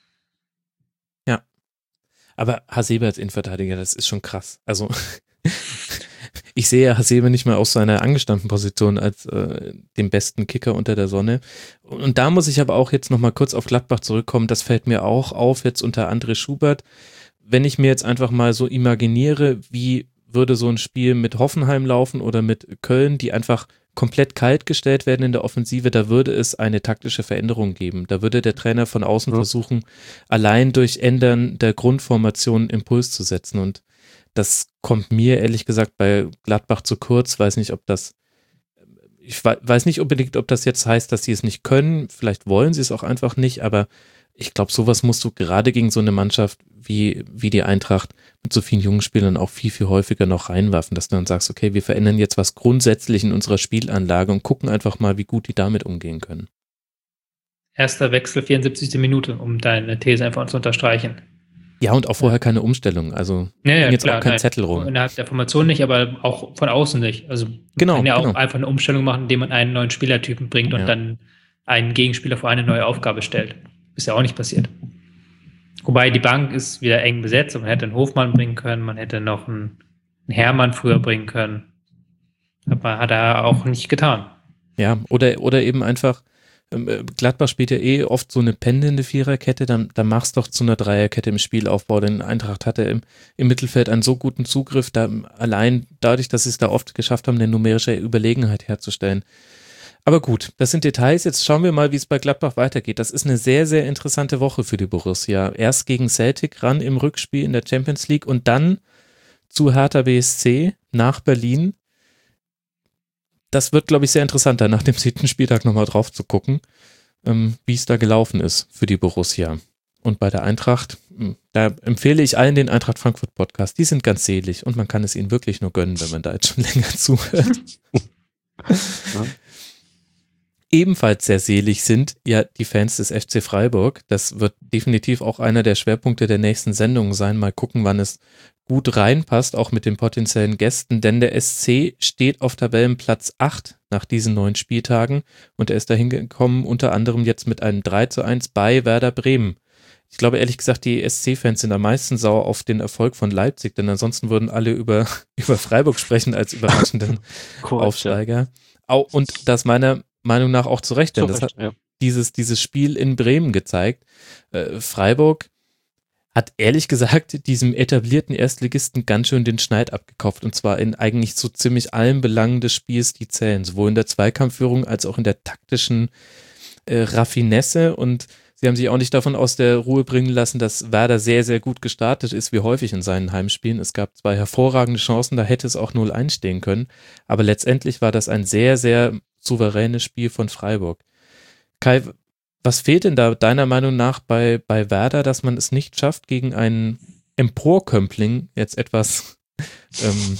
Aber Hasebe als Innenverteidiger, das ist schon krass. Also ich sehe Hasebe nicht mehr aus seiner angestammten Position als äh, den besten Kicker unter der Sonne. Und da muss ich aber auch jetzt nochmal kurz auf Gladbach zurückkommen. Das fällt mir auch auf jetzt unter André Schubert. Wenn ich mir jetzt einfach mal so imaginiere, wie würde so ein Spiel mit Hoffenheim laufen oder mit Köln, die einfach komplett kalt gestellt werden in der Offensive, da würde es eine taktische Veränderung geben. Da würde der Trainer von außen Ja. versuchen, allein durch Ändern der Grundformation einen Impuls zu setzen. Und das kommt mir ehrlich gesagt bei Gladbach zu kurz. Weiß nicht, ob das, ich weiß nicht unbedingt, ob das jetzt heißt, dass sie es nicht können. Vielleicht wollen sie es auch einfach nicht, aber ich glaube, sowas musst du gerade gegen so eine Mannschaft wie, wie die Eintracht mit so vielen jungen Spielern auch viel, viel häufiger noch reinwerfen, dass du dann sagst, okay, wir verändern jetzt was grundsätzlich in unserer Spielanlage und gucken einfach mal, wie gut die damit umgehen können. Erster Wechsel, vierundsiebzigste Minute, um deine These einfach zu unterstreichen. Ja, und auch vorher keine Umstellung, also Ja, ja, jetzt klar, auch kein nein. Zettel rum. Innerhalb der Formation nicht, aber auch von außen nicht. Also man Genau, kann ja genau. auch einfach eine Umstellung machen, indem man einen neuen Spielertypen bringt und Ja. dann einen Gegenspieler vor eine neue Aufgabe stellt. Ist ja auch nicht passiert. Wobei die Bank ist wieder eng besetzt und man hätte einen Hofmann bringen können, man hätte noch einen, einen Hermann früher bringen können. Aber hat er auch nicht getan. Ja, oder, oder eben einfach, ähm, äh, Gladbach spielt ja eh oft so eine pendelnde Viererkette, dann, dann mach's doch zu einer Dreierkette im Spielaufbau, denn Eintracht hatte im, im Mittelfeld einen so guten Zugriff, da allein dadurch, dass sie es da oft geschafft haben, eine numerische Überlegenheit herzustellen. Aber gut, das sind Details. Jetzt schauen wir mal, wie es bei Gladbach weitergeht. Das ist eine sehr, sehr interessante Woche für die Borussia. Erst gegen Celtic ran im Rückspiel in der Champions League und dann zu Hertha B S C nach Berlin. Das wird, glaube ich, sehr interessant, da nach dem siebten Spieltag nochmal drauf zu gucken, ähm, wie es da gelaufen ist für die Borussia. Und bei der Eintracht, mh, da empfehle ich allen den Eintracht Frankfurt Podcast. Die sind ganz selig und man kann es ihnen wirklich nur gönnen, wenn man da jetzt schon länger zuhört. Ja. Ebenfalls sehr selig sind ja die Fans des F C Freiburg. Das wird definitiv auch einer der Schwerpunkte der nächsten Sendung sein. Mal gucken, wann es gut reinpasst, auch mit den potenziellen Gästen. Denn der S C steht auf Tabellenplatz acht nach diesen neun Spieltagen und er ist dahin gekommen, unter anderem jetzt mit einem drei zu eins bei Werder Bremen. Ich glaube ehrlich gesagt, die S C-Fans sind am meisten sauer auf den Erfolg von Leipzig, denn ansonsten würden alle über, über Freiburg sprechen als überraschenden Korrekt, Aufsteiger. Au, und das meiner Meinung nach auch zu Recht, denn Zu das Recht, hat ja. dieses, dieses Spiel in Bremen gezeigt. Äh, Freiburg hat ehrlich gesagt diesem etablierten Erstligisten ganz schön den Schneid abgekauft und zwar in eigentlich so ziemlich allen Belangen des Spiels, die zählen, sowohl in der Zweikampfführung als auch in der taktischen äh, Raffinesse und sie haben sich auch nicht davon aus der Ruhe bringen lassen, dass Werder sehr, sehr gut gestartet ist, wie häufig in seinen Heimspielen. Es gab zwei hervorragende Chancen, da hätte es auch null eins stehen können, aber letztendlich war das ein sehr, sehr souveränes Spiel von Freiburg. Kai, was fehlt denn da deiner Meinung nach bei, bei Werder, dass man es nicht schafft, gegen einen Emporkömpling jetzt etwas ähm,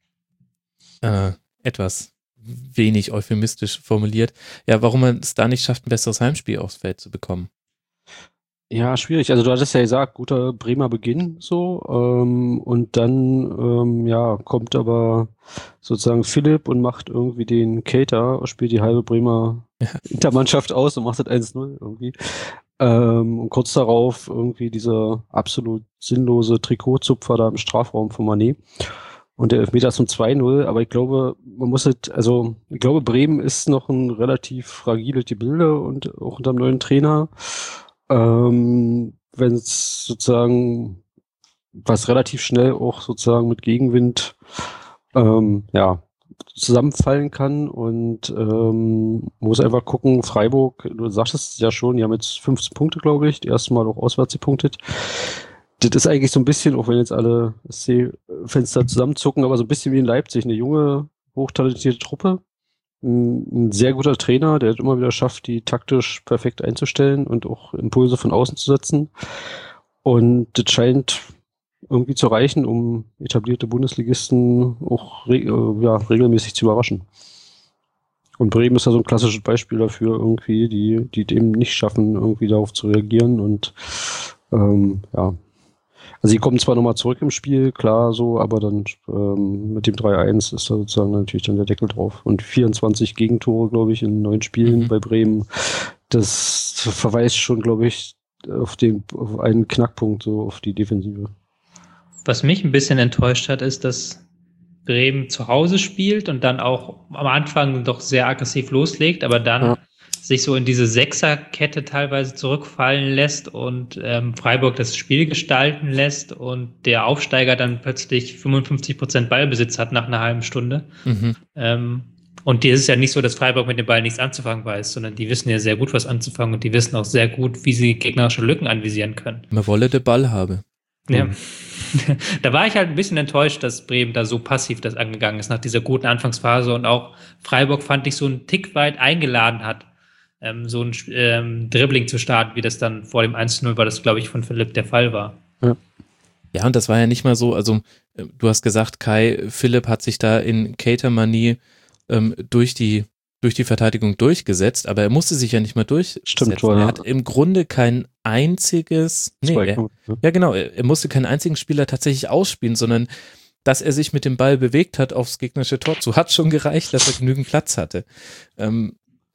äh, etwas wenig euphemistisch formuliert, ja, warum man es da nicht schafft, ein besseres Heimspiel aufs Feld zu bekommen? Ja, schwierig. Also du hattest ja gesagt, guter Bremer Beginn so ähm, und dann ähm, ja kommt aber sozusagen Philipp und macht irgendwie den Cater, spielt die halbe Bremer Ja. Intermannschaft aus und macht das eins null irgendwie. Ähm, und kurz darauf irgendwie dieser absolut sinnlose Trikotzupfer da im Strafraum von Mané. Und der Elfmeter zum zwei null, aber ich glaube, man muss halt, also ich glaube, Bremen ist noch ein relativ fragiles Gebilde und auch unter dem neuen Trainer. Ähm, wenn es sozusagen was relativ schnell auch sozusagen mit Gegenwind ähm, ja, zusammenfallen kann und ähm, muss einfach gucken, Freiburg, du sagtest es ja schon, die haben jetzt fünfzehn Punkte, glaube ich, die erste Mal auch auswärts gepunktet. Das ist eigentlich so ein bisschen, auch wenn jetzt alle S C-Fenster zusammenzucken, aber so ein bisschen wie in Leipzig, eine junge, hochtalentierte Truppe. Ein sehr guter Trainer, der es immer wieder schafft, die taktisch perfekt einzustellen und auch Impulse von außen zu setzen. Und das scheint irgendwie zu reichen, um etablierte Bundesligisten auch re äh, ja, regelmäßig zu überraschen. Und Bremen ist ja so ein klassisches Beispiel dafür, irgendwie, die, die dem nicht schaffen, irgendwie darauf zu reagieren. Und ähm, ja, also sie kommen zwar nochmal zurück im Spiel, klar so, aber dann ähm, mit dem drei eins ist da sozusagen natürlich dann der Deckel drauf. Und vierundzwanzig Gegentore, glaube ich, in neun Spielen Mhm. bei Bremen. Das verweist schon, glaube ich, auf den auf einen Knackpunkt, so auf die Defensive. Was mich ein bisschen enttäuscht hat, ist, dass Bremen zu Hause spielt und dann auch am Anfang doch sehr aggressiv loslegt, aber dann Ja. sich so in diese Sechserkette teilweise zurückfallen lässt und ähm, Freiburg das Spiel gestalten lässt und der Aufsteiger dann plötzlich fünfundfünfzig Prozent Ballbesitz hat nach einer halben Stunde. Mhm. Ähm, und dir ist es ja nicht so, dass Freiburg mit dem Ball nichts anzufangen weiß, sondern die wissen ja sehr gut, was anzufangen und die wissen auch sehr gut, wie sie gegnerische Lücken anvisieren können. Man wolle den Ball haben. Ja. Da war ich halt ein bisschen enttäuscht, dass Bremen da so passiv das angegangen ist nach dieser guten Anfangsphase und auch Freiburg fand ich so einen Tick weit eingeladen hat, ähm, so ein ähm, Dribbling zu starten, wie das dann vor dem eins zu null war, das glaube ich von Philipp der Fall war. Ja, und das war ja nicht mal so, also äh, du hast gesagt, Kai, Philipp hat sich da in Cater-Manie ähm, durch die durch die Verteidigung durchgesetzt, aber er musste sich ja nicht mal durchsetzen. Stimmt, ja. Er hat im Grunde kein einziges, nee, er, Zweikampf, ne? ja genau, er, er musste keinen einzigen Spieler tatsächlich ausspielen, sondern dass er sich mit dem Ball bewegt hat aufs gegnerische Tor zu, hat schon gereicht, dass er genügend Platz hatte. Ähm,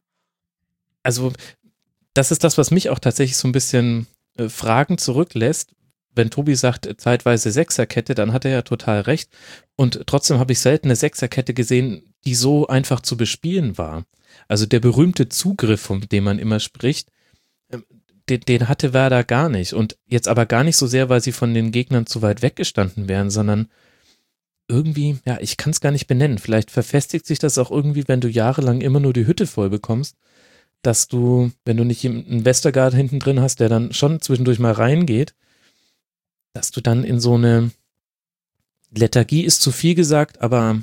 also das ist das, was mich auch tatsächlich so ein bisschen äh, Fragen zurücklässt. Wenn Tobi sagt, äh, zeitweise Sechserkette, dann hat er ja total recht. Und trotzdem habe ich selten eine Sechserkette gesehen, die so einfach zu bespielen war. Also der berühmte Zugriff, von dem man immer spricht, äh, den, den hatte Werder gar nicht. Und jetzt aber gar nicht so sehr, weil sie von den Gegnern zu weit weggestanden wären, sondern irgendwie, ja, ich kann es gar nicht benennen. Vielleicht verfestigt sich das auch irgendwie, wenn du jahrelang immer nur die Hütte voll bekommst, dass du, wenn du nicht einen Westergaard hinten drin hast, der dann schon zwischendurch mal reingeht, dass du dann in so eine Lethargie ist zu viel gesagt, aber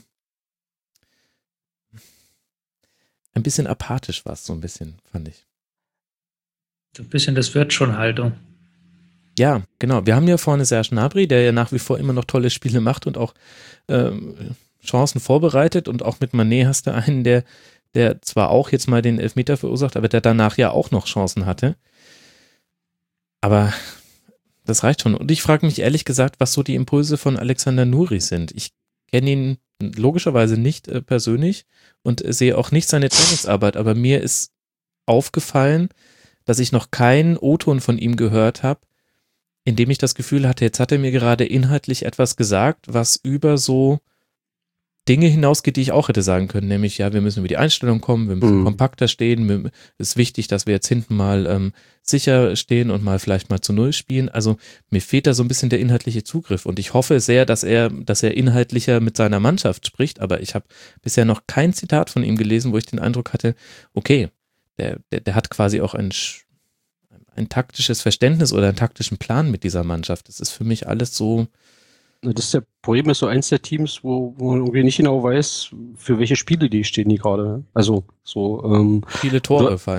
ein bisschen apathisch war es so ein bisschen, fand ich. So ein bisschen das wird schon Haltung. Ja, genau. Wir haben ja vorne Serge Gnabry, der ja nach wie vor immer noch tolle Spiele macht und auch ähm, Chancen vorbereitet und auch mit Mané hast du einen, der der zwar auch jetzt mal den Elfmeter verursacht, aber der danach ja auch noch Chancen hatte. Aber das reicht schon. Und ich frage mich ehrlich gesagt, was so die Impulse von Alexander Nuri sind. Ich kenne ihn logischerweise nicht äh, persönlich und äh, sehe auch nicht seine Trainingsarbeit, aber mir ist aufgefallen, dass ich noch keinen O-Ton von ihm gehört habe, in dem ich das Gefühl hatte, jetzt hat er mir gerade inhaltlich etwas gesagt, was über so Dinge hinausgeht, die ich auch hätte sagen können, nämlich, ja, wir müssen über die Einstellung kommen, wir müssen Mhm. kompakter stehen, es ist wichtig, dass wir jetzt hinten mal ähm, sicher stehen und mal vielleicht mal zu Null spielen. Also mir fehlt da so ein bisschen der inhaltliche Zugriff und ich hoffe sehr, dass er, dass er inhaltlicher mit seiner Mannschaft spricht, aber ich habe bisher noch kein Zitat von ihm gelesen, wo ich den Eindruck hatte, okay, der, der, der hat quasi auch ein, ein taktisches Verständnis oder einen taktischen Plan mit dieser Mannschaft. Das ist für mich alles so. Das ist der Bremen ist so eins der Teams, wo, wo man irgendwie nicht genau weiß, für welche Spiele die stehen die gerade. Ne? Also so ähm, Viele Tore fallen.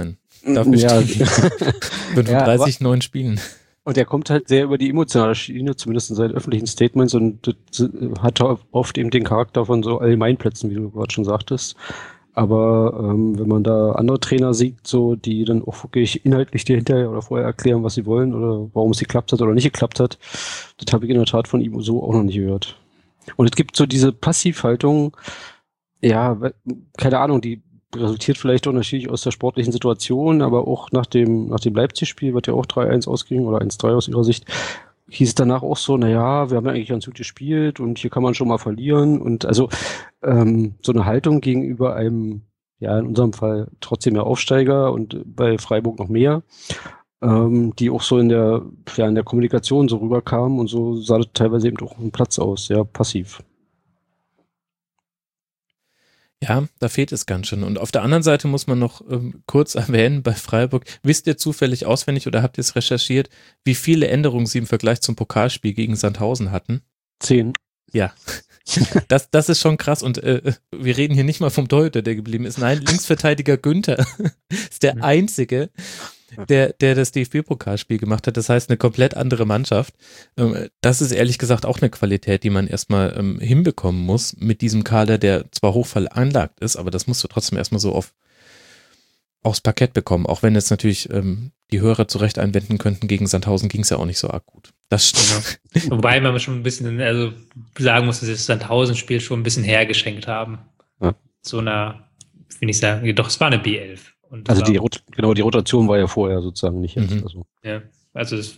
Dafür Ja. fünfunddreißig, Ja, neun Spielen. und er kommt halt sehr über die emotionale Schiene, zumindest in seinen öffentlichen Statements, und das hat oft eben den Charakter von so Allgemeinplätzen, wie du gerade schon sagtest. Aber ähm, wenn man da andere Trainer sieht, so die dann auch wirklich inhaltlich dir hinterher oder vorher erklären, was sie wollen oder warum es geklappt hat oder nicht geklappt hat, das habe ich in der Tat von ihm so auch noch nicht gehört. Und es gibt so diese Passivhaltung, ja, we- keine Ahnung, die resultiert vielleicht unterschiedlich aus der sportlichen Situation, aber auch nach dem, nach dem Leipzig-Spiel, wird ja auch drei eins ausging oder eins drei aus ihrer Sicht, hieß es danach auch so, naja, wir haben ja eigentlich ganz gut gespielt und hier kann man schon mal verlieren. Und also ähm, so eine Haltung gegenüber einem, ja, in unserem Fall trotzdem ja Aufsteiger und bei Freiburg noch mehr, ähm, die auch so in der, ja, in der Kommunikation so rüberkam, und so sah das teilweise eben auch auf dem Platz aus, sehr passiv. Ja, da fehlt es ganz schön. Und auf der anderen Seite muss man noch ähm, kurz erwähnen, bei Freiburg, wisst ihr zufällig auswendig oder habt ihr es recherchiert, wie viele Änderungen sie im Vergleich zum Pokalspiel gegen Sandhausen hatten? Zehn. Ja, das, das ist schon krass. Und äh, wir reden hier nicht mal vom Torhüter, der geblieben ist. Nein, Linksverteidiger Günther ist der Einzige, der, der das D F B-Pokalspiel gemacht hat. Das heißt, eine komplett andere Mannschaft. Ähm, das ist ehrlich gesagt auch eine Qualität, die man erstmal ähm, hinbekommen muss mit diesem Kader, der zwar hoch veranlagt ist, aber das musst du trotzdem erstmal so auf, aufs Parkett bekommen. Auch wenn jetzt natürlich ähm, die Hörer zu Recht einwenden könnten, gegen Sandhausen ging es ja auch nicht so arg gut. Das stimmt. Ja. Wobei man schon ein bisschen, also sagen muss, dass sie das Sandhausen-Spiel schon ein bisschen hergeschenkt haben. Ja. So einer, will ich sagen, doch, es war eine B elf. Und Also war, die, Rot- genau, die Rotation war ja vorher sozusagen nicht jetzt. Mhm. Also. Ja, also es,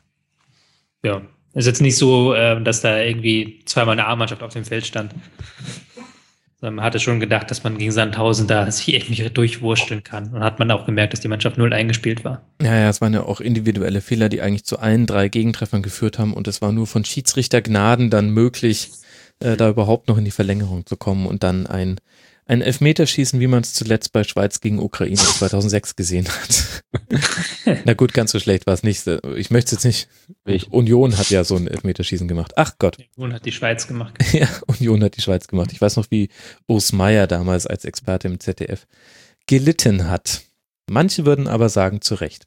ja, ist jetzt nicht so, äh, dass da irgendwie zweimal eine A-Mannschaft auf dem Feld stand. Sondern man hatte schon gedacht, dass man gegen Sandhausen da sich irgendwie durchwursteln kann. Und hat man auch gemerkt, dass die Mannschaft null eingespielt war. Ja, ja, es waren ja auch individuelle Fehler, die eigentlich zu allen drei Gegentreffern geführt haben, und es war nur von Schiedsrichtergnaden dann möglich, äh, da überhaupt noch in die Verlängerung zu kommen und dann ein, ein Elfmeterschießen, wie man es zuletzt bei Schweiz gegen Ukraine zweitausendsechs gesehen hat. Na gut, ganz so schlecht war es nicht. Ich möchte es jetzt nicht. Union hat ja so ein Elfmeterschießen gemacht. Ach Gott. Union hat die Schweiz gemacht. Ja, Union hat die Schweiz gemacht. Ich weiß noch, wie Urs Meier damals als Experte im Z D F gelitten hat. Manche würden aber sagen, zu Recht.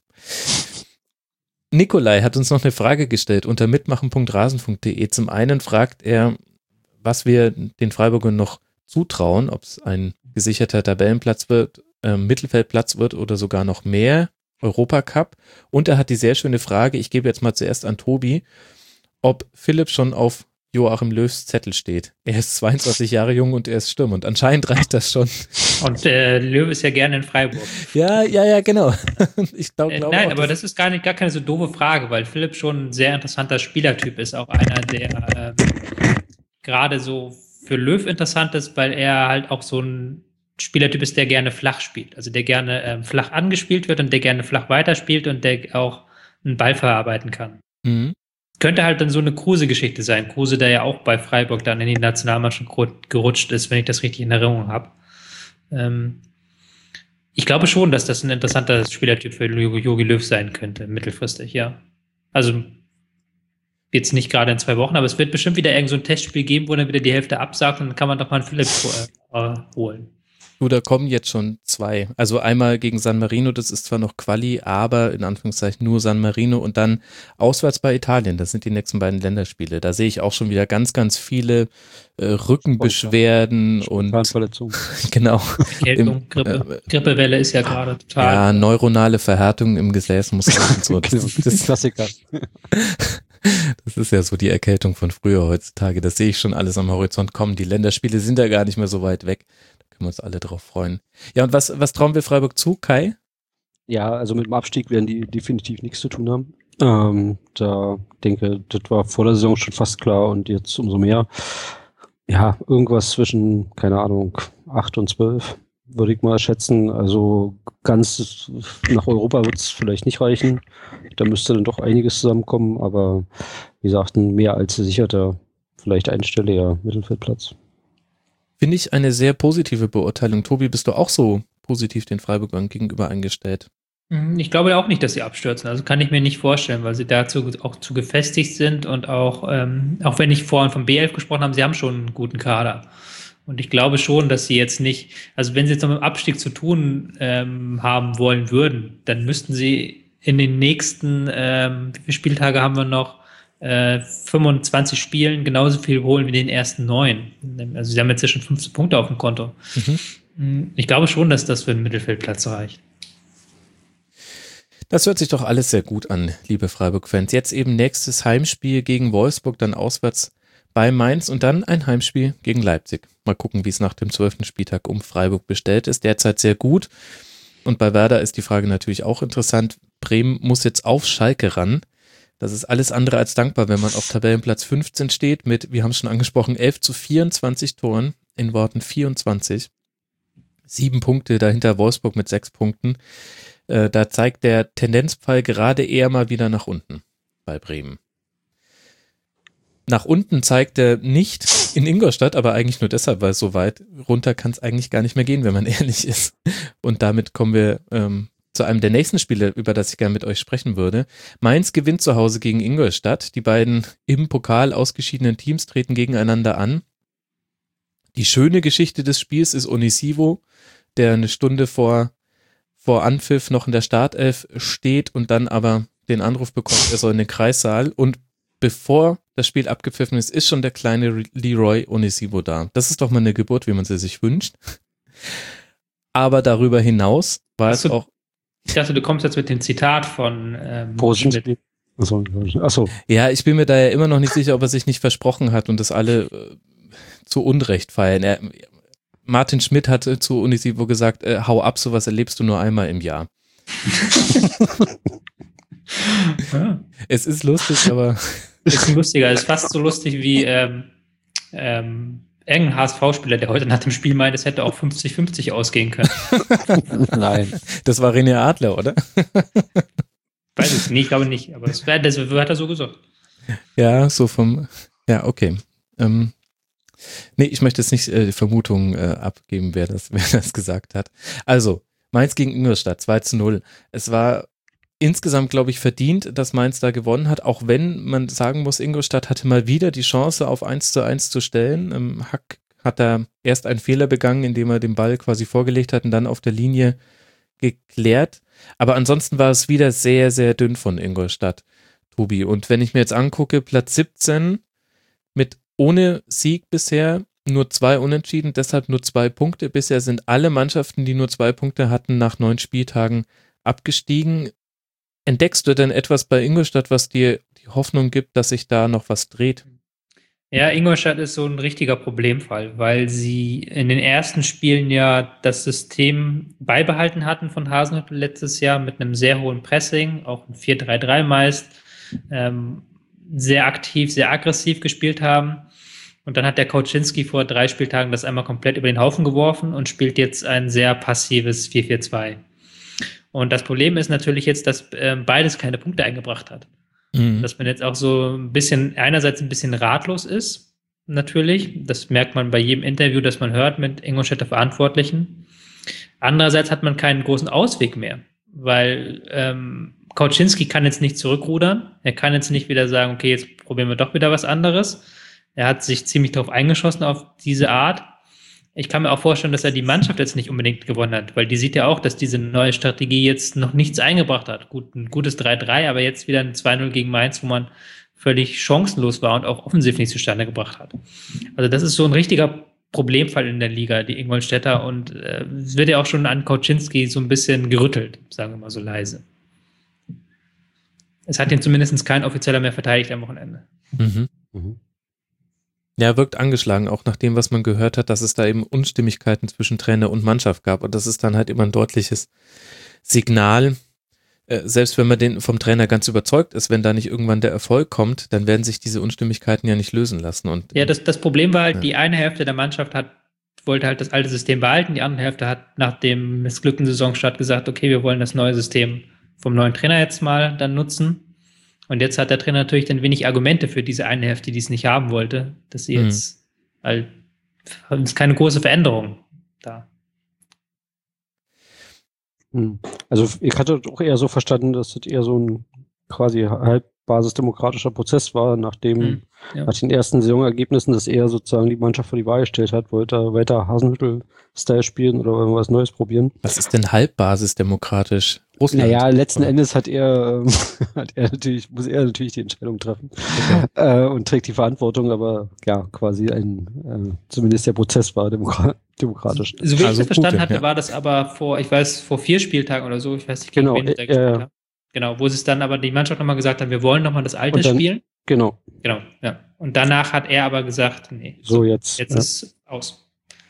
Nikolai hat uns noch eine Frage gestellt unter mitmachen punkt rasen punkt de. Zum einen fragt er, was wir den Freiburgern noch zutrauen, ob es ein gesicherter Tabellenplatz wird, äh, Mittelfeldplatz wird oder sogar noch mehr, Europacup. Und er hat die sehr schöne Frage, ich gebe jetzt mal zuerst an Tobi, ob Philipp schon auf Joachim Löws Zettel steht. Er ist zweiundzwanzig Jahre jung und er ist Stürmer, und anscheinend reicht das schon. Und äh, Löw ist ja gerne in Freiburg. Ja, ja, ja, genau. Ich glaub, Äh, glaube nein, auch, aber das ist gar, nicht, gar keine so doofe Frage, weil Philipp schon ein sehr interessanter Spielertyp ist. Auch einer, der ähm, gerade so für Löw interessant ist, weil er halt auch so ein Spielertyp ist, der gerne flach spielt. Also der gerne ähm, flach angespielt wird und der gerne flach weiterspielt und der auch einen Ball verarbeiten kann. Mhm. Könnte halt dann so eine Kruse-Geschichte sein. Kruse, der ja auch bei Freiburg dann in die Nationalmannschaft gerutscht ist, wenn ich das richtig in Erinnerung habe. Ähm, ich glaube schon, dass das ein interessanter Spielertyp für Jogi Löw sein könnte, mittelfristig, ja. Also jetzt nicht gerade in zwei Wochen, aber es wird bestimmt wieder irgend so ein Testspiel geben, wo dann wieder die Hälfte absagt, und dann kann man doch mal einen Philipp äh, holen. Du, da kommen jetzt schon zwei. Also einmal gegen San Marino, das ist zwar noch Quali, aber in Anführungszeichen nur San Marino, und dann auswärts bei Italien. Das sind die nächsten beiden Länderspiele. Da sehe ich auch schon wieder ganz, ganz viele äh, Rückenbeschwerden und genau. Erkältung, Im, Grippe. Äh, Grippewelle ist ja gerade total. Ja, neuronale Verhärtung im Gesäßmuskel und so. Das, das, Klassiker. Das ist ja so die Erkältung von früher heutzutage. Das sehe ich schon alles am Horizont kommen. Die Länderspiele sind ja gar nicht mehr so weit weg. Da können wir uns alle drauf freuen. Ja, und was, was trauen wir Freiburg zu, Kai? Ja, also mit dem Abstieg werden die definitiv nichts zu tun haben. Ähm, da denke, das war vor der Saison schon fast klar, und jetzt umso mehr. Ja, irgendwas zwischen, keine Ahnung, acht und zwölf würde ich mal schätzen. Also ganz nach Europa wird es vielleicht nicht reichen. Da müsste dann doch einiges zusammenkommen, aber wie gesagt, ein mehr als sicherter, vielleicht einstelliger Mittelfeldplatz. Finde ich eine sehr positive Beurteilung. Tobi, bist du auch so positiv den Freiburgern gegenüber eingestellt? Ich glaube auch nicht, dass sie abstürzen. Also kann ich mir nicht vorstellen, weil sie dazu auch zu gefestigt sind, und auch, ähm, auch wenn ich vorhin vom B elf gesprochen habe, sie haben schon einen guten Kader. Und ich glaube schon, dass sie jetzt nicht, also wenn sie jetzt noch mit dem Abstieg zu tun ähm, haben wollen würden, dann müssten sie in den nächsten, ähm, wie viele Spieltage haben wir noch, äh, fünfundzwanzig Spielen genauso viel holen wie den ersten neun. Also sie haben jetzt ja schon fünfzehn Punkte auf dem Konto. Mhm. Ich glaube schon, dass das für einen Mittelfeldplatz reicht. Das hört sich doch alles sehr gut an, liebe Freiburg-Fans. Jetzt eben nächstes Heimspiel gegen Wolfsburg, dann auswärts bei Mainz und dann ein Heimspiel gegen Leipzig. Mal gucken, wie es nach dem zwölften Spieltag um Freiburg bestellt ist. Derzeit sehr gut. Und bei Werder ist die Frage natürlich auch interessant. Bremen muss jetzt auf Schalke ran. Das ist alles andere als dankbar, wenn man auf Tabellenplatz fünfzehn steht mit, wir haben es schon angesprochen, elf zu vierundzwanzig Toren, in Worten vierundzwanzig. Sieben Punkte, dahinter Wolfsburg mit sechs Punkten. Äh, da zeigt der Tendenzpfeil gerade eher mal wieder nach unten bei Bremen. Nach unten zeigt er nicht in Ingolstadt, aber eigentlich nur deshalb, weil so weit runter kann es eigentlich gar nicht mehr gehen, wenn man ehrlich ist. Und damit kommen wir ähm, zu einem der nächsten Spiele, über das ich gerne mit euch sprechen würde. Mainz gewinnt zu Hause gegen Ingolstadt. Die beiden im Pokal ausgeschiedenen Teams treten gegeneinander an. Die schöne Geschichte des Spiels ist Onisivo, der eine Stunde vor vor Anpfiff noch in der Startelf steht und dann aber den Anruf bekommt, er soll in den Kreissaal, und bevor das Spiel abgepfiffen ist, ist schon der kleine Leroy Onisivo da. Das ist doch mal eine Geburt, wie man sie sich wünscht. Aber darüber hinaus war es auch... Ich dachte, du kommst jetzt mit dem Zitat von ähm, Schmidt. Achso. Achso. Ja, ich bin mir da ja immer noch nicht sicher, ob er sich nicht versprochen hat und das alle äh, zu Unrecht feiern. Er, Martin Schmidt hat zu Onisivo gesagt, äh, hau ab, sowas erlebst du nur einmal im Jahr. Ja. Es ist lustig, aber... Ist lustiger, ist fast so lustig wie ähm, ähm, irgendein H S V-Spieler, der heute nach dem Spiel meint, es hätte auch fünfzig fünfzig ausgehen können. Nein. Das war René Adler, oder? Weiß ich nicht, ich glaube nicht, aber das, wär, das hat er so gesagt. Ja, so vom... Ja, okay. Ähm, nee, ich möchte jetzt nicht äh, die Vermutung äh, abgeben, wer das, wer das gesagt hat. Also, Mainz gegen Ingolstadt, zwei zu null. Es war insgesamt, glaube ich, verdient, dass Mainz da gewonnen hat, auch wenn man sagen muss, Ingolstadt hatte mal wieder die Chance, auf eins zu eins zu stellen. Ähm, Hack hat da erst einen Fehler begangen, indem er den Ball quasi vorgelegt hat und dann auf der Linie geklärt. Aber ansonsten war es wieder sehr, sehr dünn von Ingolstadt, Tobi. Und wenn ich mir jetzt angucke, Platz siebzehn mit ohne Sieg bisher, nur zwei Unentschieden, deshalb nur zwei Punkte. Bisher sind alle Mannschaften, die nur zwei Punkte hatten, nach neun Spieltagen abgestiegen. Entdeckst du denn etwas bei Ingolstadt, was dir die Hoffnung gibt, dass sich da noch was dreht? Ja, Ingolstadt ist so ein richtiger Problemfall, weil sie in den ersten Spielen ja das System beibehalten hatten von Hasenhüttl letztes Jahr mit einem sehr hohen Pressing, auch ein vier drei drei meist, ähm, sehr aktiv, sehr aggressiv gespielt haben. Und dann hat der Kauczynski vor drei Spieltagen das einmal komplett über den Haufen geworfen und spielt jetzt ein sehr passives vier vier zwei. Und das Problem ist natürlich jetzt, dass äh, beides keine Punkte eingebracht hat. Mhm. Dass man jetzt auch so ein bisschen, einerseits ein bisschen ratlos ist, natürlich. Das merkt man bei jedem Interview, das man hört mit Ingolstädter Verantwortlichen. Andererseits hat man keinen großen Ausweg mehr, weil ähm, Kauczynski kann jetzt nicht zurückrudern. Er kann jetzt nicht wieder sagen, okay, jetzt probieren wir doch wieder was anderes. Er hat sich ziemlich darauf eingeschossen, auf diese Art. Ich kann mir auch vorstellen, dass er die Mannschaft jetzt nicht unbedingt gewonnen hat, weil die sieht ja auch, dass diese neue Strategie jetzt noch nichts eingebracht hat. Gut, ein gutes drei drei, aber jetzt wieder ein zwei null gegen Mainz, wo man völlig chancenlos war und auch offensiv nicht zustande gebracht hat. Also das ist so ein richtiger Problemfall in der Liga, die Ingolstädter, und äh, es wird ja auch schon an Kauczynski so ein bisschen gerüttelt, sagen wir mal so leise. Es hat ihn zumindest kein Offizieller mehr verteidigt am Wochenende. Mhm. Mhm. Ja, wirkt angeschlagen, auch nach dem, was man gehört hat, dass es da eben Unstimmigkeiten zwischen Trainer und Mannschaft gab. Und das ist dann halt immer ein deutliches Signal. Äh, selbst wenn man den vom Trainer ganz überzeugt ist, wenn da nicht irgendwann der Erfolg kommt, dann werden sich diese Unstimmigkeiten ja nicht lösen lassen. Und, ja, das, das Problem war halt, ja. Die eine Hälfte der Mannschaft hat, wollte halt das alte System behalten, die andere Hälfte hat nach dem missglückten Saisonstart gesagt, okay, wir wollen das neue System vom neuen Trainer jetzt mal dann nutzen. Und jetzt hat der Trainer natürlich dann wenig Argumente für diese eine Hälfte, die es nicht haben wollte, dass sie jetzt, mhm. halt, es ist keine große Veränderung da. Also ich hatte auch eher so verstanden, dass das eher so ein quasi halb basisdemokratischer Prozess war, nachdem Hm, ja. nach den ersten Saisonergebnissen, dass er sozusagen die Mannschaft vor die Wahl gestellt hat, wollte er weiter Hasenhüttl-Style spielen oder irgendwas Neues probieren. Was ist denn halbbasisdemokratisch? Russland. Naja, letzten oder? Endes hat er, ähm, hat er natürlich, muss er natürlich die Entscheidung treffen Okay. äh, und trägt die Verantwortung, aber ja, quasi ein, äh, zumindest der Prozess war demokra demokratisch. So wie ich Also das verstanden Putin, hatte, ja. war das aber vor, ich weiß, vor vier Spieltagen oder so, ich weiß nicht, gegen Genau, wen sie da äh, gespielt äh, haben. Genau, wo sie es dann aber die Mannschaft nochmal gesagt hat, wir wollen nochmal das alte Und dann- spielen. Genau, Genau, ja. Und danach hat er aber gesagt, nee, so jetzt. jetzt ja. ist aus.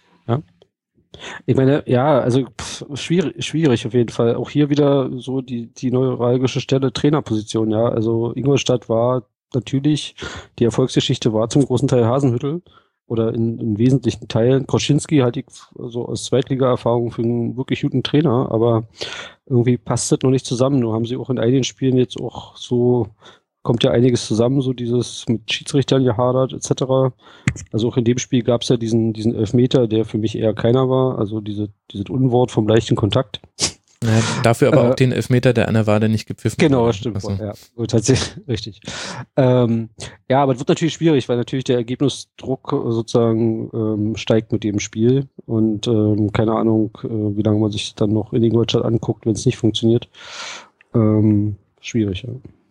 Ich meine, ja, also pff, schwierig, schwierig auf jeden Fall. Auch hier wieder so die, die neuralgische Stelle Trainerposition, ja. Also Ingolstadt war natürlich, die Erfolgsgeschichte war zum großen Teil Hasenhüttl oder in, in wesentlichen Teilen. Koschinski halte ich so aus Zweitliga-Erfahrung für einen wirklich guten Trainer, aber irgendwie passt das noch nicht zusammen. Nur haben sie auch in einigen Spielen jetzt auch so, kommt ja einiges zusammen, so dieses mit Schiedsrichtern gehadert et cetera. Also auch in dem Spiel gab es ja diesen, diesen Elfmeter, der für mich eher keiner war, also diese, dieses Unwort vom leichten Kontakt. Ja, dafür aber Äh, auch den Elfmeter, der an der Wade nicht gepfiffen Genau, wurde. stimmt. Also, Ja, gut, tatsächlich, richtig. Ähm, ja, aber es wird natürlich schwierig, weil natürlich der Ergebnisdruck äh, sozusagen ähm, steigt mit dem Spiel und ähm, keine Ahnung, äh, wie lange man sich dann noch in Ingolstadt anguckt, wenn es nicht funktioniert. Ähm, schwierig, ja.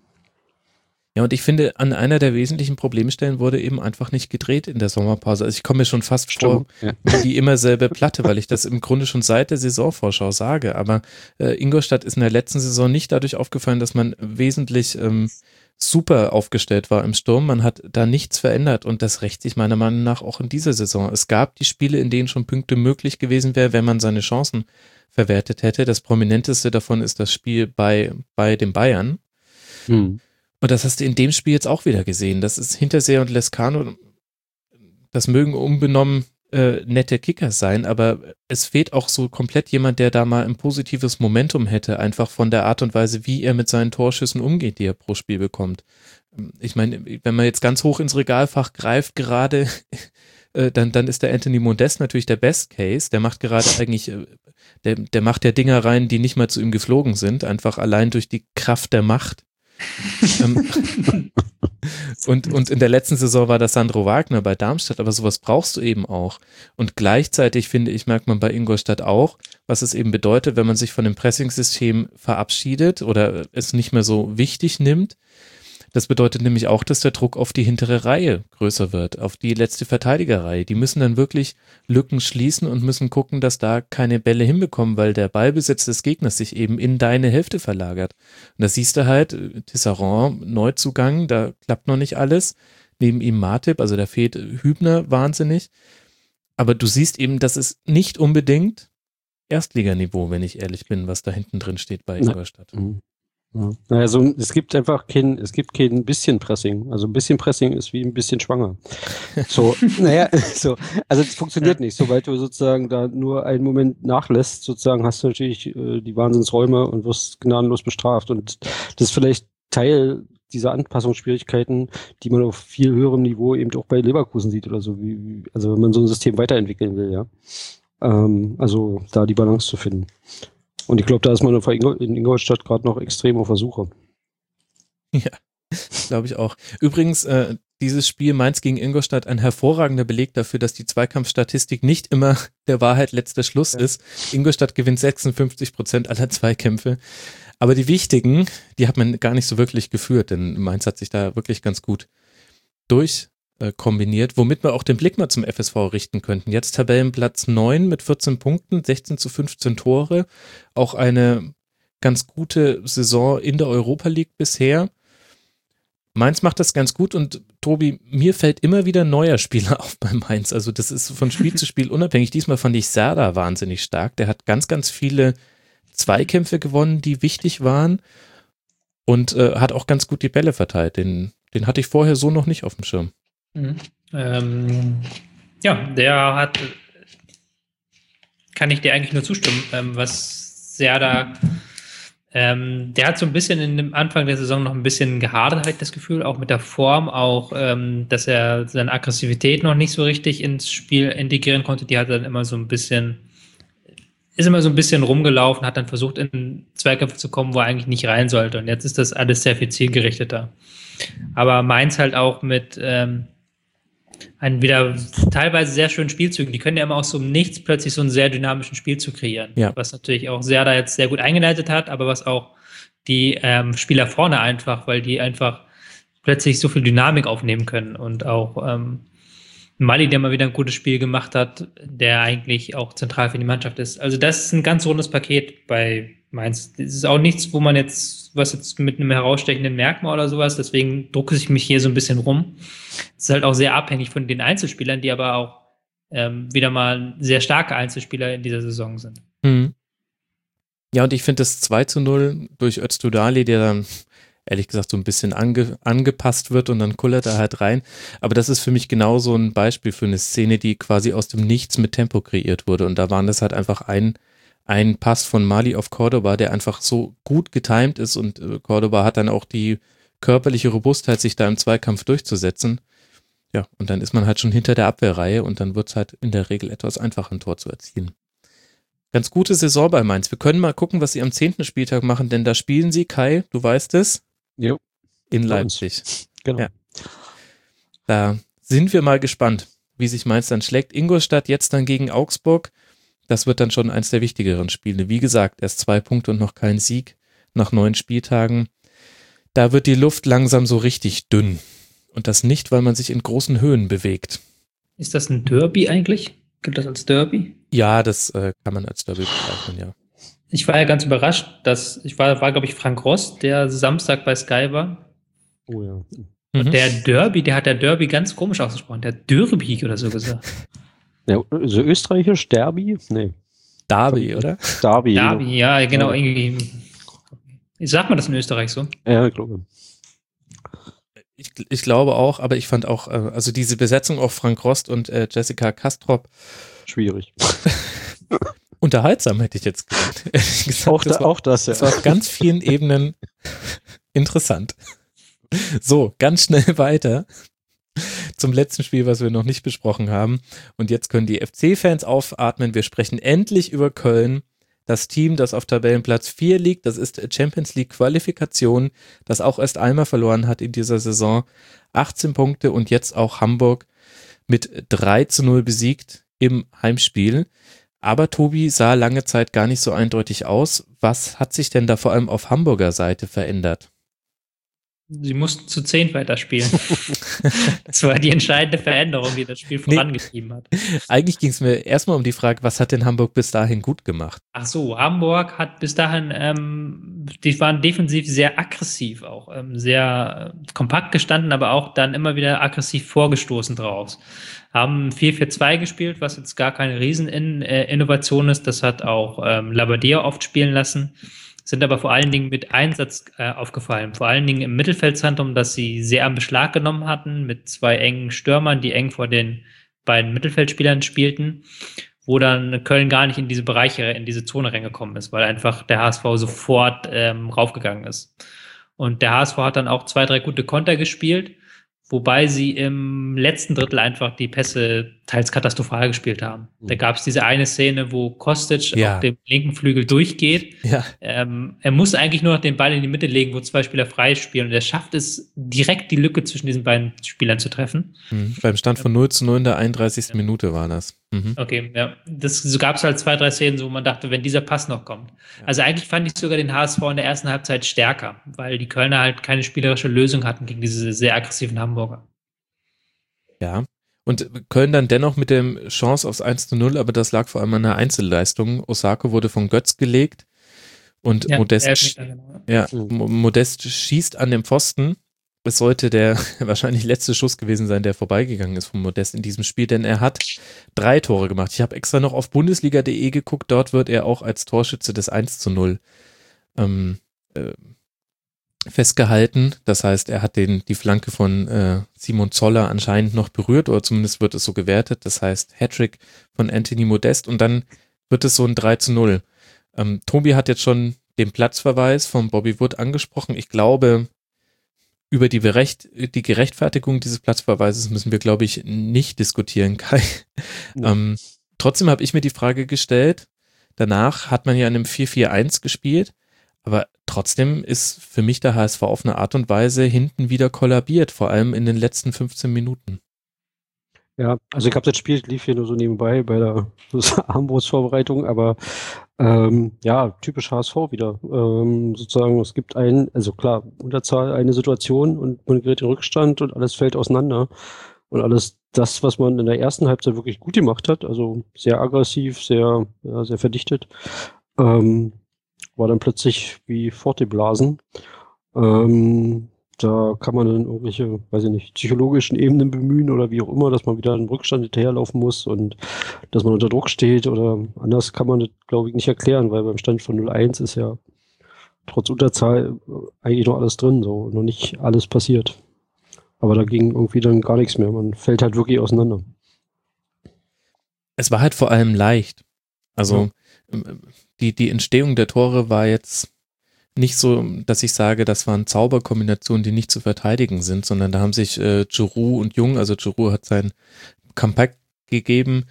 Ja, und ich finde, an einer der wesentlichen Problemstellen wurde eben einfach nicht gedreht in der Sommerpause. Also ich komme mir schon fast vor, Ja. wie die immer selbe Platte, weil ich das im Grunde schon seit der Saisonvorschau sage. Aber äh, Ingolstadt ist in der letzten Saison nicht dadurch aufgefallen, dass man wesentlich ähm, super aufgestellt war im Sturm. Man hat da nichts verändert und das rächt sich meiner Meinung nach auch in dieser Saison. Es gab die Spiele, in denen schon Punkte möglich gewesen wären, wenn man seine Chancen verwertet hätte. Das prominenteste davon ist das Spiel bei, bei den Bayern. Hm. Und das hast du in dem Spiel jetzt auch wieder gesehen. Das ist Hinterseher und Lescano, das mögen unbenommen äh, nette Kickers sein, aber es fehlt auch so komplett jemand, der da mal ein positives Momentum hätte, einfach von der Art und Weise, wie er mit seinen Torschüssen umgeht, die er pro Spiel bekommt. Ich meine, wenn man jetzt ganz hoch ins Regalfach greift gerade, äh, dann, dann ist der Anthony Modest natürlich der Best Case. Der macht gerade eigentlich, äh, der, der macht ja Dinger rein, die nicht mal zu ihm geflogen sind, einfach allein durch die Kraft der Macht. ähm, und, und in der letzten Saison war das Sandro Wagner bei Darmstadt, aber sowas brauchst du eben auch. Und gleichzeitig, finde ich, merkt man bei Ingolstadt auch, was es eben bedeutet, wenn man sich von dem Pressingsystem verabschiedet oder es nicht mehr so wichtig nimmt. Das bedeutet nämlich auch, dass der Druck auf die hintere Reihe größer wird, auf die letzte Verteidigerreihe. Die müssen dann wirklich Lücken schließen und müssen gucken, dass da keine Bälle hinbekommen, weil der Ballbesitz des Gegners sich eben in deine Hälfte verlagert. Und da siehst du halt, Tisserand, Neuzugang, da klappt noch nicht alles. Neben ihm Martip, also da fehlt Hübner wahnsinnig. Aber du siehst eben, das ist nicht unbedingt Erstliganiveau, wenn ich ehrlich bin, was da hinten drin steht bei Ingolstadt. Mhm. Ja. Naja, so, es gibt einfach kein, es gibt kein bisschen Pressing. Also ein bisschen Pressing ist wie ein bisschen schwanger. So, naja, so, also es funktioniert nicht. Sobald du sozusagen da nur einen Moment nachlässt, sozusagen hast du natürlich äh, die Wahnsinnsräume und wirst gnadenlos bestraft. Und das ist vielleicht Teil dieser Anpassungsschwierigkeiten, die man auf viel höherem Niveau eben auch bei Leverkusen sieht oder so, wie, wie also wenn man so ein System weiterentwickeln will, ja. Ähm, also da die Balance zu finden. Und ich glaube, da ist man in Ingolstadt gerade noch extrem auf der Suche. Ja, glaube ich auch. Übrigens, äh, dieses Spiel Mainz gegen Ingolstadt ein hervorragender Beleg dafür, dass die Zweikampfstatistik nicht immer der Wahrheit letzter Schluss ja. ist. Ingolstadt gewinnt sechsundfünfzig Prozent aller Zweikämpfe. Aber die wichtigen, die hat man gar nicht so wirklich geführt, denn Mainz hat sich da wirklich ganz gut durch kombiniert, womit wir auch den Blick mal zum F S V richten könnten. Jetzt Tabellenplatz neun mit vierzehn Punkten, sechzehn zu fünfzehn Tore. Auch eine ganz gute Saison in der Europa League bisher. Mainz macht das ganz gut und Tobi, mir fällt immer wieder ein neuer Spieler auf bei Mainz. Also das ist von Spiel zu Spiel unabhängig. Diesmal fand ich Serda wahnsinnig stark. Der hat ganz, ganz viele Zweikämpfe gewonnen, die wichtig waren und äh, hat auch ganz gut die Bälle verteilt. Den, den hatte ich vorher so noch nicht auf dem Schirm. Mhm. Ähm, ja, der hat, kann ich dir eigentlich nur zustimmen, ähm, was Serda, ähm, der hat so ein bisschen in dem Anfang der Saison noch ein bisschen gehadert, habe ich das Gefühl, auch mit der Form, auch, ähm, dass er seine Aggressivität noch nicht so richtig ins Spiel integrieren konnte, die hat dann immer so ein bisschen, ist immer so ein bisschen rumgelaufen, hat dann versucht, in Zweikämpfe zu kommen, wo er eigentlich nicht rein sollte. Und jetzt ist das alles sehr viel zielgerichteter. Aber Mainz halt auch mit ähm, einen wieder teilweise sehr schönen Spielzügen. Die können ja immer aus so einem Nichts plötzlich so einen sehr dynamischen Spielzug kreieren. Ja. Was natürlich auch Serda jetzt sehr gut eingeleitet hat, aber was auch die ähm, Spieler vorne einfach, weil die einfach plötzlich so viel Dynamik aufnehmen können. Und auch ähm, Mali, der mal wieder ein gutes Spiel gemacht hat, der eigentlich auch zentral für die Mannschaft ist. Also das ist ein ganz rundes Paket bei Mainz. Das ist auch nichts, wo man jetzt, was jetzt mit einem herausstechenden Merkmal oder sowas, deswegen drucke ich mich hier so ein bisschen rum. Es ist halt auch sehr abhängig von den Einzelspielern, die aber auch ähm, wieder mal sehr starke Einzelspieler in dieser Saison sind. Mhm. Ja, und ich finde das zwei zu null durch Öztudali, der dann ehrlich gesagt so ein bisschen ange, angepasst wird und dann kullert er halt rein. Aber das ist für mich genau so ein Beispiel für eine Szene, die quasi aus dem Nichts mit Tempo kreiert wurde. Und da waren das halt einfach ein, ein Pass von Mali auf Cordoba, der einfach so gut getimt ist und äh, Cordoba hat dann auch die körperliche Robustheit, sich da im Zweikampf durchzusetzen. Ja, und dann ist man halt schon hinter der Abwehrreihe und dann wird es halt in der Regel etwas einfacher, ein Tor zu erzielen. Ganz gute Saison bei Mainz. Wir können mal gucken, was sie am zehnten Spieltag machen, denn da spielen sie, Kai, du weißt es, Jo. in Leipzig. Genau. Ja. Da sind wir mal gespannt, wie sich Mainz dann schlägt. Ingolstadt jetzt dann gegen Augsburg. Das wird dann schon eins der wichtigeren Spiele. Wie gesagt, erst zwei Punkte und noch kein Sieg nach neun Spieltagen. Da wird die Luft langsam so richtig dünn. Und das nicht, weil man sich in großen Höhen bewegt. Ist das ein Derby eigentlich? Gilt das als Derby? Ja, das äh, kann man als Derby bezeichnen, ja. Ich war ja ganz überrascht, dass, ich war, war glaube ich, Frank Rost, der Samstag bei Sky war. Oh ja. Und Mhm. der Derby, der hat der Derby ganz komisch ausgesprochen. Der Derby oder so gesagt. Ja, so österreichisch, Derby? Nee, Derby, oder? Derby. Derby, ja, genau, Ja. irgendwie. Sagt man das in Österreich so? Ja, ich glaube. Ich, ich glaube auch, aber ich fand auch, äh, also diese Besetzung auf Frank Rost und äh, Jessica Kastrop Schwierig. unterhaltsam, hätte ich jetzt gesagt. Ehrlich gesagt, Auch, das da, war, auch das, ja. das war auf ganz vielen Ebenen interessant. So, ganz schnell weiter zum letzten Spiel, was wir noch nicht besprochen haben. Und jetzt können die F C-Fans aufatmen. Wir sprechen endlich über Köln. Das Team, das auf Tabellenplatz vier liegt, das ist Champions League Qualifikation, das auch erst einmal verloren hat in dieser Saison. achtzehn Punkte und jetzt auch Hamburg mit drei zu null besiegt im Heimspiel. Aber Tobi sah lange Zeit gar nicht so eindeutig aus. Was hat sich denn da vor allem auf Hamburger Seite verändert? Sie mussten zu zehn weiterspielen. Das war die entscheidende Veränderung, die das Spiel Nee. vorangetrieben hat. Eigentlich ging es mir erstmal um die Frage, was hat denn Hamburg bis dahin gut gemacht? Ach so, Hamburg hat bis dahin, ähm, die waren defensiv sehr aggressiv auch, ähm, sehr äh, kompakt gestanden, aber auch dann immer wieder aggressiv vorgestoßen draus. Haben vier vier zwei gespielt, was jetzt gar keine Riesen-Innovation ist. Das hat auch ähm, Labbadia oft spielen lassen. Sind aber vor allen Dingen mit Einsatz äh, aufgefallen. Vor allen Dingen im Mittelfeldzentrum, das sie sehr am Beschlag genommen hatten, mit zwei engen Stürmern, die eng vor den beiden Mittelfeldspielern spielten, wo dann Köln gar nicht in diese Bereiche, in diese Zone reingekommen ist, weil einfach der H S V sofort ähm, raufgegangen ist. Und der H S V hat dann auch zwei, drei gute Konter gespielt, wobei sie im letzten Drittel einfach die Pässe teils katastrophal gespielt haben. Mhm. Da gab es diese eine Szene, wo Kostic Ja. auf dem linken Flügel durchgeht. Ja. Ähm, er muss eigentlich nur noch den Ball in die Mitte legen, wo zwei Spieler frei spielen. Und er schafft es, direkt die Lücke zwischen diesen beiden Spielern zu treffen. Mhm. Beim Stand von null zu null in der einunddreißigsten Ja. Minute war das. Mhm. Okay, ja. Das, so gab es halt zwei, drei Szenen, wo man dachte, wenn dieser Pass noch kommt. Ja. Also eigentlich fand ich sogar den H S V in der ersten Halbzeit stärker, weil die Kölner halt keine spielerische Lösung hatten gegen diese sehr aggressiven Hamburger. Ja. Und Köln dann dennoch mit der Chance aufs eins zu null, aber das lag vor allem an einer Einzelleistung. Osako wurde von Götz gelegt und Ja, Modest, Elfmeter, genau. ja, Mo- Modest schießt an den Pfosten. Es sollte der wahrscheinlich letzte Schuss gewesen sein, der vorbeigegangen ist von Modest in diesem Spiel, denn er hat drei Tore gemacht. Ich habe extra noch auf Bundesliga punkt de geguckt, dort wird er auch als Torschütze des eins zu null ähm, äh, festgehalten. Das heißt, er hat den, die Flanke von äh, Simon Zoller anscheinend noch berührt oder zumindest wird es so gewertet. Das heißt, Hattrick von Anthony Modest und dann wird es so ein drei zu null. Ähm, Tobi hat jetzt schon den Platzverweis von Bobby Wood angesprochen. Ich glaube, über die, Berecht, die Gerechtfertigung dieses Platzverweises müssen wir, glaube ich, nicht diskutieren, Kai. Ja. Ähm, trotzdem habe ich mir die Frage gestellt, danach hat man ja in einem vier vier eins gespielt, aber trotzdem ist für mich der H S V auf eine Art und Weise hinten wieder kollabiert, vor allem in den letzten fünfzehn Minuten. Ja, also ich habe das Spiel, lief hier nur so nebenbei bei der Armbrustvorbereitung, aber ähm, ja, typisch H S V wieder. Ähm, sozusagen, es gibt ein, also klar, Unterzahl, eine Situation und man gerät in Rückstand und alles fällt auseinander. Und alles das, was man in der ersten Halbzeit wirklich gut gemacht hat, also sehr aggressiv, sehr, ja, sehr verdichtet, ähm, war dann plötzlich wie fortgeblasen. Ähm, da kann man dann irgendwelche, weiß ich nicht, psychologischen Ebenen bemühen oder wie auch immer, dass man wieder im Rückstand hinterherlaufen muss und dass man unter Druck steht oder anders kann man das, glaube ich, nicht erklären, weil beim Stand von null eins ist ja trotz Unterzahl eigentlich noch alles drin, so, noch nicht alles passiert. Aber da ging irgendwie dann gar nichts mehr. Man fällt halt wirklich auseinander. Es war halt vor allem leicht. Also ja. die, die Entstehung der Tore war jetzt nicht so, dass ich sage, das waren Zauberkombinationen, die nicht zu verteidigen sind, sondern da haben sich äh, Giroud und Jung, also Giroud hat sein Comeback gegeben.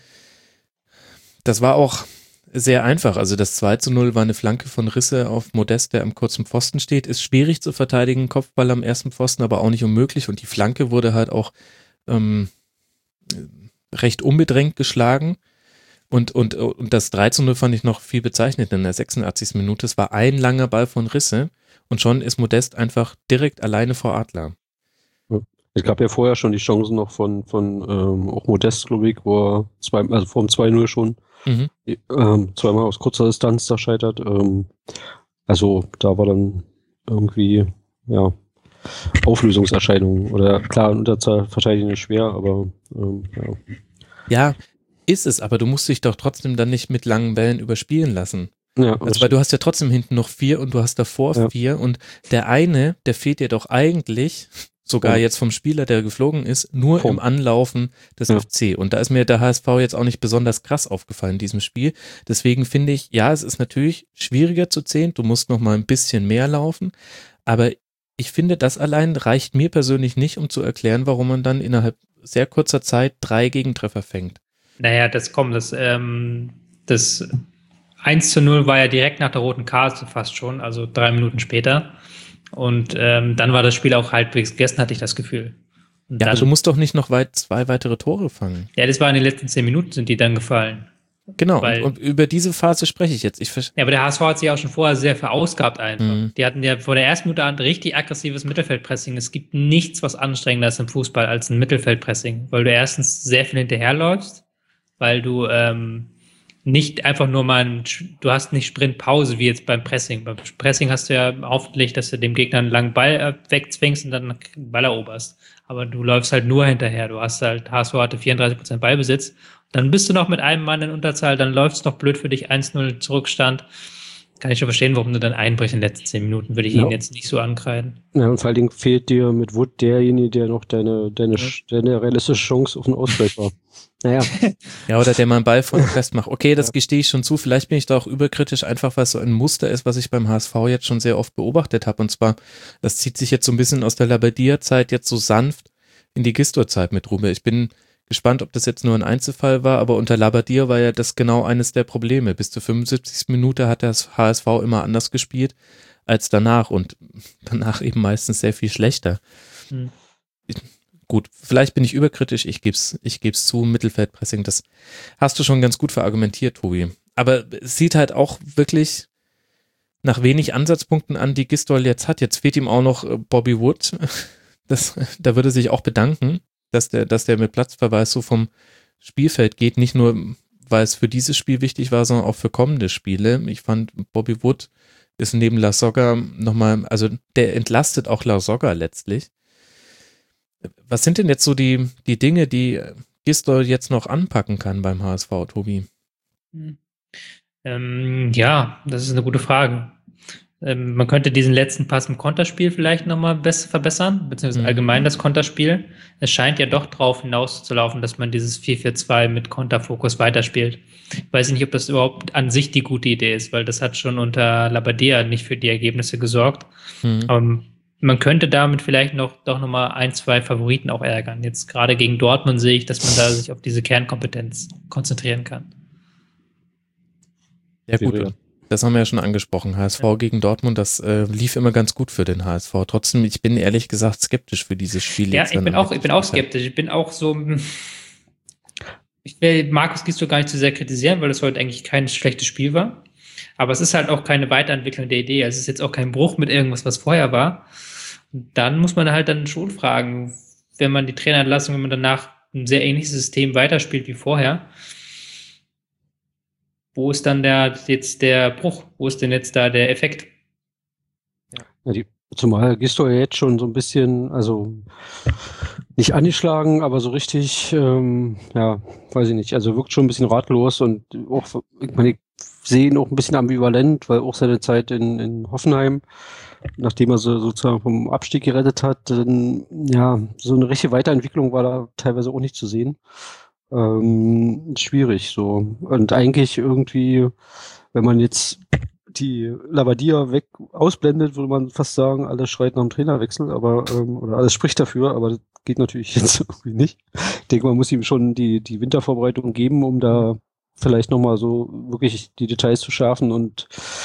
Das war auch sehr einfach. Also das zwei zu null war eine Flanke von Risse auf Modest, der am kurzen Pfosten steht. Ist schwierig zu verteidigen, Kopfball am ersten Pfosten, aber auch nicht unmöglich. Und die Flanke wurde halt auch ähm, recht unbedrängt geschlagen. Und, und, und das drei zu null fand ich noch viel bezeichnend in der sechsundachtzigsten Minute. Es war ein langer Ball von Risse und schon ist Modest einfach direkt alleine vor Adler. Es gab ja vorher schon die Chancen noch von, von ähm, auch Modest, glaube ich, wo er zwei, also vor dem zwei null schon mhm. ähm, zweimal aus kurzer Distanz da scheitert. Ähm, also da war dann irgendwie, ja, Auflösungserscheinungen. Oder klar, in Unterzahl verteidigen ist schwer, aber ähm, ja. Ja, ist es, aber du musst dich doch trotzdem dann nicht mit langen Bällen überspielen lassen. Ja, also weil du hast ja trotzdem hinten noch vier und du hast davor ja. vier und der eine, der fehlt dir doch eigentlich, sogar ja. jetzt vom Spieler, der geflogen ist, nur Punkt. Im Anlaufen des ja. F C. Und da ist mir der H S V jetzt auch nicht besonders krass aufgefallen in diesem Spiel. Deswegen finde ich, ja, es ist natürlich schwieriger zu zählen, du musst noch mal ein bisschen mehr laufen, aber ich finde, das allein reicht mir persönlich nicht, um zu erklären, warum man dann innerhalb sehr kurzer Zeit drei Gegentreffer fängt. Naja, das kommt, das, ähm, das eins zu null war ja direkt nach der roten Karte fast schon, also drei Minuten später. Und ähm, dann war das Spiel auch halbwegs gegessen, hatte ich das Gefühl. Und ja, dann, aber du musst doch nicht noch weit zwei weitere Tore fangen. Ja, das war in den letzten zehn Minuten, sind die dann gefallen. Genau, Weil, und, und über diese Phase spreche ich jetzt. Ich ja, aber der H S V hat sich auch schon vorher sehr verausgabt einfach. Mhm. Die hatten ja vor der ersten Minute an richtig aggressives Mittelfeldpressing. Es gibt nichts, was anstrengender ist im Fußball als ein Mittelfeldpressing, weil du erstens sehr viel hinterherläufst, weil du ähm, nicht einfach nur mal, ein, du hast nicht Sprintpause wie jetzt beim Pressing. Beim Pressing hast du ja hoffentlich, dass du dem Gegner einen langen Ball wegzwingst und dann einen Ball eroberst. Aber du läufst halt nur hinterher. Du hast halt, H S V hatte vierunddreißig Prozent Ballbesitz. Dann bist du noch mit einem Mann in Unterzahl, dann läuft es noch blöd für dich, eins null Zurückstand. Kann ich schon verstehen, warum du dann einbrichst in den letzten zehn Minuten, würde ich ja. ihn jetzt nicht so ankreiden. Ja, und vor allen Dingen fehlt dir mit Wood derjenige, der noch deine, deine, ja. deine realistische Chance auf den Ausgleich war. Naja. Ja, oder der mal einen Ball von festmacht. Okay, das ja. gestehe ich schon zu. Vielleicht bin ich da auch überkritisch, einfach weil es so ein Muster ist, was ich beim H S V jetzt schon sehr oft beobachtet habe. Und zwar, das zieht sich jetzt so ein bisschen aus der Labadia-Zeit jetzt so sanft in die Gistor-Zeit mit rüber. Ich bin gespannt, ob das jetzt nur ein Einzelfall war, aber unter Labadia war ja das genau eines der Probleme. Bis zur fünfundsiebzigsten Minute hat das H S V immer anders gespielt als danach und danach eben meistens sehr viel schlechter. Hm. Gut, vielleicht bin ich überkritisch, ich geb's, ich geb's zu, Mittelfeldpressing, das hast du schon ganz gut verargumentiert, Tobi. Aber es sieht halt auch wirklich nach wenig Ansatzpunkten an, die Gistol jetzt hat. Jetzt fehlt ihm auch noch Bobby Wood. Das, da würde sich auch bedanken, dass der, dass der mit Platzverweis so vom Spielfeld geht, nicht nur, weil es für dieses Spiel wichtig war, sondern auch für kommende Spiele. Ich fand, Bobby Wood ist neben La Soga nochmal, also der entlastet auch La Soga letztlich. Was sind denn jetzt so die, die Dinge, die Gistol jetzt noch anpacken kann beim H S V, Tobi? Ähm, ja, das ist eine gute Frage. Ähm, man könnte diesen letzten Pass im Konterspiel vielleicht nochmal besser verbessern, beziehungsweise mhm. allgemein das Konterspiel. Es scheint ja doch drauf hinauszulaufen, dass man dieses vier vier zwei mit Konterfokus weiterspielt. Ich weiß nicht, ob das überhaupt an sich die gute Idee ist, weil das hat schon unter Labadia nicht für die Ergebnisse gesorgt. Mhm. Aber man könnte damit vielleicht noch doch nochmal ein, zwei Favoriten auch ärgern. Jetzt gerade gegen Dortmund sehe ich, dass man da sich auf diese Kernkompetenz konzentrieren kann. Ja gut, wäre- das haben wir ja schon angesprochen. H S V Ja. gegen Dortmund, das äh, lief immer ganz gut für den H S V. Trotzdem, ich bin ehrlich gesagt skeptisch für dieses Spiel. Ja, jetzt ich dann bin am auch, ich bin auch nächsten Spieltag. skeptisch. Ich bin auch so. Ich will Markus Gisdol gar nicht zu sehr kritisieren, weil es heute eigentlich kein schlechtes Spiel war. Aber es ist halt auch keine Weiterentwicklung der Idee. Also es ist jetzt auch kein Bruch mit irgendwas, was vorher war. Und dann muss man halt dann schon fragen, wenn man die Trainerentlassung, wenn man danach ein sehr ähnliches System weiterspielt wie vorher, wo ist dann der, jetzt der Bruch? Wo ist denn jetzt da der Effekt? Ja, die, zumal Gisdol ja jetzt schon so ein bisschen, also nicht angeschlagen, aber so richtig, ähm, ja, weiß ich nicht, also wirkt schon ein bisschen ratlos und auch, ich meine, ich sehe ihn auch ein bisschen ambivalent, weil auch seine Zeit in, in Hoffenheim, nachdem er so sozusagen vom Abstieg gerettet hat, dann, ja, so eine richtige Weiterentwicklung war da teilweise auch nicht zu sehen. Ähm, schwierig so. Und eigentlich irgendwie, wenn man jetzt die Labadia weg ausblendet, würde man fast sagen, alles schreit nach einem Trainerwechsel, aber ähm, oder alles spricht dafür, aber das geht natürlich jetzt irgendwie nicht. Ich denke, man muss ihm schon die, die Wintervorbereitung geben, um da vielleicht nochmal so wirklich die Details zu schärfen und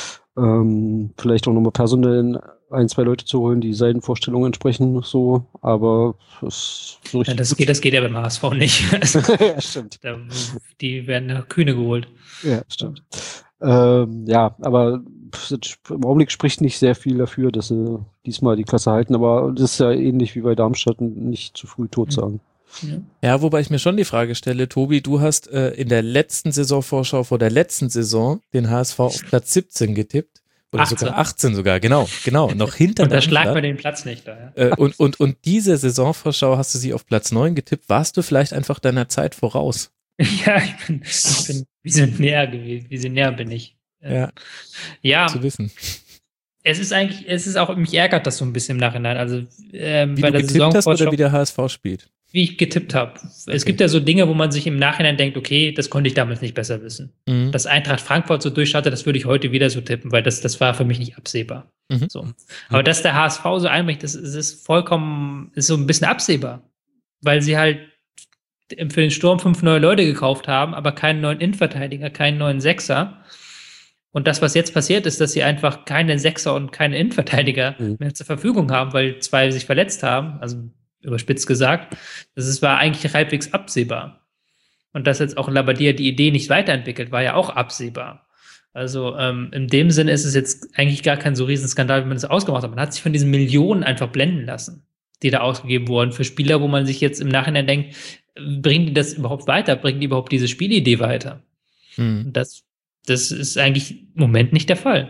ähm, vielleicht auch nochmal personell ein, zwei Leute zu holen, die seinen Vorstellungen entsprechen, so, aber das so Ja, richtig. das, geht, das geht ja beim H S V nicht. Also, ja, stimmt. da, die werden nach Kühne geholt. Ja, stimmt. Ähm, ja, aber im Augenblick spricht nicht sehr viel dafür, dass sie diesmal die Klasse halten, aber das ist ja ähnlich wie bei Darmstadt, nicht zu früh tot sagen. Ja. Ja, wobei ich mir schon die Frage stelle, Tobi, du hast äh, in der letzten Saisonvorschau vor der letzten Saison den H S V auf Platz siebzehn getippt. Oder achtzehn. sogar achtzehn sogar, genau, genau, noch hinter Und da schlagt Darmstadt. man den Platz nicht da. Ja. Äh, und, und, und diese Saisonvorschau hast du sie auf Platz neun getippt. Warst du vielleicht einfach deiner Zeit voraus? Ja, ich bin, ich bin visionär gewesen. Visionär bin ich. Äh, Ja, ja, zu wissen. es ist eigentlich, es ist auch, mich ärgert das so ein bisschen im Nachhinein. Also ähm, Wie bei du der getippt hast Saisonvorschau, oder wie der H S V spielt? wie ich getippt habe. Es gibt ja so Dinge, wo man sich im Nachhinein denkt, okay, das konnte ich damals nicht besser wissen. Mhm. Dass Eintracht Frankfurt so durchstartet, das würde ich heute wieder so tippen, weil das, das war für mich nicht absehbar. Mhm. So. Aber dass der H S V so einbricht, das, das ist vollkommen, ist so ein bisschen absehbar. Weil sie halt für den Sturm fünf neue Leute gekauft haben, aber keinen neuen Innenverteidiger, keinen neuen Sechser. Und das, was jetzt passiert, ist, dass sie einfach keine Sechser und keine Innenverteidiger Mhm. mehr zur Verfügung haben, weil zwei sich verletzt haben, also überspitzt gesagt. Das ist, war eigentlich halbwegs absehbar. Und dass jetzt auch Labadia die Idee nicht weiterentwickelt, war ja auch absehbar. Also ähm, in dem Sinne ist es jetzt eigentlich gar kein so Riesenskandal, wie man es ausgemacht hat. Man hat sich von diesen Millionen einfach blenden lassen, die da ausgegeben wurden für Spieler, wo man sich jetzt im Nachhinein denkt, bringen die das überhaupt weiter? Bringen die überhaupt diese Spielidee weiter? Mhm. Und das, das ist eigentlich im Moment nicht der Fall.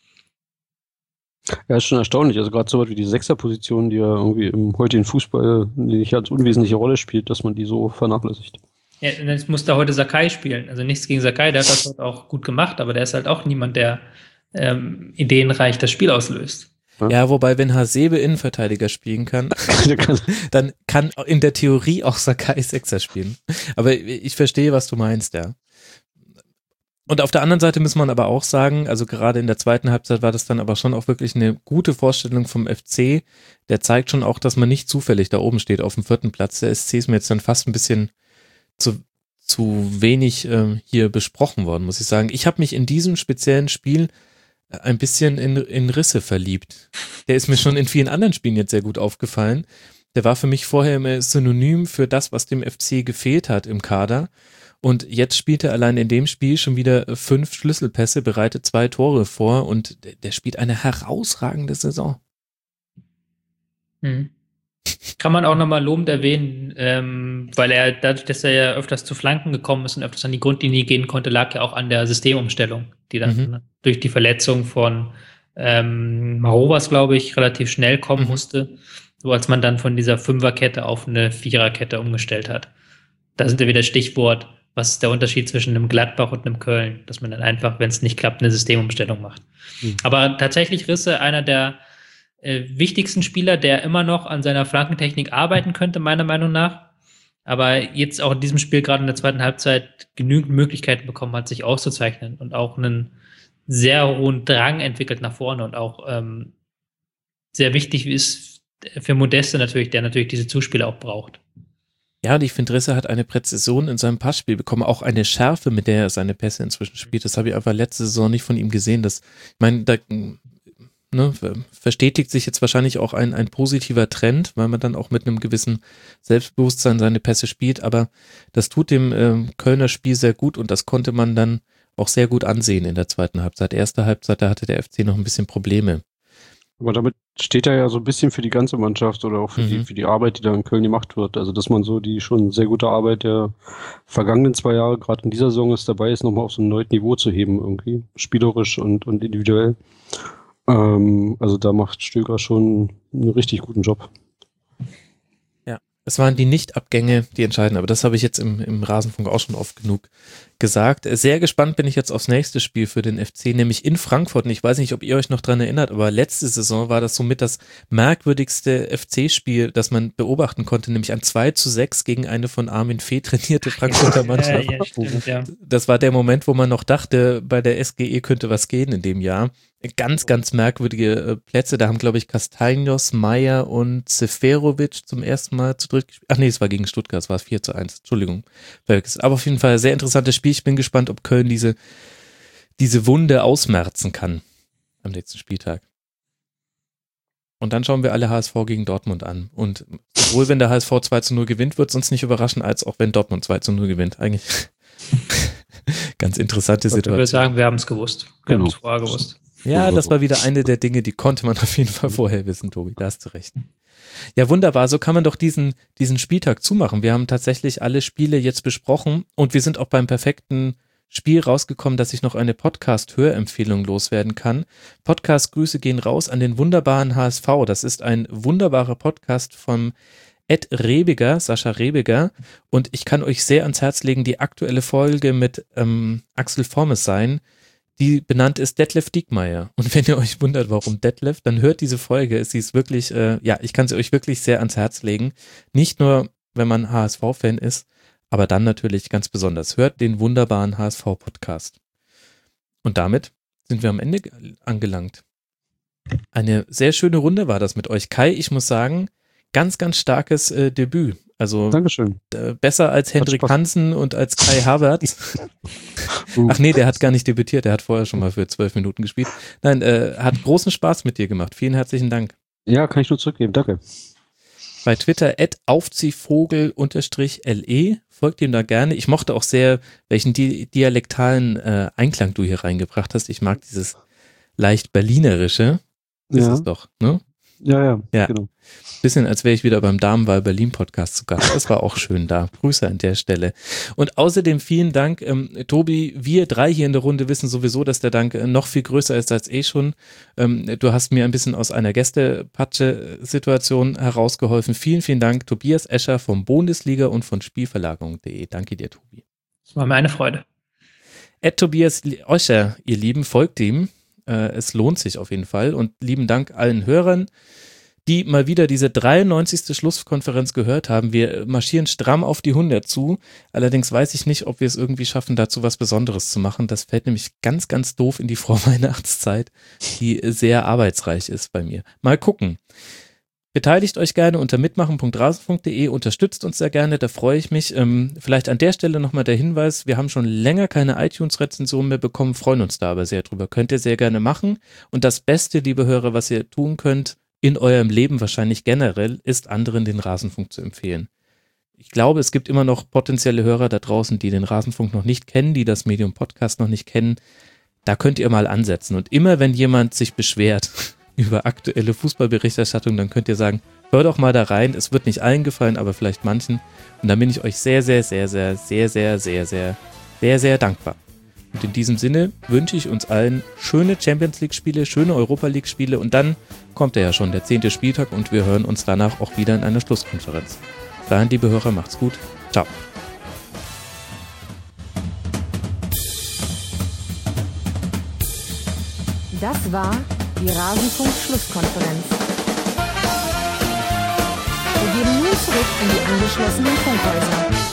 Ja, ist schon erstaunlich. Also gerade so was wie die Sechserposition, die ja irgendwie im heutigen Fußball nicht als unwesentliche Rolle spielt, dass man die so vernachlässigt. Ja, und jetzt muss da heute Sakai spielen. Also nichts gegen Sakai, der hat das heute auch gut gemacht, aber der ist halt auch niemand, der ähm, ideenreich das Spiel auslöst. Ja, wobei, wenn Hasebe Innenverteidiger spielen kann, Der kann- dann kann in der Theorie auch Sakai Sechser spielen. Aber ich verstehe, was du meinst, ja. Und auf der anderen Seite muss man aber auch sagen, also gerade in der zweiten Halbzeit war das dann aber schon auch wirklich eine gute Vorstellung vom F C. Der zeigt schon auch, dass man nicht zufällig da oben steht auf dem vierten Platz. Der S C ist mir jetzt dann fast ein bisschen zu, zu wenig äh, hier besprochen worden, muss ich sagen. Ich habe mich in diesem speziellen Spiel ein bisschen in, in Risse verliebt. Der ist mir schon in vielen anderen Spielen jetzt sehr gut aufgefallen. Der war für mich vorher immer synonym für das, was dem F C gefehlt hat im Kader. Und jetzt spielt er allein in dem Spiel schon wieder fünf Schlüsselpässe, bereitet zwei Tore vor und der, der spielt eine herausragende Saison. Mhm. Kann man auch nochmal lobend erwähnen, ähm, weil er dadurch, dass er ja öfters zu Flanken gekommen ist und öfters an die Grundlinie gehen konnte, lag ja auch an der Systemumstellung, die dann Mhm. durch die Verletzung von ähm, Marovas, glaube ich, relativ schnell kommen Mhm. musste, so als man dann von dieser Fünferkette auf eine Viererkette umgestellt hat. Da sind wir wieder Stichwort, was ist der Unterschied zwischen einem Gladbach und einem Köln, dass man dann einfach, wenn es nicht klappt, eine Systemumstellung macht. Mhm. Aber tatsächlich Risse, einer der äh, wichtigsten Spieler, der immer noch an seiner Flankentechnik arbeiten könnte, meiner Meinung nach. Aber jetzt auch in diesem Spiel gerade in der zweiten Halbzeit genügend Möglichkeiten bekommen hat, sich auszuzeichnen und auch einen sehr hohen Drang entwickelt nach vorne und auch ähm, sehr wichtig ist für Modeste natürlich, der natürlich diese Zuspieler auch braucht. Ja, und ich finde, Risse hat eine Präzision in seinem Passspiel bekommen, auch eine Schärfe, mit der er seine Pässe inzwischen spielt. Das habe ich einfach letzte Saison nicht von ihm gesehen. Das, ich meine, da ne, verstetigt sich jetzt wahrscheinlich auch ein, ein positiver Trend, weil man dann auch mit einem gewissen Selbstbewusstsein seine Pässe spielt. Aber das tut dem äh, Kölner Spiel sehr gut und das konnte man dann auch sehr gut ansehen in der zweiten Halbzeit. Erste Halbzeit, da hatte der F C noch ein bisschen Probleme. Aber damit steht er ja so ein bisschen für die ganze Mannschaft oder auch für, Mhm. die, für die Arbeit, die da in Köln gemacht wird. Also dass man so die schon sehr gute Arbeit der vergangenen zwei Jahre, gerade in dieser Saison ist dabei ist, nochmal auf so ein neues Niveau zu heben irgendwie, spielerisch und, und individuell. Ähm, also da macht Stöger schon einen richtig guten Job. Es waren die Nicht-Abgänge, die entscheiden, aber das habe ich jetzt im, im Rasenfunk auch schon oft genug gesagt. Sehr gespannt bin ich jetzt aufs nächste Spiel für den F C, nämlich in Frankfurt. Und ich weiß nicht, ob ihr euch noch dran erinnert, aber letzte Saison war das somit das merkwürdigste F C-Spiel, das man beobachten konnte, nämlich ein zwei zu sechs gegen eine von Armin Fee trainierte Frankfurter Mannschaft. Ja, ja, stimmt, ja. Das war der Moment, wo man noch dachte, bei der S G E könnte was gehen in dem Jahr. Ganz, ganz merkwürdige äh, Plätze. Da haben, glaube ich, Castaños, Meyer und Seferovic zum ersten Mal zu dritt gespielt. Ach nee, es war gegen Stuttgart, es war vier zu eins. Entschuldigung. Aber auf jeden Fall ein sehr interessantes Spiel. Ich bin gespannt, ob Köln diese, diese Wunde ausmerzen kann am nächsten Spieltag. Und dann schauen wir alle H S V gegen Dortmund an. Und sowohl wenn der H S V zwei zu null gewinnt, wird es uns nicht überraschen, als auch wenn Dortmund zwei zu null gewinnt. Eigentlich ganz interessante Ich würde Situation. sagen, wir haben es gewusst. Wir haben Genau. es vorher gewusst. Ja, das war wieder eine der Dinge, die konnte man auf jeden Fall vorher wissen, Tobi, da hast du recht. Ja, wunderbar, so kann man doch diesen, diesen Spieltag zumachen. Wir haben tatsächlich alle Spiele jetzt besprochen und wir sind auch beim perfekten Spiel rausgekommen, dass ich noch eine Podcast-Hörempfehlung loswerden kann. Podcast-Grüße gehen raus an den wunderbaren H S V. Das ist ein wunderbarer Podcast vom Ed Rebiger, Sascha Rebiger, und ich kann euch sehr ans Herz legen, die aktuelle Folge mit ähm, Axel Formes-Sein, die benannt ist Detlef Diekmeyer. Und wenn ihr euch wundert, warum Detlef, dann hört diese Folge. Sie ist wirklich, äh, ja, ich kann sie euch wirklich sehr ans Herz legen. Nicht nur, wenn man H S V-Fan ist, aber dann natürlich ganz besonders. Hört den wunderbaren H S V-Podcast. Und damit sind wir am Ende angelangt. Eine sehr schöne Runde war das mit euch. Kai, ich muss sagen, ganz, ganz starkes äh, Debüt. Also Dankeschön. äh, besser als Hendrik Spaß. Hansen und als Kai Havertz. Uh. Ach nee, der hat gar nicht debütiert, der hat vorher schon mal für zwölf Minuten gespielt. Nein, äh, hat großen Spaß mit dir gemacht. Vielen herzlichen Dank. Ja, kann ich nur zurückgeben. Danke. Bei Twitter at aufziehvogel-le, folgt ihm da gerne. Ich mochte auch sehr, welchen di- dialektalen äh, Einklang du hier reingebracht hast. Ich mag dieses leicht Berlinerische. Ist Ja. es doch, ne? Ja, ja, Ja. genau. Bisschen, als wäre ich wieder beim Damenwahl Berlin Podcast zu Gast. Das war auch schön da. Grüße an der Stelle. Und außerdem vielen Dank, ähm, Tobi. Wir drei hier in der Runde wissen sowieso, dass der Dank noch viel größer ist als eh schon. Ähm, du hast mir ein bisschen aus einer Gästepatsche-Situation herausgeholfen. Vielen, vielen Dank, Tobias Escher vom Bundesliga und von Spielverlagerung punkt de. Danke dir, Tobi. Das war mir eine Freude. At Tobias Escher, ihr Lieben, folgt ihm. Äh, es lohnt sich auf jeden Fall. Und lieben Dank allen Hörern, die mal wieder diese dreiundneunzigste Schlusskonferenz gehört haben. Wir marschieren stramm auf die hundert zu. Allerdings weiß ich nicht, ob wir es irgendwie schaffen, dazu was Besonderes zu machen. Das fällt nämlich ganz, ganz doof in die Vorweihnachtszeit, die sehr arbeitsreich ist bei mir. Mal gucken. Beteiligt euch gerne unter mitmachen punkt rasen punkt de, unterstützt uns sehr gerne, da freue ich mich. Ähm, vielleicht an der Stelle nochmal der Hinweis, wir haben schon länger keine iTunes-Rezension mehr bekommen, freuen uns da aber sehr drüber. Könnt ihr sehr gerne machen. Und das Beste, liebe Hörer, was ihr tun könnt, in eurem Leben wahrscheinlich generell, ist anderen den Rasenfunk zu empfehlen. Ich glaube, es gibt immer noch potenzielle Hörer da draußen, die den Rasenfunk noch nicht kennen, die das Medium Podcast noch nicht kennen. Da könnt ihr mal ansetzen. Und immer wenn jemand sich beschwert über aktuelle Fußballberichterstattung, dann könnt ihr sagen, hör doch mal da rein. Es wird nicht allen gefallen, aber vielleicht manchen. Und dann bin ich euch sehr, sehr, sehr, sehr, sehr, sehr, sehr, sehr, sehr, sehr dankbar. Und in diesem Sinne wünsche ich uns allen schöne Champions-League-Spiele, schöne Europa-League-Spiele und dann kommt ja schon der zehnte Spieltag und wir hören uns danach auch wieder in einer Schlusskonferenz. Bis dahin, liebe Hörer, macht's gut. Ciao. Das war die Rasenfunk-Schlusskonferenz. Wir gehen nun zurück in die angeschlossenen Funkhäuser.